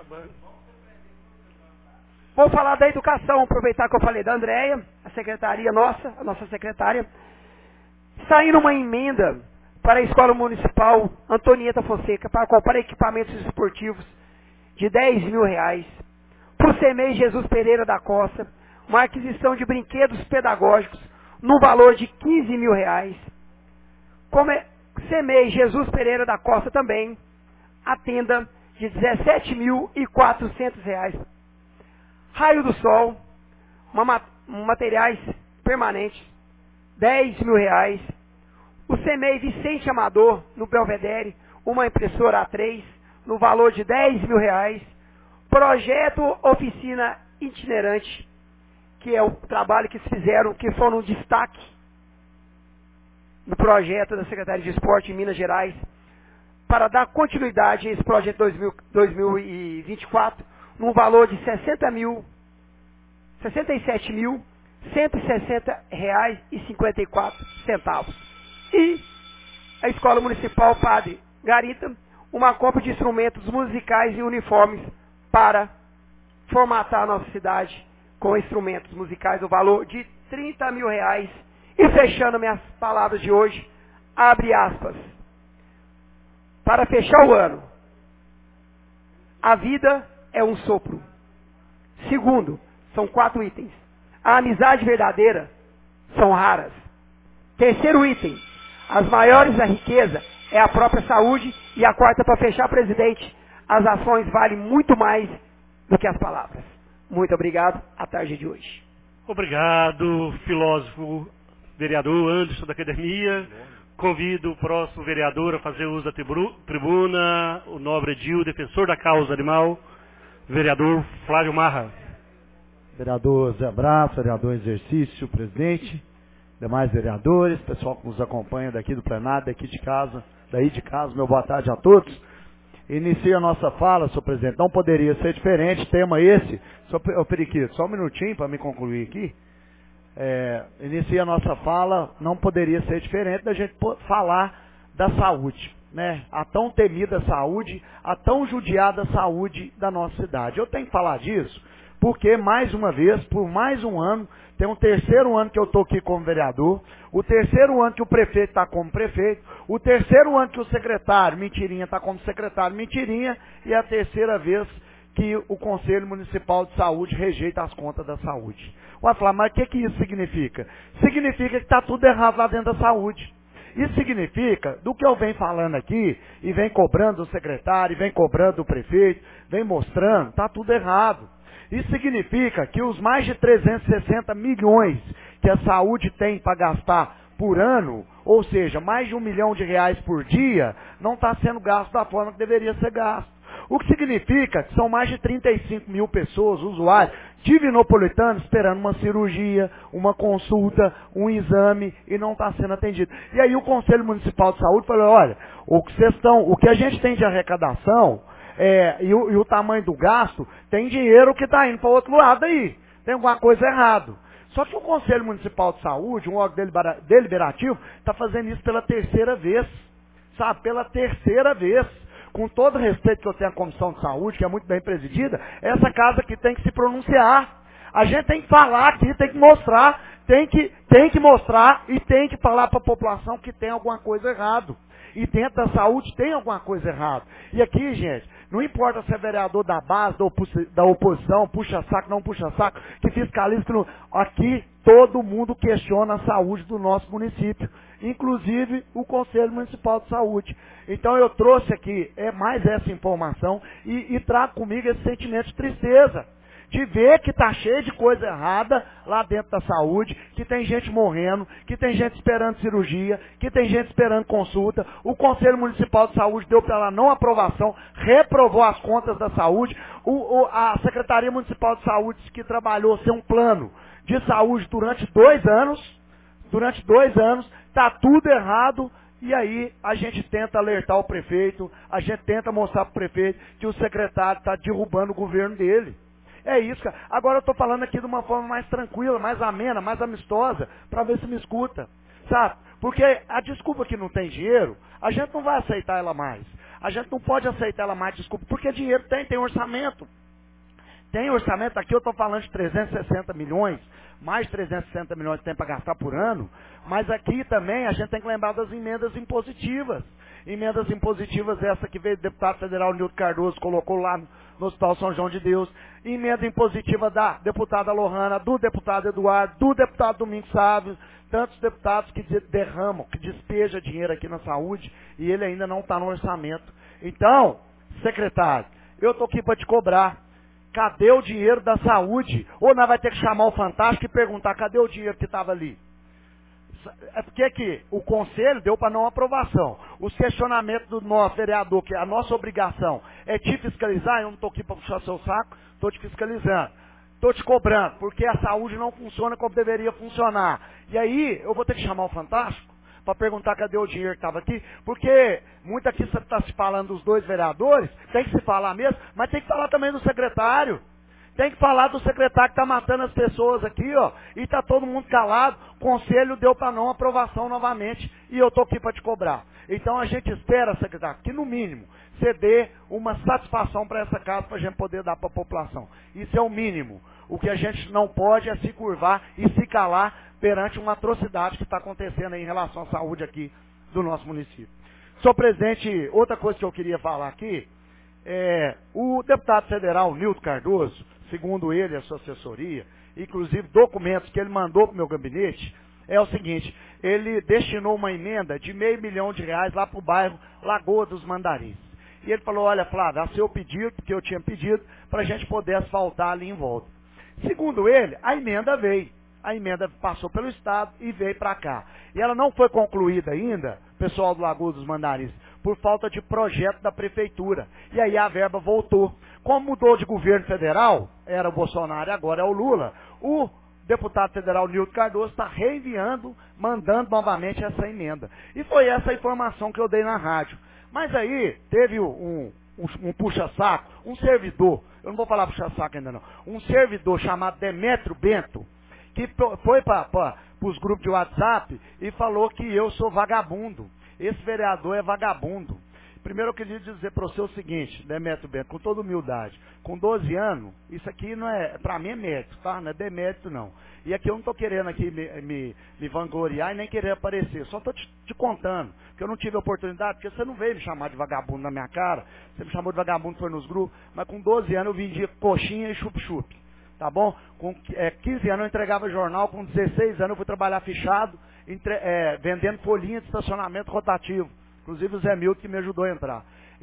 Vou falar da educação, aproveitar que eu falei da Andréia, a secretaria nossa, a nossa secretária. Saindo uma emenda para a Escola Municipal Antonieta Fonseca para comprar equipamentos esportivos de dez mil reais. Para o SEMEI Jesus Pereira da Costa, uma aquisição de brinquedos pedagógicos no valor de quinze mil reais. Como é SEMEI Jesus Pereira da Costa também, a tenda de dezessete mil e quatrocentos reais. Raio do Sol, uma, materiais permanentes, dez mil reais. O SEMEI Vicente Amador, no Belvedere, uma impressora A três, no valor de dez mil reais. Projeto Oficina Itinerante, que é o trabalho que eles fizeram, que foram um destaque no projeto da Secretaria de Esporte em Minas Gerais, para dar continuidade a esse projeto dois mil e vinte e quatro, num valor de sessenta mil, sessenta e sete mil, cento e sessenta reais e cinquenta e quatro centavos. E a Escola Municipal Padre Garita, uma compra de instrumentos musicais e uniformes para formatar a nossa cidade com instrumentos musicais, o valor de trinta mil reais. E fechando minhas palavras de hoje, abre aspas. Para fechar o ano, a vida é um sopro. Segundo, são quatro itens. A amizade verdadeira são raras. Terceiro item, as maiores da riqueza é a própria saúde. E a quarta, para fechar, presidente, as ações valem muito mais do que as palavras. Muito obrigado, à tarde de hoje. Obrigado, filósofo, vereador Anderson da Academia. Convido o próximo vereador a fazer uso da tribuna, o nobre Edil, defensor da causa animal, vereador Flávio Marra. Vereador Zé Braço, vereador em exercício, presidente, demais vereadores, pessoal que nos acompanha daqui do plenário, daqui de casa, daí de casa, meu boa tarde a todos. Inicio a nossa fala, senhor presidente, não poderia ser diferente, tema esse, senhor Periquito, só um minutinho para me concluir aqui. É, inicia a nossa fala, não poderia ser diferente da gente falar da saúde, né? A tão temida saúde, a tão judiada saúde da nossa cidade. Eu tenho que falar disso porque, mais uma vez, por mais um ano, tem um terceiro ano que eu estou aqui como vereador, o terceiro ano que o prefeito está como prefeito, o terceiro ano que o secretário, Mentirinha, está como secretário, Mentirinha, e a terceira vez que o Conselho Municipal de Saúde rejeita as contas da saúde. Vai falar, mas o que, que isso significa? Significa que está tudo errado lá dentro da saúde. Isso significa, do que eu venho falando aqui, e vem cobrando o secretário, e vem cobrando o prefeito, vem mostrando, está tudo errado. Isso significa que os mais de trezentos e sessenta milhões que a saúde tem para gastar por ano, ou seja, mais de um milhão de reais por dia, não está sendo gasto da forma que deveria ser gasto. O que significa que são mais de trinta e cinco mil pessoas, usuários, divinopolitanos, esperando uma cirurgia, uma consulta, um exame, e não está sendo atendido. E aí o Conselho Municipal de Saúde falou, olha, o que, vocês estão, o que a gente tem de arrecadação é, e, o, e o tamanho do gasto, tem dinheiro que está indo para o outro lado aí. Tem alguma coisa errada. Só que o Conselho Municipal de Saúde, um órgão deliberativo, está fazendo isso pela terceira vez. Sabe, pela terceira vez. Com todo o respeito que eu tenho à Comissão de Saúde, que é muito bem presidida, é essa casa aqui tem que se pronunciar. A gente tem que falar aqui, tem que mostrar, tem que, tem que mostrar e tem que falar para a população que tem alguma coisa errada. E dentro da saúde tem alguma coisa errada. E aqui, gente, não importa se é vereador da base, da, opo- da oposição, puxa-saco, não puxa-saco, que fiscaliza, que não... Aqui todo mundo questiona a saúde do nosso município, inclusive o Conselho Municipal de Saúde. Então eu trouxe aqui é mais essa informação e, e trago comigo esse sentimento de tristeza, de ver que está cheio de coisa errada lá dentro da saúde, que tem gente morrendo, que tem gente esperando cirurgia, que tem gente esperando consulta. O Conselho Municipal de Saúde deu para ela não aprovação, reprovou as contas da saúde. O, o, a Secretaria Municipal de Saúde disse que trabalhou sem um plano de saúde durante dois anos, durante dois anos, está tudo errado. E aí a gente tenta alertar o prefeito, a gente tenta mostrar para o prefeito que o secretário está derrubando o governo dele. É isso, cara. Agora eu estou falando aqui de uma forma mais tranquila, mais amena, mais amistosa, para ver se me escuta. Sabe? Porque a desculpa que não tem dinheiro, a gente não vai aceitar ela mais. A gente não pode aceitar ela mais, desculpa, porque dinheiro tem, tem orçamento. Tem orçamento, aqui eu estou falando de trezentos e sessenta milhões, mais trezentos e sessenta milhões que tem para gastar por ano, mas aqui também a gente tem que lembrar das emendas impositivas. Emendas impositivas, essa que veio do deputado federal Nilton Cardoso, colocou lá no, no Hospital São João de Deus. Emenda impositiva da deputada Lohana, do deputado Eduardo, do deputado Domingos Sávio, tantos deputados que derramam, que despejam dinheiro aqui na saúde, e ele ainda não está no orçamento. Então, secretário, eu estou aqui para te cobrar. Cadê o dinheiro da saúde? Ou nós vamos ter que chamar o Fantástico e perguntar, cadê o dinheiro que estava ali? É porque que o conselho deu para não aprovação. Os questionamentos do nosso vereador, que a nossa obrigação é te fiscalizar, eu não estou aqui para puxar seu saco, estou te fiscalizando. Estou te cobrando, porque a saúde não funciona como deveria funcionar. E aí, eu vou ter que chamar o Fantástico para perguntar cadê o dinheiro que estava aqui, porque muito aqui você está se falando dos dois vereadores, tem que se falar mesmo, mas tem que falar também do secretário. Tem que falar do secretário que está matando as pessoas aqui, ó, e está todo mundo calado. O conselho deu para não aprovação novamente, e eu estou aqui para te cobrar. Então a gente espera, secretário, que no mínimo você dê uma satisfação para essa casa, para a gente poder dar para a população. Isso é o mínimo. O que a gente não pode é se curvar e se calar perante uma atrocidade que está acontecendo aí em relação à saúde aqui do nosso município. Senhor presidente, outra coisa que eu queria falar aqui, é, o deputado federal Nilton Cardoso, segundo ele, a sua assessoria, inclusive documentos que ele mandou para o meu gabinete, é o seguinte, ele destinou uma emenda de meio milhão de reais lá para o bairro Lagoa dos Mandarins. E ele falou, olha Flávio, a seu pedido, que eu tinha pedido, para a gente poder asfaltar ali em volta. Segundo ele, a emenda veio. A emenda passou pelo Estado e veio para cá. E ela não foi concluída ainda, pessoal do Lagoa dos Mandarins, por falta de projeto da prefeitura. E aí a verba voltou. Como mudou de governo federal, era o Bolsonaro e agora é o Lula, o deputado federal Nilton Cardoso está reenviando, mandando novamente essa emenda. E foi essa a informação que eu dei na rádio. Mas aí teve um, um, um puxa-saco, um servidor, eu não vou falar puxa-saco ainda não, um servidor chamado Demétrio Bento, que foi para os grupos de WhatsApp e falou que eu sou vagabundo. Esse vereador é vagabundo. Primeiro eu queria dizer para você o seguinte, Demétrio Bento, com toda humildade, com doze anos, isso aqui não é, para mim é mérito, tá? Não é demérito não. E aqui eu não estou querendo aqui me, me, me vangloriar e nem querer aparecer, só estou te, te contando, que eu não tive oportunidade, porque você não veio me chamar de vagabundo na minha cara, você me chamou de vagabundo, foi nos grupos, mas com doze anos eu vendia coxinha e chup-chup, tá bom? Com é, quinze anos eu entregava jornal, com dezesseis anos eu fui trabalhar fichado, entre, é, vendendo folhinha de estacionamento rotativo. Inclusive o Zé Milton que me ajudou a entrar.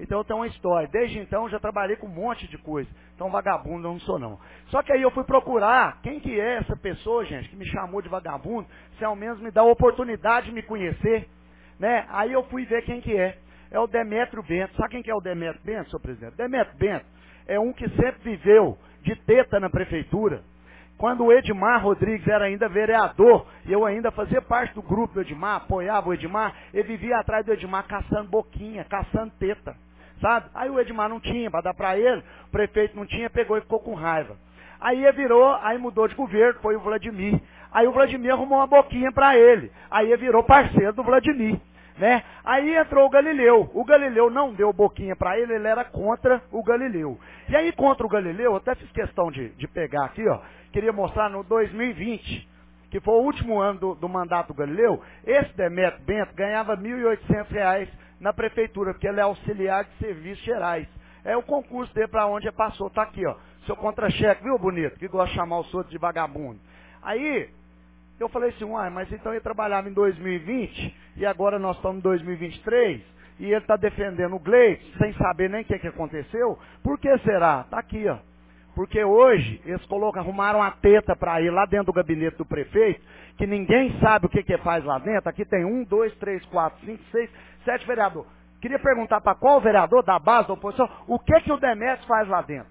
Então eu tenho uma história. Desde então eu já trabalhei com um monte de coisa. Então vagabundo eu não sou não. Só que aí eu fui procurar quem que é essa pessoa, gente, que me chamou de vagabundo, se ao menos me dá a oportunidade de me conhecer, né? Aí eu fui ver quem que é. É o Demétrio Bento. Sabe quem que é o Demétrio Bento, senhor presidente? Demétrio Bento é um que sempre viveu de teta na prefeitura. Quando o Edmar Rodrigues era ainda vereador, e eu ainda fazia parte do grupo do Edmar, apoiava o Edmar, ele vivia atrás do Edmar caçando boquinha, caçando teta, sabe? Aí o Edmar não tinha para dar para ele, o prefeito não tinha, pegou e ficou com raiva. Aí ele virou, aí mudou de governo, foi o Vladimir. Aí o Vladimir arrumou uma boquinha para ele. Aí ele virou parceiro do Vladimir. Né? Aí entrou o Galileu. O Galileu não deu boquinha para ele, ele era contra o Galileu. E aí contra o Galileu, eu até fiz questão de, de pegar aqui, ó, queria mostrar no dois mil e vinte, que foi o último ano do, do mandato do Galileu, esse Demétrio Bento ganhava mil e oitocentos reais na prefeitura, porque ele é auxiliar de serviços gerais. É o concurso dele para onde ele passou, tá aqui, ó, seu contra-cheque, viu, bonito, que gosta de chamar os outros de vagabundo. Aí, eu falei assim, uai, mas então ele trabalhava em dois mil e vinte, e agora nós estamos em dois mil e vinte e três, e ele está defendendo o Gleitson, sem saber nem o que, que aconteceu. Por que será? Está aqui, ó. Porque hoje, eles colocam, arrumaram a teta para ir lá dentro do gabinete do prefeito, que ninguém sabe o que, que faz lá dentro. Aqui tem um, dois, três, quatro, cinco, seis, sete vereadores. Queria perguntar para qual vereador da base da oposição, o que, que o Demétrio faz lá dentro?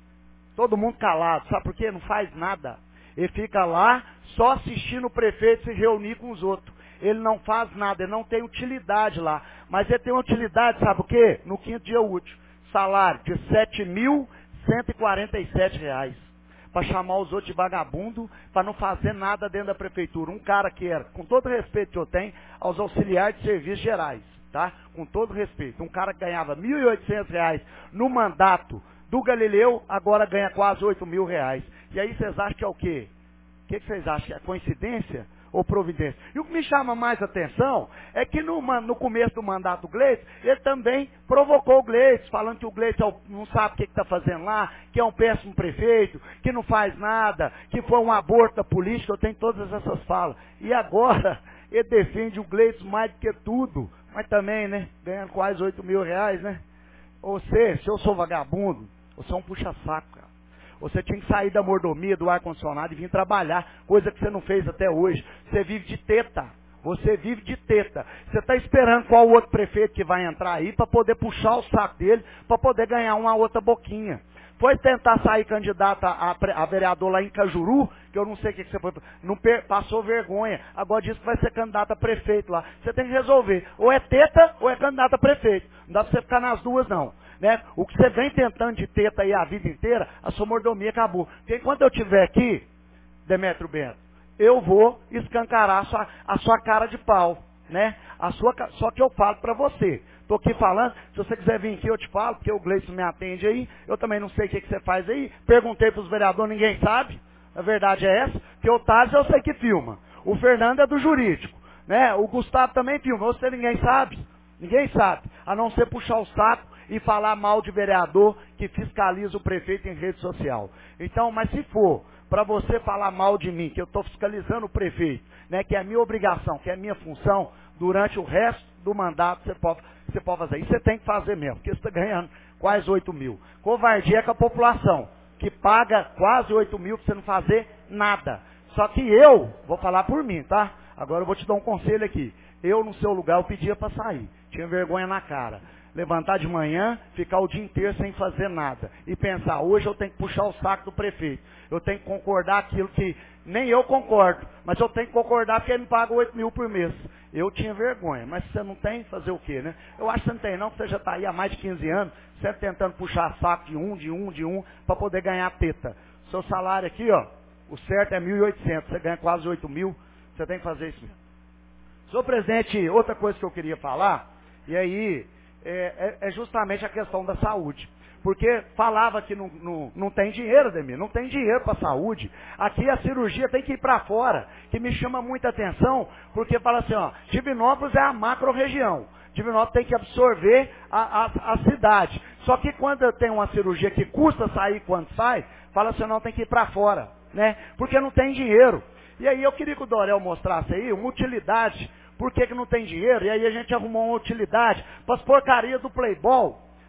Todo mundo calado, sabe por quê? Não faz nada. Ele fica lá só assistindo o prefeito se reunir com os outros. Ele não faz nada, ele não tem utilidade lá. Mas ele tem utilidade, sabe o quê? No quinto dia útil. Salário de sete mil cento e quarenta e sete reais. Para chamar os outros de vagabundo, para não fazer nada dentro da prefeitura. Um cara que era, com todo o respeito que eu tenho, aos auxiliares de serviços gerais, tá? Com todo respeito. Um cara que ganhava mil e oitocentos reais no mandato do Galileu, agora ganha quase oito mil reais. E aí vocês acham que é o quê? O que, que vocês acham? Que é coincidência ou providência? E o que me chama mais atenção é que no, no começo do mandato do Gleitson, ele também provocou o Gleitson, falando que o Gleitson não sabe o que está fazendo lá, que é um péssimo prefeito, que não faz nada, que foi um aborto da política. Eu tenho todas essas falas. E agora ele defende o Gleitson mais do que tudo, mas também, né, ganhando quase oito mil reais, né? Ou seja, se eu sou vagabundo, você é um puxa-saco, cara. Você tinha que sair da mordomia, do ar-condicionado e vir trabalhar, coisa que você não fez até hoje. Você vive de teta. Você vive de teta. Você está esperando qual outro prefeito que vai entrar aí para poder puxar o saco dele, para poder ganhar uma outra boquinha. Foi tentar sair candidato a, a, a vereador lá em Cajuru, que eu não sei o que, que você foi, não per, passou vergonha. Agora diz que vai ser candidato a prefeito lá. Você tem que resolver. Ou é teta ou é candidato a prefeito. Não dá para você ficar nas duas, não. Né? O que você vem tentando de teta aí a vida inteira, a sua mordomia acabou. Porque enquanto eu estiver aqui, Demétrio Bento, eu vou escancarar a sua, a sua cara de pau. Né? A sua, só que eu falo para você. Estou aqui falando, se você quiser vir aqui eu te falo, porque o Gleitson me atende aí, eu também não sei o que, que você faz aí. Perguntei para os vereadores, ninguém sabe. A verdade é essa, que o Tales eu sei que filma. O Fernando é do jurídico. Né? O Gustavo também filma, você ninguém sabe. Ninguém sabe, a não ser puxar o saco e falar mal de vereador que fiscaliza o prefeito em rede social. Então, mas se for para você falar mal de mim, que eu estou fiscalizando o prefeito, né, que é a minha obrigação, que é a minha função, durante o resto do mandato você pode, você pode fazer. Isso você tem que fazer mesmo, porque você está ganhando quase oito mil. Covardia com a população, que paga quase oito mil para você não fazer nada. Só que eu, vou falar por mim, tá? Agora eu vou te dar um conselho aqui. Eu, no seu lugar, eu pedia para sair. Tinha vergonha na cara. Levantar de manhã, ficar o dia inteiro sem fazer nada. E pensar, hoje eu tenho que puxar o saco do prefeito. Eu tenho que concordar aquilo que nem eu concordo. Mas eu tenho que concordar porque ele me paga oito mil por mês. Eu tinha vergonha. Mas você não tem, fazer o quê, né? Eu acho que você não tem não, que você já está aí há mais de quinze anos, sempre tentando puxar saco de um, de um, de um, para poder ganhar teta. Seu salário aqui, ó, o certo é mil e oitocentos. Você ganha quase oito mil, você tem que fazer isso mesmo. Senhor presidente, outra coisa que eu queria falar, e aí é, é, é justamente a questão da saúde. Porque falava que não, não, não tem dinheiro, Ademir, não tem dinheiro para a saúde. Aqui a cirurgia tem que ir para fora, que me chama muita atenção, porque fala assim, ó, Divinópolis é a macro-região. Divinópolis tem que absorver a, a, a cidade. Só que quando tem uma cirurgia que custa sair quando sai, fala assim, não, tem que ir para fora, né? Porque não tem dinheiro. E aí eu queria que o Dorel mostrasse aí uma utilidade. Por que que não tem dinheiro? E aí a gente arrumou uma utilidade para as porcarias do Playboy.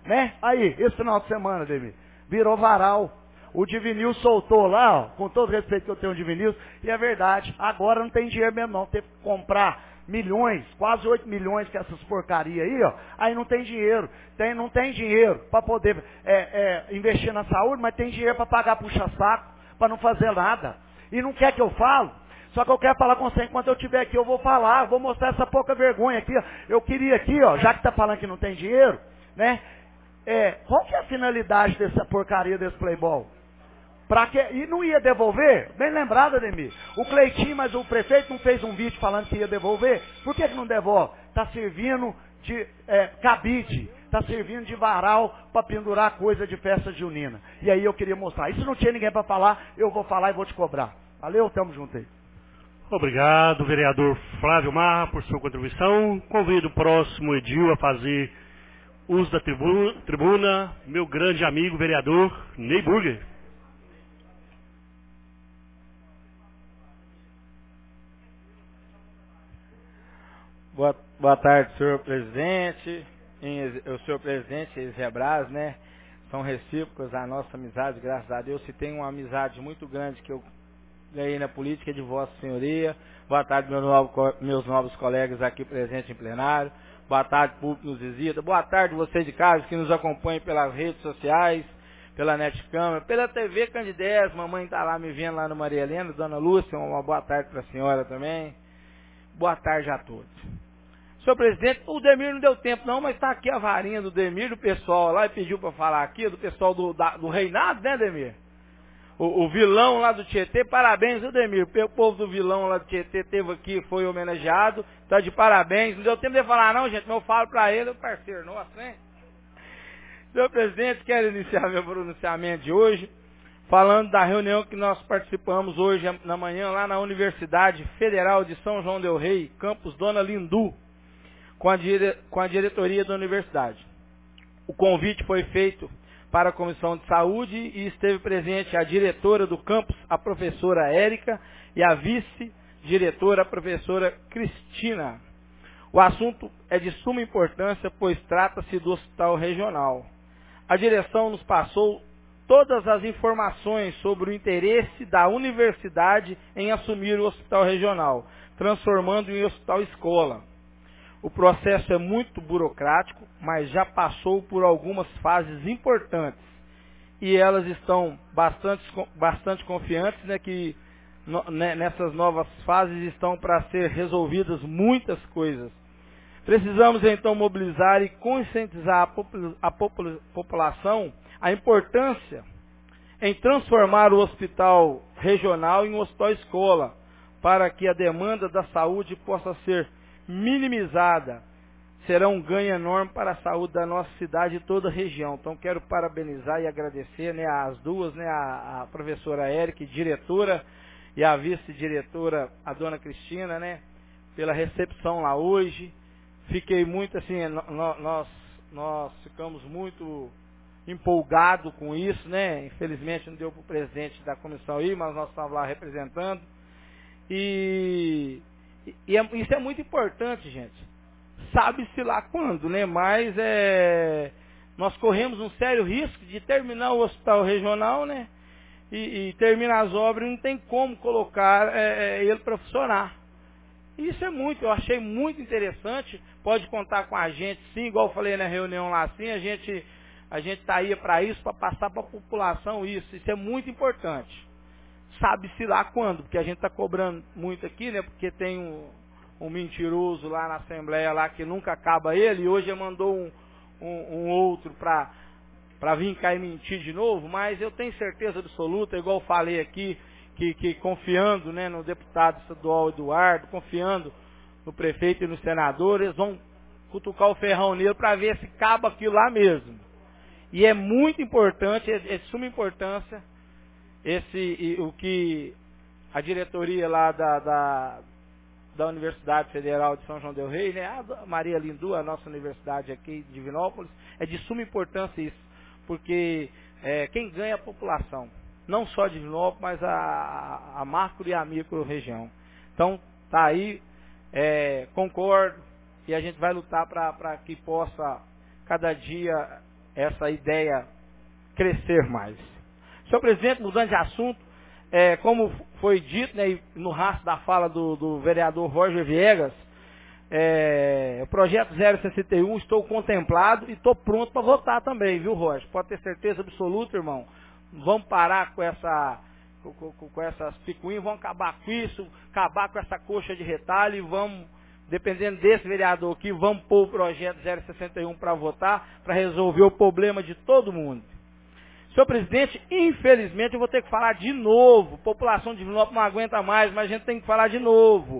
né? Aí, esse final de semana, Ademir, virou varal. O Divinil soltou lá, ó, com todo respeito que eu tenho ao Divinil, e é verdade, agora não tem dinheiro mesmo não, teve que comprar milhões, quase oito milhões que essas porcaria aí, ó, aí não tem dinheiro, tem, não tem dinheiro para poder é, é, investir na saúde, mas tem dinheiro para pagar puxa-saco, para não fazer nada, e não quer que eu falo, só que eu quero falar com você, enquanto eu estiver aqui eu vou falar, eu vou mostrar essa pouca vergonha aqui, ó. Eu queria aqui, ó, já que tá falando que não tem dinheiro, né, é, qual que é a finalidade dessa porcaria desse Playboy? Pra que, e não ia devolver? Bem lembrado, Ademir. O Cleitinho, mas o prefeito não fez um vídeo falando que ia devolver? Por que, que não devolve? Está servindo de é, cabide, está servindo de varal para pendurar coisa de festa junina. E aí eu queria mostrar. E se não tinha ninguém para falar, eu vou falar e vou te cobrar. Valeu? Tamo junto aí. Obrigado, vereador Flávio Marra, por sua contribuição. Convido o próximo edil a fazer uso da tribuna, tribuna meu grande amigo, vereador Ney Burger. Boa, boa tarde, senhor presidente, o senhor presidente e Zé Braz, né? São recíprocas a nossa amizade, graças a Deus. Se tem uma amizade muito grande que eu ganhei na política de Vossa Senhoria. Boa tarde, meu novo, meus novos colegas aqui presentes em plenário. Boa tarde, público nos visita. Boa tarde, vocês de casa que nos acompanham pelas redes sociais, pela Netcâmara, pela T V Candidez. Mamãe está lá me vendo lá no Maria Helena. Dona Lúcia, uma boa tarde para a senhora também. Boa tarde a todos. Senhor presidente, o Demir não deu tempo não, mas está aqui a varinha do Demir, do pessoal lá, e pediu para falar aqui, do pessoal do, da, do Reinado, né, Demir? O, o vilão lá do Tietê, parabéns, viu, Demir? O povo do vilão lá do Tietê teve aqui, foi homenageado, tá de parabéns. Não deu tempo de falar não, gente, mas eu falo para ele, o parceiro nosso, né? Senhor presidente, quero iniciar meu pronunciamento de hoje, falando da reunião que nós participamos hoje na manhã, lá na Universidade Federal de São João del Rei, campus Dona Lindu, com a, dire... com a diretoria da universidade. O convite foi feito para a Comissão de Saúde e esteve presente a diretora do campus, a professora Érica, e a vice-diretora, a professora Cristina. O assunto é de suma importância, pois trata-se do hospital regional. A direção nos passou todas as informações sobre o interesse da universidade em assumir o hospital regional, transformando em hospital escola. O processo é muito burocrático, mas já passou por algumas fases importantes. E elas estão bastante, bastante confiantes, né, que no, né, nessas novas fases estão para ser resolvidas muitas coisas. Precisamos então mobilizar e conscientizar a, popula a popula população a importância em transformar o hospital regional em um hospital escola, para que a demanda da saúde possa ser minimizada. Será um ganho enorme para a saúde da nossa cidade e toda a região. Então quero parabenizar e agradecer, né, as duas, né, a, a professora Érica, diretora, e a vice-diretora, a dona Cristina, né, pela recepção lá hoje. Fiquei muito assim, no, nós, nós ficamos muito empolgados com isso, né? Infelizmente não deu para o presidente da comissão ir, mas nós estávamos lá representando. E E é, isso é muito importante, gente. Sabe-se lá quando, né? Mas é, nós corremos um sério risco de terminar o hospital regional, né? E, e terminar as obras e não tem como colocar é, ele para funcionar. Isso é muito, eu achei muito interessante. Pode contar com a gente, sim, igual eu falei na reunião lá, sim, a gente a gente está aí para isso, para passar para a população isso. Isso é muito importante. Sabe-se lá quando, porque a gente está cobrando muito aqui, né? Porque tem um, um mentiroso lá na Assembleia lá que nunca acaba ele, e hoje ele mandou um, um, um outro para para vir cá e mentir de novo, mas eu tenho certeza absoluta, igual eu falei aqui, que, que confiando, né, no deputado estadual Eduardo, confiando no prefeito e no senador, eles vão cutucar o ferrão nele para ver se acaba aquilo lá mesmo. E é muito importante, é, é de suma importância, esse, e, o que a diretoria lá da, da, da Universidade Federal de São João del Rei, né, a Maria Lindu, a nossa universidade aqui de Divinópolis, é de suma importância isso, porque é, quem ganha é a população, não só de Divinópolis, mas a, a macro e a micro região. Então, tá aí, é, concordo, e a gente vai lutar para que possa cada dia essa ideia crescer mais. Senhor presidente, mudando de assunto, é, como foi dito, né, no rastro da fala do, do vereador Roger Viegas, é, o projeto zero sessenta e um estou contemplado e estou pronto para votar também, viu, Roger? Pode ter certeza absoluta, irmão. Vamos parar com essa com, com, com essas picuinhas, vamos acabar com isso, acabar com essa coxa de retalho e vamos, dependendo desse vereador aqui, vamos pôr o projeto zero sessenta e um para votar, para resolver o problema de todo mundo. Senhor presidente, infelizmente eu vou ter que falar de novo, a população de Divinópolis não aguenta mais, mas a gente tem que falar de novo.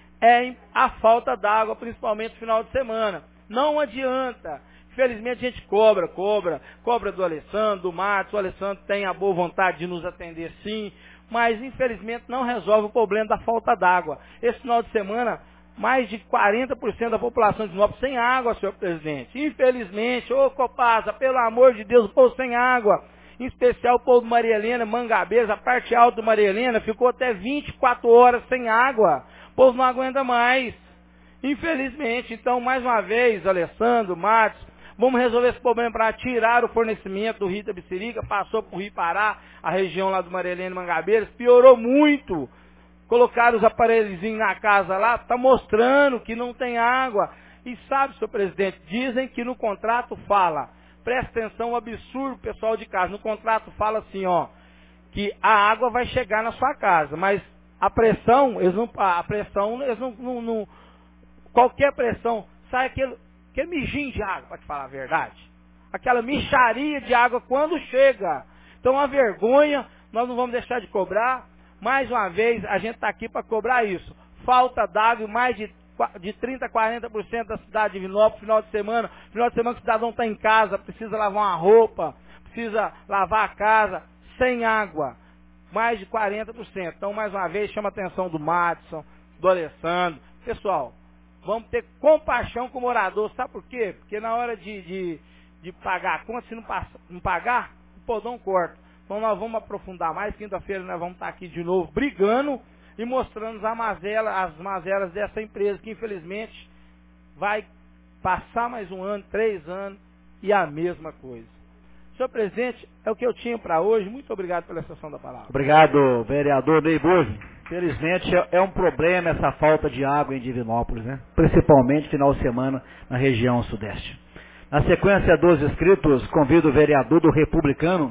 É a falta d'água, principalmente no final de semana. Não adianta. Infelizmente a gente cobra, cobra, cobra do Alessandro, do Matos, o Alessandro tem a boa vontade de nos atender sim, mas infelizmente não resolve o problema da falta d'água. Esse final de semana, mais de quarenta por cento da população de Divinópolis sem água, senhor presidente. Infelizmente, ô Copasa, pelo amor de Deus, o povo sem água. Em especial o povo do Maria Helena, Mangabeiras, a parte alta do Maria Helena, ficou até vinte e quatro horas sem água. O povo não aguenta mais. Infelizmente, então, mais uma vez, Alessandro, Matos, vamos resolver esse problema para tirar o fornecimento do Rio Itabicirica, passou para o Rio Pará, a região lá do Maria Helena e Mangabeiras, piorou muito. Colocaram os aparelhozinhos na casa lá, está mostrando que não tem água. E sabe, senhor presidente, dizem que no contrato fala, presta atenção, um absurdo, pessoal de casa, no contrato fala assim, ó, que a água vai chegar na sua casa, mas a pressão, eles não, a pressão, eles não, não, não qualquer pressão, sai aquele, aquele mijinho de água, para te falar a verdade. Aquela micharia de água quando chega. Então, a vergonha, nós não vamos deixar de cobrar. Mais uma vez, a gente está aqui para cobrar isso. Falta d'água, mais de, de trinta, quarenta por cento da cidade de Divinópolis, final de semana. Final de semana que o cidadão está em casa, precisa lavar uma roupa, precisa lavar a casa, sem água. Mais de quarenta por cento. Então, mais uma vez, chama a atenção do Madison, do Alessandro. Pessoal, vamos ter compaixão com o morador. Sabe por quê? Porque na hora de, de, de pagar a conta, se não, passa, não pagar, o podão corta. Então nós vamos aprofundar mais. Quinta-feira nós vamos estar aqui de novo brigando e mostrando as mazelas, as mazelas dessa empresa que infelizmente vai passar mais um ano, três anos e a mesma coisa. Senhor presidente, é o que eu tinha para hoje. Muito obrigado pela sessão da palavra. Obrigado, vereador Ney Bojo. Felizmente é um problema essa falta de água em Divinópolis, né? Principalmente final de semana na região sudeste. Na sequência dos inscritos, convido o vereador do Republicano,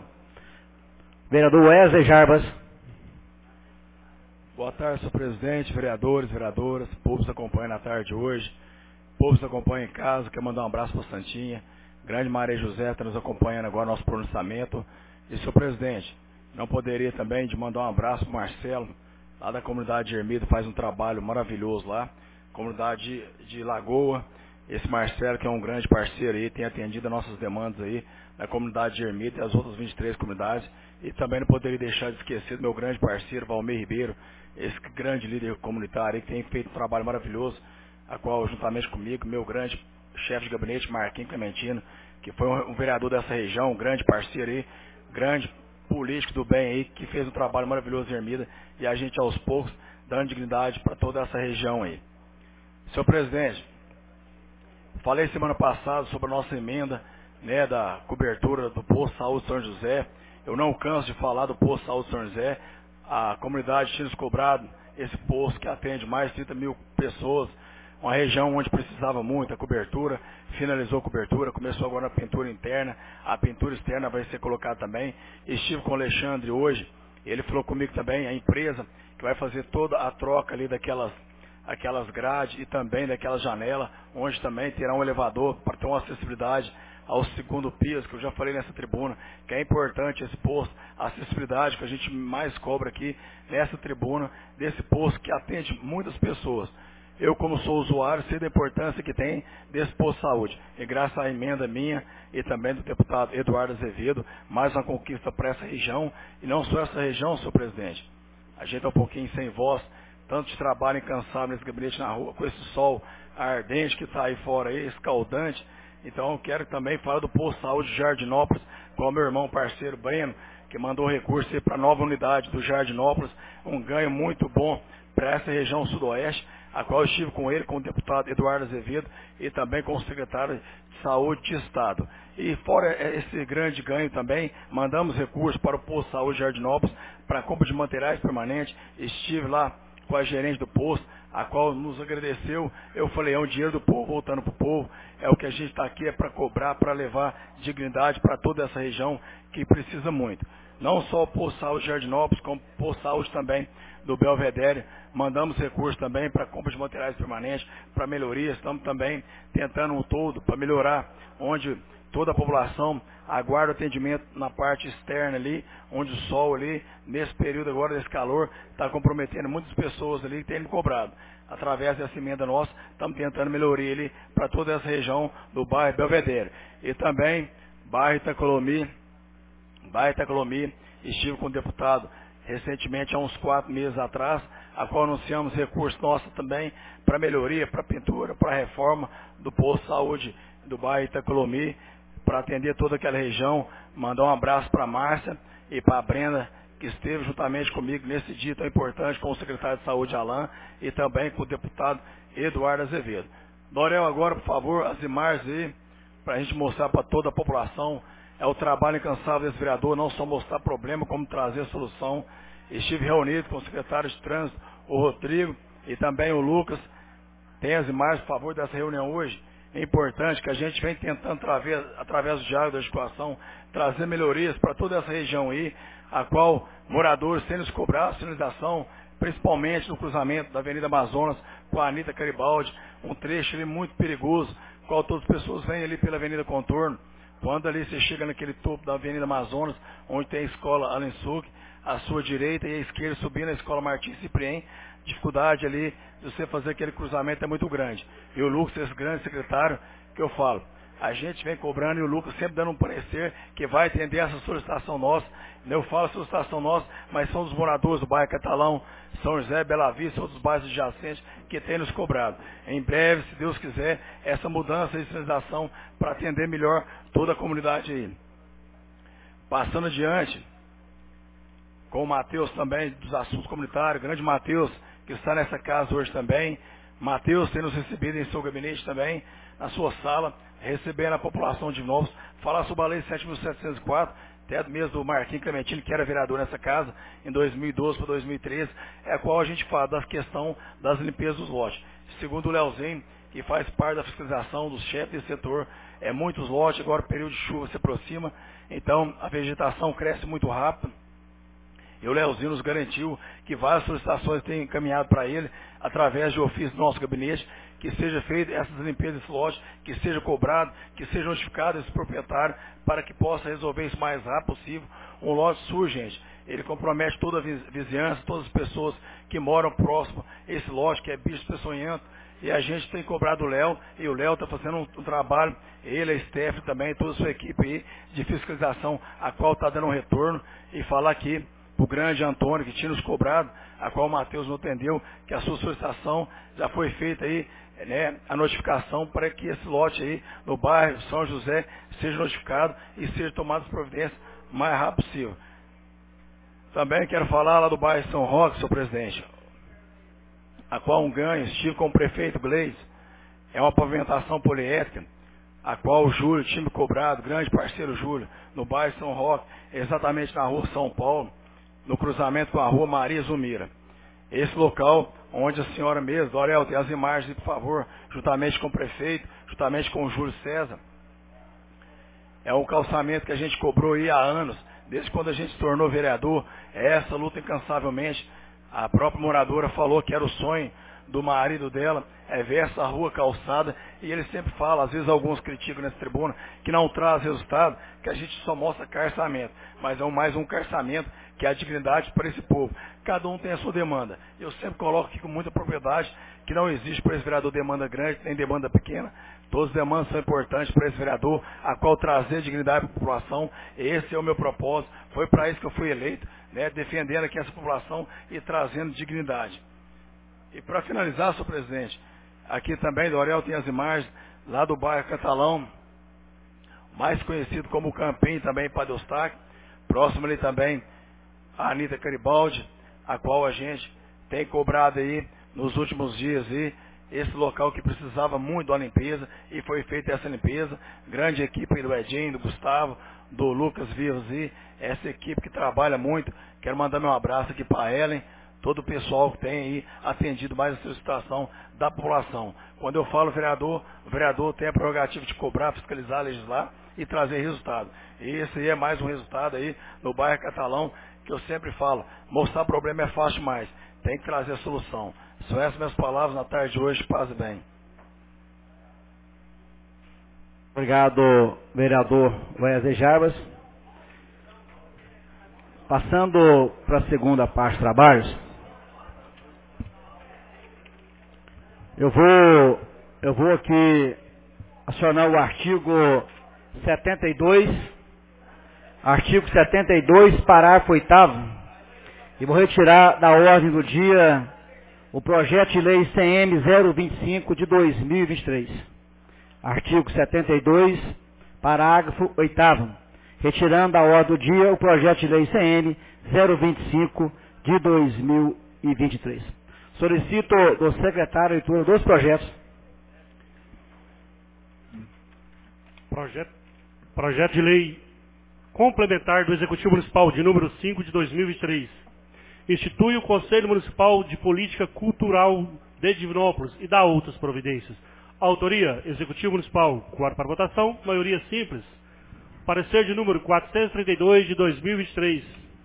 vereador Wesley Jarbas. Boa tarde, senhor presidente, vereadores, vereadoras, povo que nos acompanha na tarde de hoje, povo que nos acompanha em casa, quero mandar um abraço para a Santinha, grande Maria José está nos acompanhando agora no nosso pronunciamento. E, senhor presidente, não poderia também de mandar um abraço para o Marcelo, lá da comunidade de Ermida, faz um trabalho maravilhoso lá, comunidade de, de Lagoa. Esse Marcelo, que é um grande parceiro aí, tem atendido as nossas demandas aí na comunidade de Ermida e as outras vinte e três comunidades. E também não poderia deixar de esquecer do meu grande parceiro, Valmir Ribeiro, esse grande líder comunitário aí, que tem feito um trabalho maravilhoso, a qual, juntamente comigo, meu grande chefe de gabinete, Marquinhos Clementino, que foi um, um vereador dessa região, um grande parceiro aí, grande político do bem aí, que fez um trabalho maravilhoso em Ermida, e a gente aos poucos dando dignidade para toda essa região aí. Senhor presidente, falei semana passada sobre a nossa emenda, né, da cobertura do Posto Saúde São José. Eu não canso de falar do Posto Saúde São José. A comunidade tinha nos cobrado esse posto que atende mais de trinta mil pessoas, uma região onde precisava muito a cobertura, finalizou a cobertura, começou agora a pintura interna, a pintura externa vai ser colocada também. Estive com o Alexandre hoje, ele falou comigo também, a empresa que vai fazer toda a troca ali daquelas aquelas grades e também daquela janela, onde também terá um elevador para ter uma acessibilidade ao segundo piso, que eu já falei nessa tribuna, que é importante esse posto, a acessibilidade que a gente mais cobra aqui nessa tribuna, desse posto que atende muitas pessoas. Eu, como sou usuário, sei da importância que tem desse posto de saúde. E graças à emenda minha e também do deputado Eduardo Azevedo, mais uma conquista para essa região, e não só essa região, senhor presidente. A gente é um pouquinho sem voz, tanto de trabalho incansável nesse gabinete na rua, com esse sol ardente que está aí fora, aí, escaldante. Então eu quero também falar do posto de saúde de Jardinópolis, com o meu irmão parceiro Breno, que mandou recurso para a nova unidade do Jardinópolis, um ganho muito bom para essa região sudoeste, a qual eu estive com ele, com o deputado Eduardo Azevedo e também com o secretário de Saúde de Estado. E fora esse grande ganho também, mandamos recursos para o posto de saúde de Jardinópolis, para a compra de materiais permanentes. Estive lá com a gerente do posto, a qual nos agradeceu. Eu falei, é um dinheiro do povo voltando para o povo, é o que a gente está aqui, é para cobrar, para levar dignidade para toda essa região que precisa muito. Não só o posto de saúde de Jardinópolis, como o posto de saúde também do Belvedere. Mandamos recursos também para compra de materiais permanentes, para melhorias. Estamos também tentando um todo para melhorar, onde toda a população aguarda atendimento na parte externa ali, onde o sol ali, nesse período agora desse calor, está comprometendo muitas pessoas ali que têm cobrado. Através dessa emenda nossa, estamos tentando melhoria ali para toda essa região do bairro Belvedere. E também, bairro Itacolomi, bairro Itacolomi, estive com o deputado recentemente, há uns quatro meses atrás, a qual anunciamos recursos nossos também para melhoria, para pintura, para reforma do posto de saúde do bairro Itacolomi, para atender toda aquela região. Mandar um abraço para a Márcia e para a Brenda, que esteve juntamente comigo nesse dia tão importante, com o secretário de Saúde, Alain, e também com o deputado Eduardo Azevedo. Dorel, agora, por favor, as imagens aí, para a gente mostrar para toda a população. É o trabalho incansável desse vereador, não só mostrar problema, como trazer solução. Estive reunido com o secretário de Trânsito, o Rodrigo, e também o Lucas. Tem as imagens, por favor, dessa reunião hoje. É importante que a gente vem tentando, através, através do diálogo da articulação, trazer melhorias para toda essa região aí, a qual moradores têm nos cobrado sinalização, principalmente no cruzamento da Avenida Amazonas com a Anita Garibaldi, um trecho ali muito perigoso, qual todas as pessoas vêm ali pela Avenida Contorno. Quando ali você chega naquele topo da Avenida Amazonas, onde tem a escola Allen Suc, à sua direita e à esquerda subindo a escola Martins Ciprien, dificuldade ali de você fazer aquele cruzamento é muito grande. E o Lucas, esse grande secretário, que eu falo, a gente vem cobrando e o Lucas sempre dando um parecer que vai atender essa solicitação nossa. Eu falo solicitação nossa, mas são dos moradores do bairro Catalão, São José, Bela Vista, outros bairros adjacentes que têm nos cobrado. Em breve, se Deus quiser, essa mudança de sinalização para atender melhor toda a comunidade aí. Passando adiante, com o Matheus também, dos assuntos comunitários, grande Matheus, que está nessa casa hoje também. Matheus tem nos recebido em seu gabinete também, na sua sala, recebendo a população de Novos, falar sobre a Lei sete mil setecentos e quatro, até mesmo do Marquinhos Clementino, que era vereador nessa casa, em dois mil e doze para dois mil e treze, é a qual a gente fala da questão das limpezas dos lotes. Segundo o Leozinho, que faz parte da fiscalização dos chefes desse setor, é muitos lotes, agora o período de chuva se aproxima, então a vegetação cresce muito rápido. E o Leozinho nos garantiu que várias solicitações têm encaminhado para ele, através de ofício do nosso gabinete, que seja feita essas limpezas desse lote, que seja cobrado, que seja notificado esse proprietário, para que possa resolver isso o mais rápido possível. Um lote surge, gente, ele compromete toda a vizinhança, todas as pessoas que moram próximo a esse lote, que é bicho peçonhento, e a gente tem cobrado o Léo, e o Léo está fazendo um, um trabalho, ele, a Stephanie também, toda a sua equipe aí, de fiscalização, a qual está dando um retorno, e falar aqui, o grande Antônio, que tinha nos cobrado, a qual o Matheus não atendeu, que a sua solicitação já foi feita aí, né, a notificação para que esse lote aí, no bairro São José, seja notificado e seja tomado as providências o mais rápido possível. Também quero falar lá do bairro São Roque, senhor presidente, a qual um ganho, estive com o prefeito Gleis, é uma pavimentação poliétrica, a qual o Júlio tinha me cobrado, grande parceiro Júlio, no bairro São Roque, exatamente na rua São Paulo, no cruzamento com a rua Maria Zumira. Esse local onde a senhora mesmo, Dorel, tem as imagens, por favor, juntamente com o prefeito, juntamente com o Júlio César. É um calçamento que a gente cobrou aí há anos, desde quando a gente se tornou vereador, é essa luta incansavelmente. A própria moradora falou que era o sonho do marido dela, é ver essa rua calçada, e ele sempre fala, às vezes alguns criticam nessa tribuna, que não traz resultado, que a gente só mostra carçamento, mas é mais um carçamento que é a dignidade para esse povo. Cada um tem a sua demanda. Eu sempre coloco aqui com muita propriedade que não existe para esse vereador demanda grande, nem demanda pequena. Todas as demandas são importantes para esse vereador, a qual trazer dignidade para a população. Esse é o meu propósito. Foi para isso que eu fui eleito, né, defendendo aqui essa população e trazendo dignidade. E para finalizar, senhor presidente, aqui também, Dorel, tem as imagens lá do bairro Catalão, mais conhecido como Campim, também para Deustáquio, Próximo ali também, a Anitta Garibaldi, a qual a gente tem cobrado aí nos últimos dias aí, esse local que precisava muito da limpeza, e foi feita essa limpeza. Grande equipe do Edinho, do Gustavo, do Lucas Vivos aí, essa equipe que trabalha muito. Quero mandar meu abraço aqui para a Ellen, todo o pessoal que tem aí atendido mais a solicitação da população. Quando eu falo vereador, o vereador tem a prerrogativa de cobrar, fiscalizar, legislar e trazer resultado. E esse aí é mais um resultado aí no bairro Catalão, que eu sempre falo, mostrar problema é fácil demais, tem que trazer a solução. São essas minhas palavras na tarde de hoje, paz e bem. Obrigado, vereador Wesley Jarbas. Passando para a segunda parte dos trabalhos, eu vou, eu vou aqui acionar o artigo setenta e dois, artigo setenta e dois, parágrafo oitavo, e vou retirar da ordem do dia o projeto de lei C M zero vinte e cinco de dois mil e vinte e três. Artigo setenta e dois, parágrafo oitavo. Retirando da ordem do dia o projeto de lei C M zero vinte e cinco de dois mil e vinte e três. Solicito do secretário a leitura dos projetos. Projeto, projeto de lei complementar do Executivo Municipal de número cinco de dois mil e vinte e três. Institui o Conselho Municipal de Política Cultural de Divinópolis e dá outras providências. Autoria, Executivo Municipal. Quadro para votação, maioria simples. Parecer de número quatrocentos e trinta e dois de dois mil e vinte e três.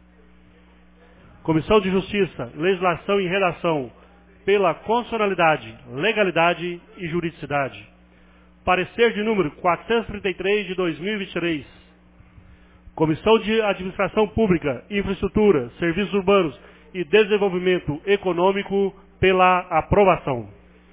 Comissão de Justiça, Legislação e Redação, pela constitucionalidade, legalidade e juridicidade. Parecer de número quatrocentos e trinta e três de dois mil e vinte e três. Comissão de Administração Pública, Infraestrutura, Serviços Urbanos e Desenvolvimento Econômico, pela aprovação.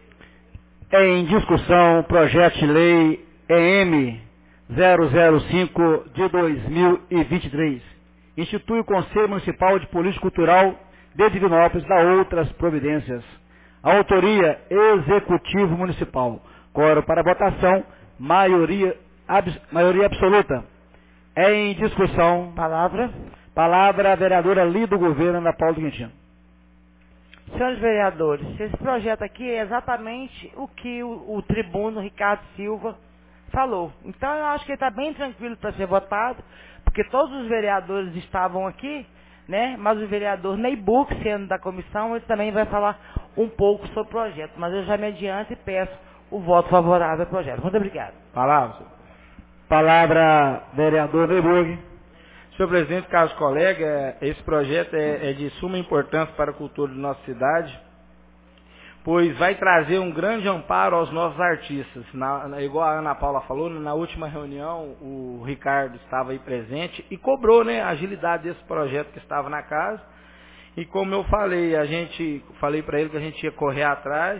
Em discussão, projeto de lei E M zero zero cinco de dois mil e vinte e três. Institui o Conselho Municipal de Política Cultural de Divinópolis e dá outras providências. Autoria, Executivo Municipal. Quórum para votação, maioria, abs, maioria absoluta. Em discussão. Palavra. Palavra a vereadora líder do governo, Ana Paula Quintino. Senhores vereadores, esse projeto aqui é exatamente o que o, o tribuno Ricardo Silva falou. Então eu acho que ele está bem tranquilo para ser votado, porque todos os vereadores estavam aqui, né? Mas o vereador Neybuc, sendo da comissão, ele também vai falar um pouco sobre o projeto. Mas eu já me adianto e peço o voto favorável ao projeto. Muito obrigado. Palavra. Palavra, vereador Neybuc. Senhor presidente, caros colegas, esse projeto é, é de suma importância para a cultura de nossa cidade, pois vai trazer um grande amparo aos nossos artistas. Na, na, igual a Ana Paula falou, na última reunião o Ricardo estava aí presente e cobrou, né, a agilidade desse projeto que estava na casa. E como eu falei, a gente falei para ele que a gente ia correr atrás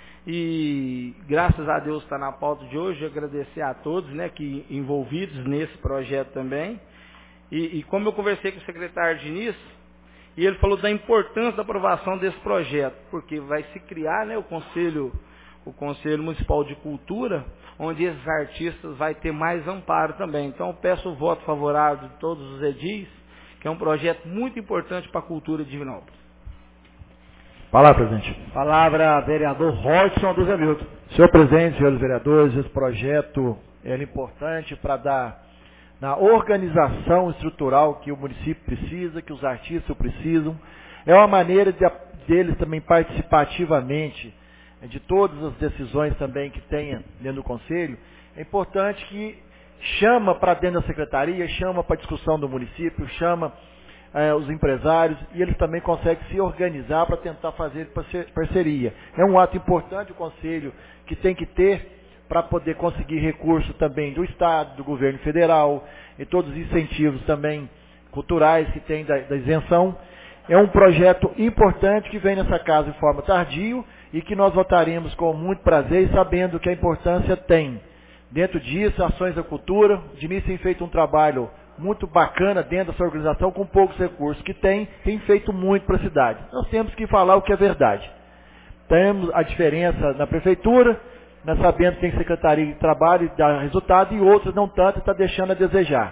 e graças a Deus está na pauta de hoje. Agradecer a todos, né, que envolvidos nesse projeto também. E, e como eu conversei com o secretário Diniz, e ele falou da importância da aprovação desse projeto, porque vai se criar, né, o Conselho, o Conselho Municipal de Cultura, onde esses artistas vai ter mais amparo também. Então eu peço o voto favorável de todos os edis, que é um projeto muito importante para a cultura de Divinópolis. Palavra, presidente. Palavra, vereador Rodson dos Hamilton. Senhor presidente, senhores vereadores, esse projeto é importante para dar na organização estrutural que o município precisa, que os artistas precisam. É uma maneira de, deles também participativamente de todas as decisões também que tenha dentro do Conselho. É importante que chama para dentro da secretaria, chama para a discussão do município, chama eh, os empresários, e eles também conseguem se organizar para tentar fazer parceria. É um ato importante o Conselho que tem que ter para poder conseguir recurso também do Estado, do governo federal, e todos os incentivos também culturais que tem da, da isenção. É um projeto importante que vem nessa casa de forma tardio e que nós votaremos com muito prazer e sabendo que a importância tem. Dentro disso, ações da cultura, o Diniz tem feito um trabalho muito bacana dentro dessa organização, com poucos recursos que tem, tem feito muito para a cidade. Nós temos que falar o que é verdade. Temos a diferença na prefeitura, nós sabemos que tem secretaria de trabalho e dá resultado, e outras não tanto, está deixando a desejar.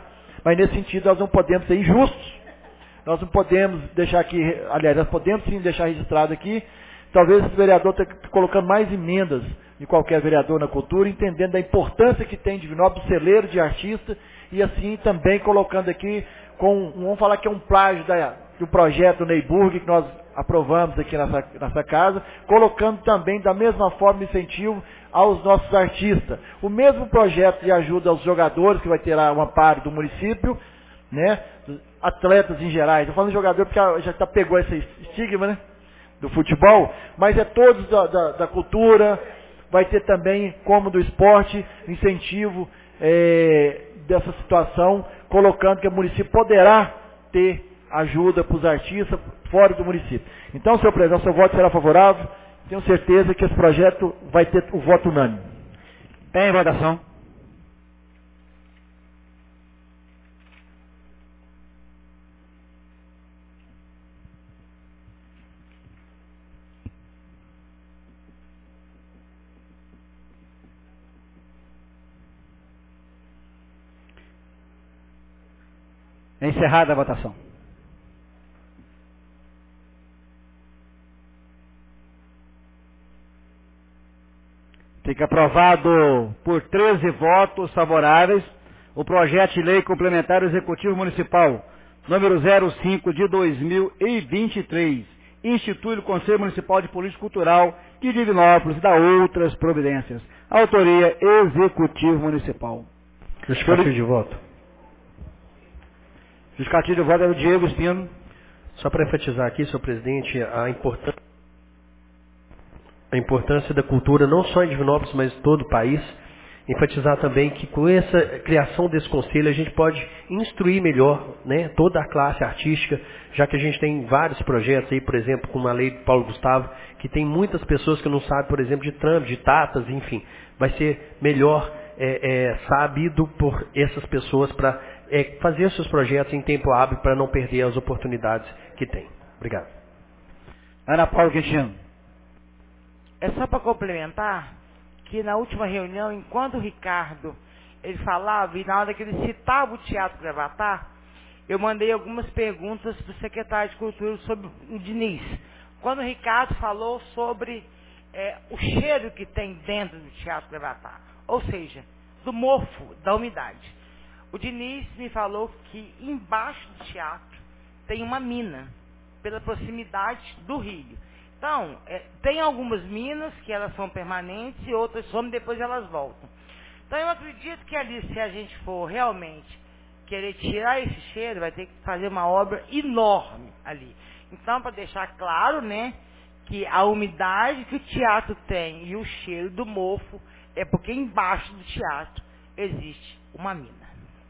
mas nesse sentido nós não podemos ser injustos, nós não podemos deixar aqui, aliás, nós podemos sim deixar registrado aqui, talvez esse vereador esteja colocando mais emendas de qualquer vereador na cultura, entendendo a importância que tem Divinópolis, celeiro de artista, e assim também colocando aqui, com, vamos falar que é um plágio da, do projeto Neyburg, que nós aprovamos aqui nessa, nessa casa, colocando também da mesma forma incentivo aos nossos artistas. O mesmo projeto de ajuda aos jogadores, que vai ter lá um amparo do município, né, atletas em geral. Estou falando de jogador porque já tá, pegou esse estigma, né, do futebol, mas é todos da, da, da cultura, vai ter também, como do esporte, incentivo é, dessa situação, colocando que o município poderá ter ajuda para os artistas fora do município. Então, senhor presidente, seu voto será favorável. Tenho certeza que esse projeto vai ter o voto unânime. Em votação. Encerrada a votação. Fica aprovado por treze votos favoráveis o projeto de lei complementar do Executivo Municipal, número zero cinco de dois mil e vinte e três, institui o Conselho Municipal de Política Cultural de Divinópolis e dá outras providências. Autoria Executivo Municipal. Justificativo de voto. Justificativo de voto é o Diego Espino. Só para enfatizar aqui, senhor presidente, a importância, a importância da cultura não só em Divinópolis, mas em todo o país. Enfatizar também que com essa criação desse conselho a gente pode instruir melhor, né, toda a classe artística, já que a gente tem vários projetos aí, por exemplo, com a lei do Paulo Gustavo, que tem muitas pessoas que não sabem, por exemplo, de trâmite, de datas, enfim. Vai ser melhor é, é, sabido por essas pessoas para é, fazer seus projetos em tempo hábil para não perder as oportunidades que tem. Obrigado. Ana Paula Quintino. É só para complementar que na última reunião, enquanto o Ricardo ele falava, e na hora que ele citava o Teatro Gravatar, eu mandei algumas perguntas para o secretário de Cultura sobre o Diniz. Quando o Ricardo falou sobre é, o cheiro que tem dentro do Teatro Gravatar, ou seja, do mofo, da umidade. O Diniz me falou que embaixo do teatro tem uma mina, pela proximidade do rio. Então, é, tem algumas minas que elas são permanentes e outras somem, depois elas voltam. Então, eu acredito que ali, se a gente for realmente querer tirar esse cheiro, vai ter que fazer uma obra enorme ali. Então, para deixar claro, né, que a umidade que o teatro tem e o cheiro do mofo é porque embaixo do teatro existe uma mina.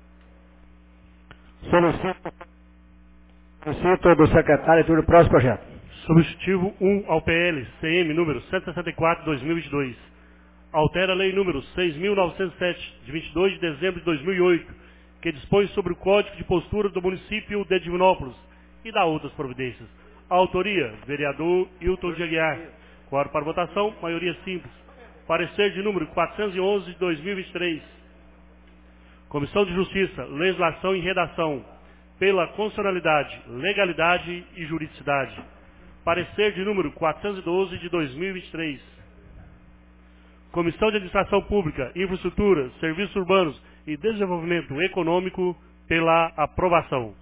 Solicito, solicito do secretário do próximo projeto. Substitutivo um ao P L C M número cento e sessenta e quatro de dois mil e vinte e dois. Altera a lei número seis mil novecentos e sete de vinte e dois de dezembro de dois mil e oito, que dispõe sobre o Código de Postura do Município de Divinópolis e dá outras providências. Autoria, vereador Hilton de Aguiar. Quórum para votação, maioria simples. Parecer de número quatrocentos e onze de dois mil e vinte e três. Comissão de Justiça, Legislação e Redação. Pela constitucionalidade, legalidade e juridicidade. Parecer de número quatrocentos e doze de dois mil e vinte e três. Comissão de Administração Pública, Infraestrutura, Serviços Urbanos e Desenvolvimento Econômico, pela aprovação.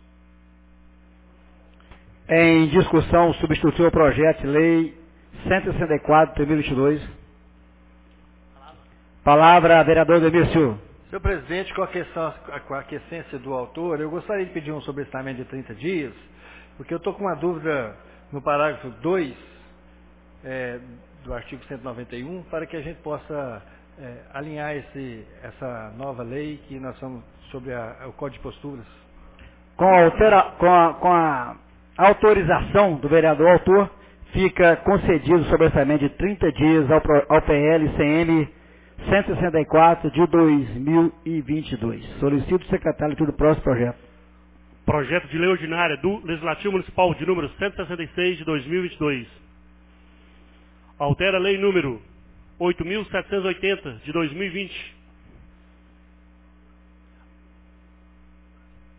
Em discussão, substituiu o projeto de lei cento e sessenta e quatro de dois mil e vinte e dois. Palavra, vereador Demício. Senhor presidente, com a, questão, com a aquiescência do autor, eu gostaria de pedir um sobrestamento de trinta dias, porque eu estou com uma dúvida no parágrafo dois é, do artigo cento e noventa e um, para que a gente possa é, alinhar esse, essa nova lei que nós estamos sobre a, o Código de Posturas. Com a, altera, com, a, com a autorização do vereador autor, fica concedido sobrestamento de trinta dias ao, ao P L C M cento e sessenta e quatro de dois mil e vinte e dois. Solicito o secretário do próximo projeto. Projeto de lei ordinária do Legislativo Municipal de número cento e sessenta e seis de dois mil e vinte e dois. Altera a lei número oito mil setecentos e oitenta de dois mil e vinte.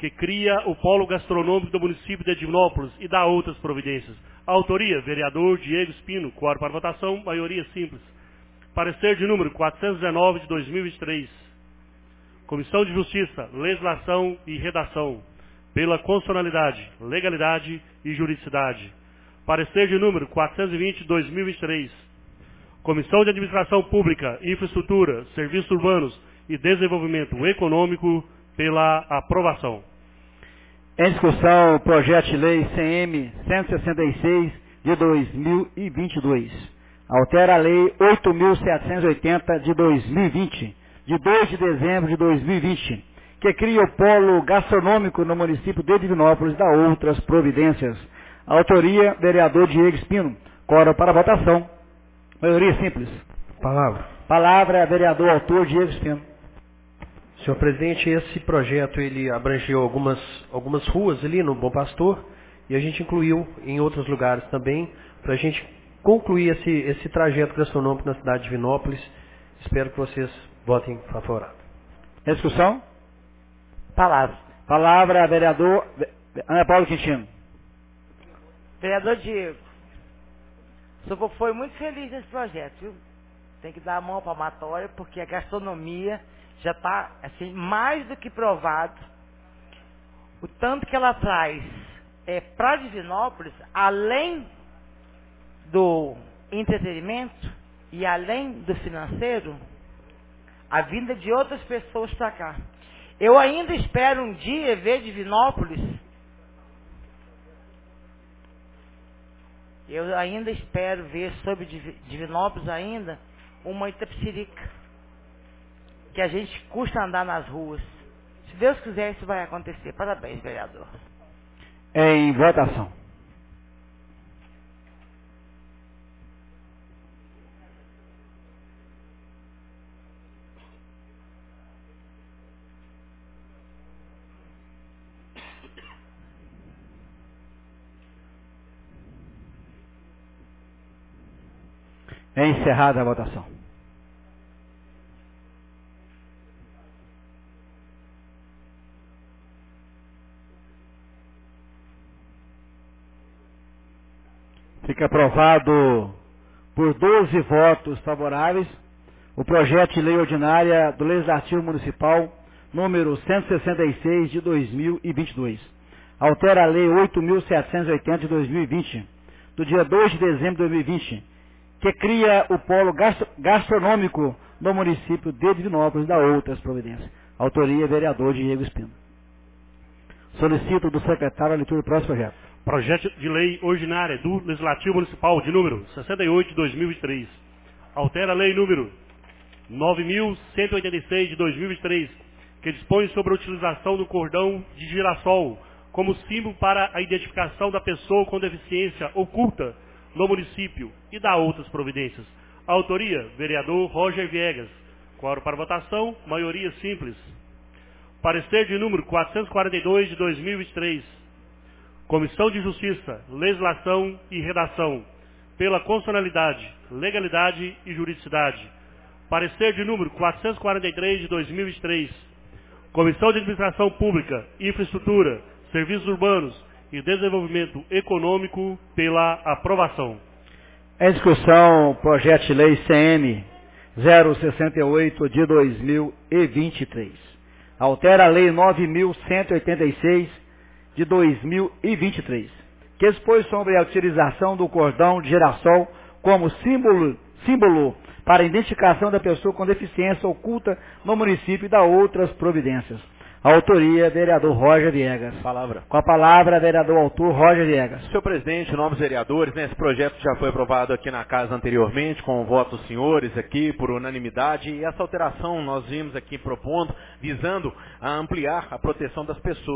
que cria o polo gastronômico do município de Divinópolis e dá outras providências. Autoria, vereador Diego Espino. Quórum para votação, maioria simples. Parecer de número quatrocentos e dezenove de dois mil e vinte e três. Comissão de Justiça, Legislação e Redação. Pela constitucionalidade, legalidade e juridicidade. Parecer de número quatrocentos e vinte de dois mil e vinte e três. Comissão de Administração Pública, Infraestrutura, Serviços Urbanos e Desenvolvimento Econômico. Pela aprovação. Em discussão, o projeto de lei C M cento e sessenta e seis de dois mil e vinte e dois. Altera a lei oito mil setecentos e oitenta de dois mil e vinte, de dois de dezembro de dois mil e vinte, que cria o polo gastronômico no município de Divinópolis e dá outras providências. Autoria, vereador Diego Espino. Quórum para votação. Maioria simples. Palavra. Palavra, vereador autor Diego Espino. Senhor presidente, esse projeto ele abrangeu algumas, algumas ruas ali no Bom Pastor e a gente incluiu em outros lugares também para a gente concluir esse, esse trajeto gastronômico na cidade de Divinópolis. Espero que vocês votem favorável. Em discussão? Palavra. Palavra, vereador Ana Paula Quintino. Vereador Diego, o senhor foi muito feliz nesse projeto, viu? Tem que dar a mão palmatória porque a gastronomia já está assim, mais do que provado o tanto que ela traz é, para Divinópolis, além do entretenimento e além do financeiro, a vinda de outras pessoas para cá. Eu ainda espero um dia ver Divinópolis, eu ainda espero ver sobre Divinópolis ainda uma Itapecerica, que a gente custa andar nas ruas. Se Deus quiser, isso vai acontecer. Parabéns, vereador. Em votação. É encerrada a votação. Fica aprovado por doze votos favoráveis o projeto de lei ordinária do Legislativo Municipal número cento e sessenta e seis de dois mil e vinte e dois. Altera a lei oito mil setecentos e oitenta de dois mil e vinte, do dia dois de dezembro de dois mil e vinte, que cria o polo gastronômico no município de Divinópolis e dá outras providências. Autoria, vereador Diego Espino. Solicito do secretário a leitura do próximo projeto. Projeto de lei ordinária do Legislativo Municipal de número sessenta e oito de dois mil e vinte e três. Altera a lei número nove mil cento e oitenta e seis de dois mil e vinte e três, que dispõe sobre a utilização do cordão de girassol como símbolo para a identificação da pessoa com deficiência oculta no município e dá outras providências. Autoria, vereador Roger Viegas. Quórum para votação, maioria simples. Parecer de número quatrocentos e quarenta e dois de dois mil e vinte e três. Comissão de Justiça, Legislação e Redação. Pela constitucionalidade, legalidade e juridicidade. Parecer de número quatrocentos e quarenta e três de dois mil e vinte e três. Comissão de Administração Pública, Infraestrutura, Serviços Urbanos e Desenvolvimento Econômico. Pela aprovação. Em discussão, projeto de lei C M zero sessenta e oito de dois mil e vinte e três. Altera a lei nove mil cento e oitenta e seis de dois mil e vinte e três, que expõe sobre a utilização do cordão de girassol como símbolo, símbolo para a identificação da pessoa com deficiência oculta no município e dá outras providências. Autoria, vereador Roger Viegas. Palavra. Com a palavra, vereador autor Roger Viegas. Senhor presidente, novos vereadores, né, esse projeto já foi aprovado aqui na casa anteriormente, com o voto dos senhores aqui, por unanimidade, e essa alteração nós vimos aqui propondo, visando a ampliar a proteção das pessoas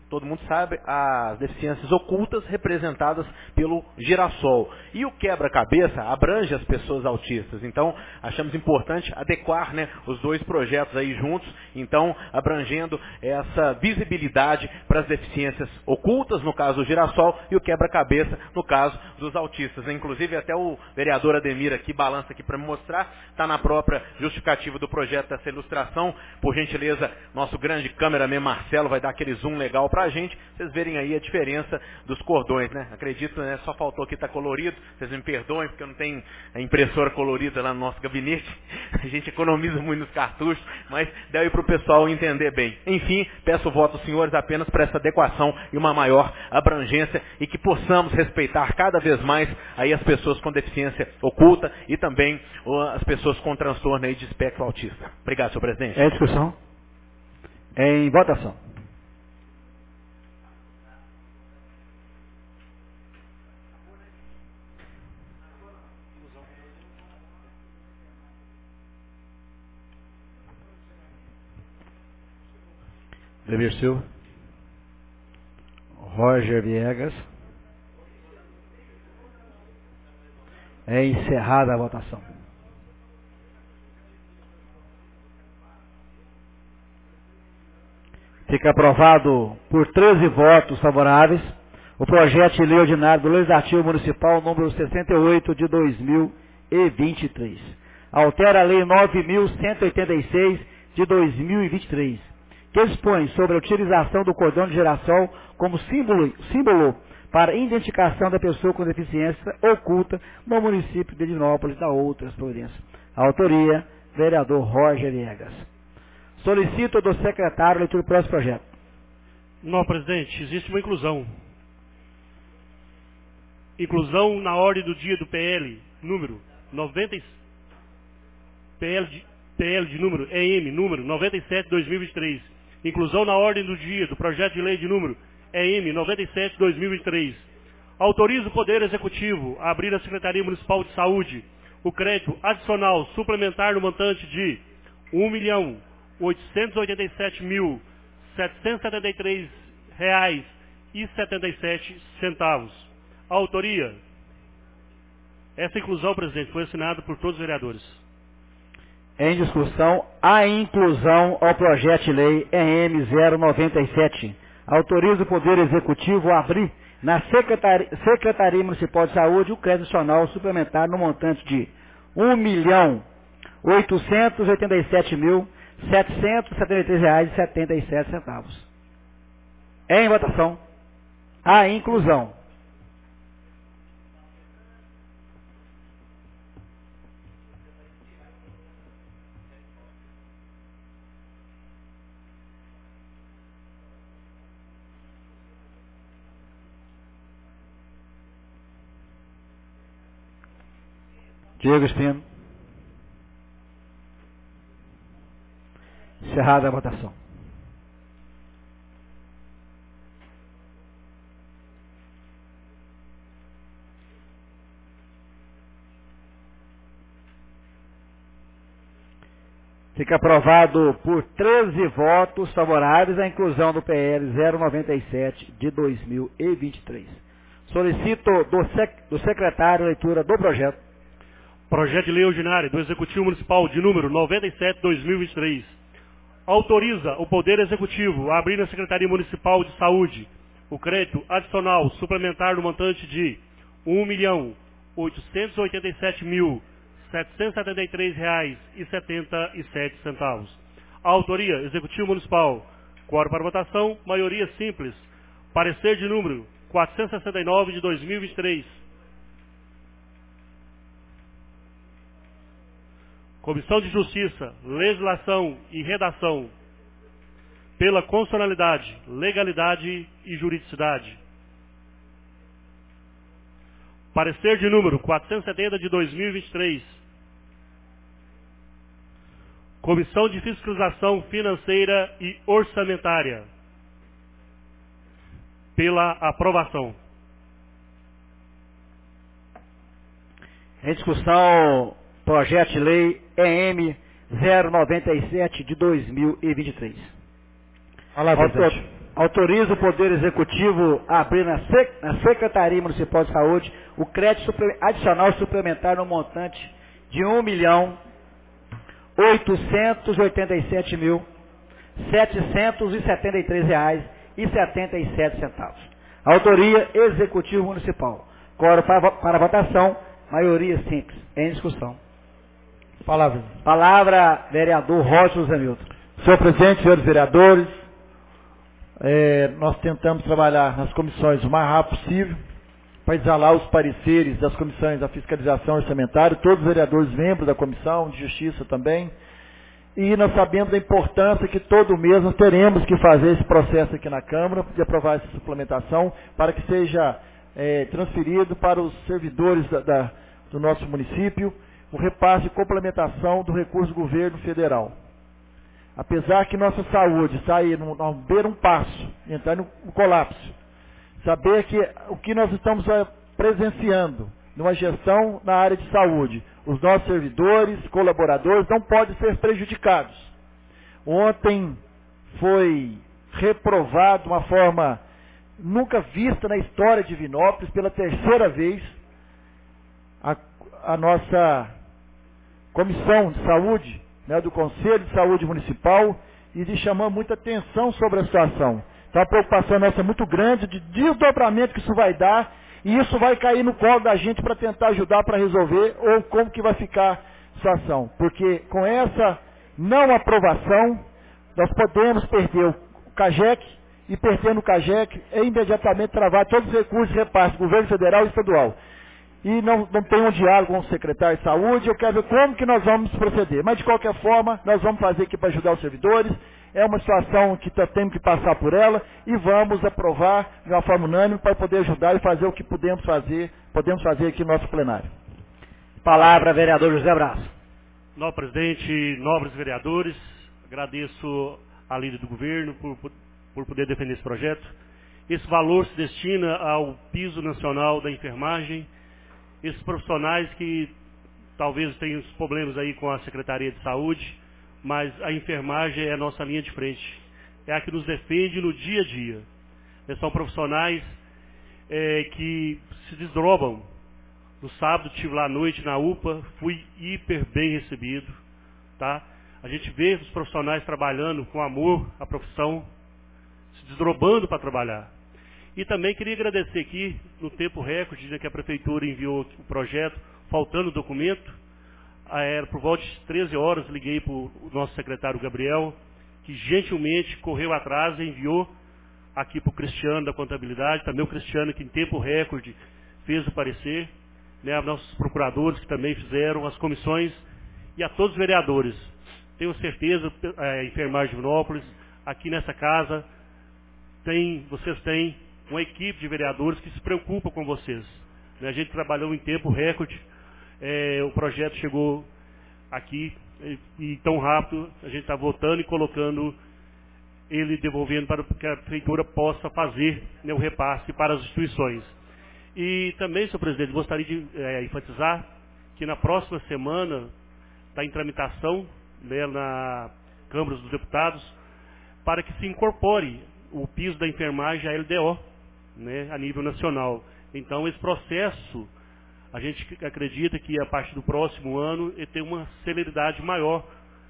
todo mundo sabe, as deficiências ocultas representadas pelo girassol. E o quebra-cabeça abrange as pessoas autistas. Então, achamos importante adequar, né, os dois projetos aí juntos, então, abrangendo essa visibilidade para as deficiências ocultas, no caso do girassol, e o quebra-cabeça, no caso dos autistas. Inclusive, até o vereador Ademir aqui balança aqui para me mostrar, está na própria justificativa do projeto dessa ilustração. Por gentileza, nosso grande cameraman Marcelo vai dar aquele zoom legal para a gente, vocês verem aí a diferença dos cordões, né? Acredito, né? Só faltou aqui estar tá colorido, vocês me perdoem, porque eu não tenho a impressora colorida lá no nosso gabinete, a gente economiza muito nos cartuchos, mas deve para o pessoal entender bem. Enfim, peço o voto dos senhores apenas para essa adequação e uma maior abrangência, e que possamos respeitar cada vez mais aí as pessoas com deficiência oculta e também uh, as pessoas com transtorno aí de espectro autista. Obrigado, senhor presidente. É discussão. Em votação. Demir Silva. Roger Viegas. É encerrada a votação. Fica aprovado por treze votos favoráveis o projeto de lei ordinário do Legislativo Municipal número sessenta e oito de dois mil e vinte e três. Altera a Lei nove mil cento e oitenta e seis de dois mil e vinte e três, que dispõe sobre a utilização do cordão de girassol como símbolo, símbolo para identificação da pessoa com deficiência oculta no município de Divinópolis, da outras providências. Autoria, vereador Roger Viegas. Solicito do secretário a leitura do próximo projeto. Não, presidente, existe uma inclusão. Inclusão na ordem do dia do P L, número noventa, P L de, P L de número E M, número noventa e sete de dois mil e vinte e três. Inclusão na ordem do dia do projeto de lei de número E M noventa e sete de dois mil e vinte e três. Autoriza o Poder Executivo a abrir à Secretaria Municipal de Saúde o crédito adicional suplementar no montante de um milhão oitocentos e oitenta e sete mil setecentos e setenta e três reais e setenta e sete centavos. Autoria. Essa inclusão, presidente, foi assinada por todos os vereadores. Em discussão, a inclusão ao projeto de lei E M zero noventa e sete. Autoriza o Poder Executivo a abrir na Secretaria, Secretaria Municipal de Saúde o crédito adicional suplementar no montante de um milhão oitocentos e oitenta e sete mil setecentos e setenta e três reais e setenta e sete centavos. Em votação, a inclusão. Diego Espino. Encerrada a votação. Fica aprovado por treze votos favoráveis a inclusão do P L zero noventa e sete de dois mil e vinte e três. Solicito do, sec, do secretário a leitura do projeto. Projeto de lei ordinário do Executivo Municipal de número noventa e sete de dois mil e vinte e três. Autoriza o Poder Executivo a abrir na Secretaria Municipal de Saúde o crédito adicional suplementar no montante de um milhão oitocentos e oitenta e sete mil setecentos e setenta e três reais e setenta e sete centavos. Autoria, Executivo Municipal. Quórum para votação, maioria simples. Parecer de número quatrocentos e sessenta e nove de dois mil e vinte e três. Comissão de Justiça, Legislação e Redação, pela constitucionalidade, legalidade e juridicidade. Parecer de número quatrocentos e setenta de dois mil e vinte e três. Comissão de Fiscalização Financeira e Orçamentária, pela aprovação. Em discussão, projeto de lei E M zero noventa e sete de dois mil e vinte e três. Olá, presidente. Autoriza o Poder Executivo a abrir na, Sec na Secretaria Municipal de Saúde o crédito suple adicional suplementar no montante de um milhão oitocentos e oitenta e sete mil setecentos e setenta e três reais e setenta e sete centavos. Autoria Executivo Municipal. Quórum para, para votação, maioria simples. Em discussão. Palavra. Palavra, vereador Rocha José Milton. Senhor presidente, senhores vereadores, é, nós tentamos trabalhar nas comissões o mais rápido possível para exalar os pareceres das comissões da fiscalização orçamentária, todos os vereadores membros da comissão de justiça também, e nós sabemos da importância que todo mês nós teremos que fazer esse processo aqui na Câmara, de aprovar essa suplementação, para que seja é, transferido para os servidores da, da, do nosso município, o repasse e complementação do recurso do governo federal. Apesar que nossa saúde está aí no, no beira um passo, entrar no, no colapso, saber que o que nós estamos presenciando numa gestão na área de saúde, os nossos servidores, colaboradores não podem ser prejudicados. Ontem foi reprovado de uma forma nunca vista na história de Divinópolis, pela terceira vez, a, a nossa comissão de saúde, né, do Conselho de Saúde Municipal, e de chamar muita atenção sobre a situação. Então a preocupação nossa é muito grande de desdobramento que isso vai dar, e isso vai cair no colo da gente para tentar ajudar para resolver, ou como que vai ficar a situação. Porque com essa não aprovação, nós podemos perder o CAGEC, e perdendo o CAGEC, é imediatamente travar todos os recursos de repasse do governo federal e estadual. E não, não tem um diálogo com o secretário de saúde, eu quero ver como que nós vamos proceder. Mas de qualquer forma, nós vamos fazer aqui para ajudar os servidores, é uma situação que tá, temos que passar por ela, e vamos aprovar de uma forma unânime para poder ajudar e fazer o que podemos fazer, podemos fazer aqui no nosso plenário. Palavra, vereador José Braz. Nobre presidente, nobres vereadores, agradeço a líder do governo por, por poder defender esse projeto. Esse valor se destina ao piso nacional da enfermagem. Esses profissionais que talvez tenham problemas aí com a Secretaria de Saúde, mas a enfermagem é a nossa linha de frente. É a que nos defende no dia a dia. Eles são profissionais é, que se desdobram. No sábado estive lá à noite na U P A, fui hiper bem recebido. Tá? A gente vê os profissionais trabalhando com amor à profissão, se desdobrando para trabalhar. E também queria agradecer aqui, no tempo recorde, né, que a Prefeitura enviou o projeto, faltando documento. Era por volta de treze horas, liguei para o nosso secretário Gabriel, que gentilmente correu atrás e enviou aqui para o Cristiano da Contabilidade, também o Cristiano que em tempo recorde fez o parecer, né, aos nossos procuradores que também fizeram, as comissões e a todos os vereadores. Tenho certeza, a enfermagem de Divinópolis, aqui nessa casa, tem, vocês têm uma equipe de vereadores que se preocupa com vocês. Né? A gente trabalhou em tempo recorde, é, o projeto chegou aqui e, e tão rápido a gente está votando e colocando ele, devolvendo para que a prefeitura possa fazer, né, o repasse para as instituições. E também, senhor presidente, gostaria de é, enfatizar que na próxima semana está em tramitação, né, na Câmara dos Deputados, para que se incorpore o piso da enfermagem à L D O, né, a nível nacional. Então, esse processo, a gente acredita que a partir do próximo ano ele tem uma celeridade maior,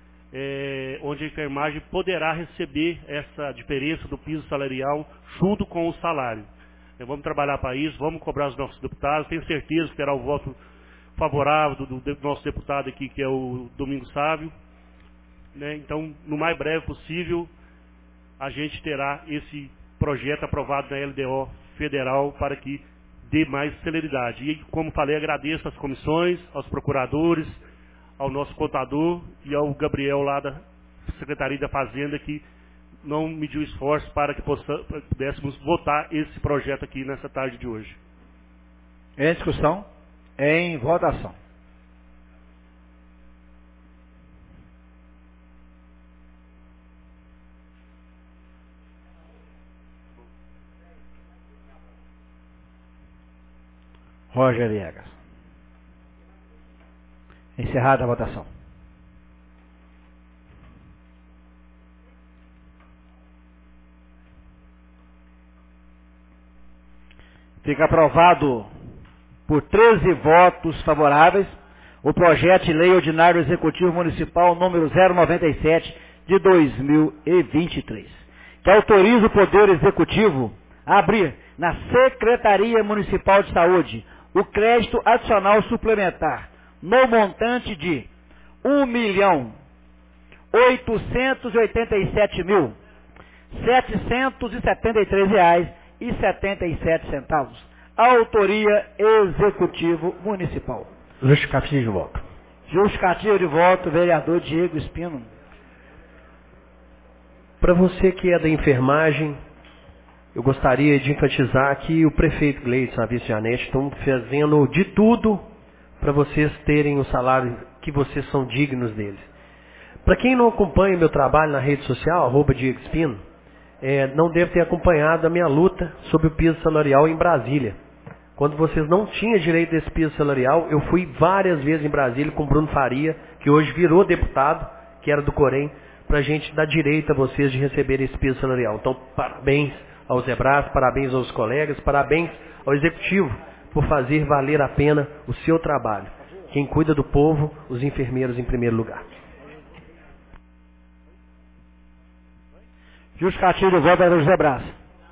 é, onde a enfermagem poderá receber essa diferença do piso salarial junto com o salário. É, vamos trabalhar para isso, vamos cobrar os nossos deputados, tenho certeza que terá o voto favorável do, do nosso deputado aqui, que é o Domingos Sávio. Né? Então, no mais breve possível, a gente terá esse projeto aprovado na L D O federal para que dê mais celeridade. E, como falei, agradeço às comissões, aos procuradores, ao nosso contador e ao Gabriel lá da Secretaria da Fazenda, que não mediu esforço para que possa, para que pudéssemos votar esse projeto aqui nessa tarde de hoje. Em discussão, em votação. Roger Viegas. Encerrada a votação. Fica aprovado por treze votos favoráveis o projeto de lei ordinário executivo municipal número zero noventa e sete de dois mil e vinte e três, que autoriza o Poder Executivo a abrir na Secretaria Municipal de Saúde o crédito adicional suplementar no montante de um milhão oitocentos e oitenta e sete mil setecentos e setenta e três reais e setenta e sete centavos. Autoria Executivo Municipal. Justificativa de voto. Justificativa de voto, vereador Diego Espino. Para você que é da enfermagem, eu gostaria de enfatizar que o prefeito Gleidson e a vice-janete estão fazendo de tudo para vocês terem o salário que vocês são dignos deles. Para quem não acompanha meu trabalho na rede social, arroba Diego Espino, é, não deve ter acompanhado a minha luta sobre o piso salarial em Brasília. Quando vocês não tinham direito desse piso salarial, eu fui várias vezes em Brasília com o Bruno Faria, que hoje virou deputado, que era do Corém, para a gente dar direito a vocês de receber esse piso salarial. Então, parabéns aos Zebras, parabéns aos colegas, parabéns ao Executivo por fazer valer a pena o seu trabalho. Quem cuida do povo, os enfermeiros em primeiro lugar. Justificativo do voto, vereador José Braz.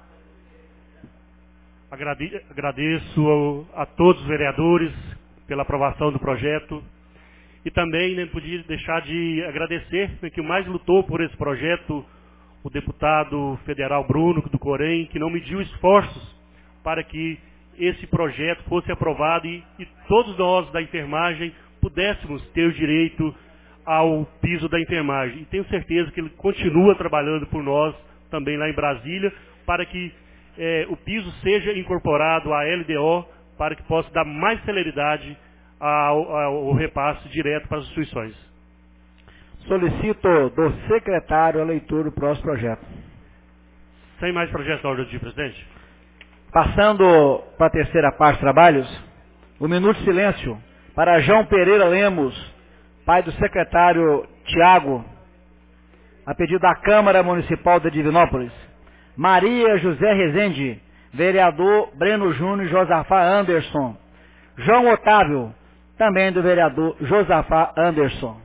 Agradeço a todos os vereadores pela aprovação do projeto e também não podia deixar de agradecer que o mais lutou por esse projeto, o deputado federal Bruno do Corém, que não mediu esforços para que esse projeto fosse aprovado e, e todos nós da enfermagem pudéssemos ter o direito ao piso da enfermagem. E tenho certeza que ele continua trabalhando por nós também lá em Brasília para que eh, o piso seja incorporado à L D O para que possa dar mais celeridade ao, ao repasse direto para as instituições. Solicito do secretário a leitura do próximo projeto. Sem mais projetos da ordem do dia, presidente. Passando para a terceira parte de trabalhos, o minuto de silêncio para João Pereira Lemos, pai do secretário Tiago, a pedido da Câmara Municipal de Divinópolis. Maria José Rezende, vereador Breno Júnior e Josafá Anderson. João Otávio, também do vereador Josafá Anderson.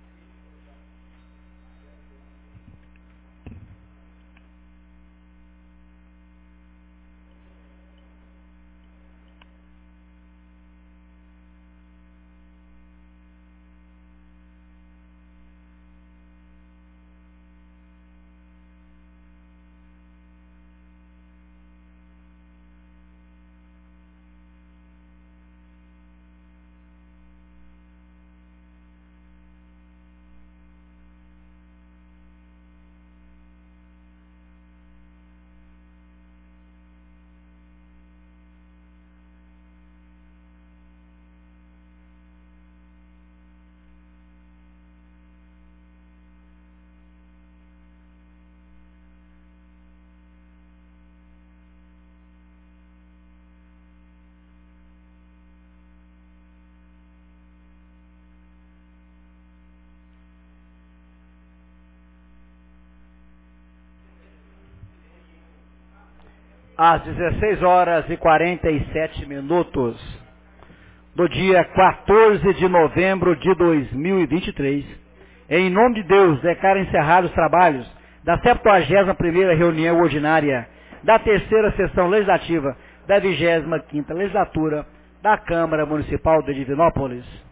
Às dezesseis horas e quarenta e sete minutos do dia quatorze de novembro de dois mil e vinte e três, em nome de Deus, declaro encerrados os trabalhos da septuagésima primeira reunião ordinária da terceira sessão legislativa da vigésima quinta legislatura da Câmara Municipal de Divinópolis.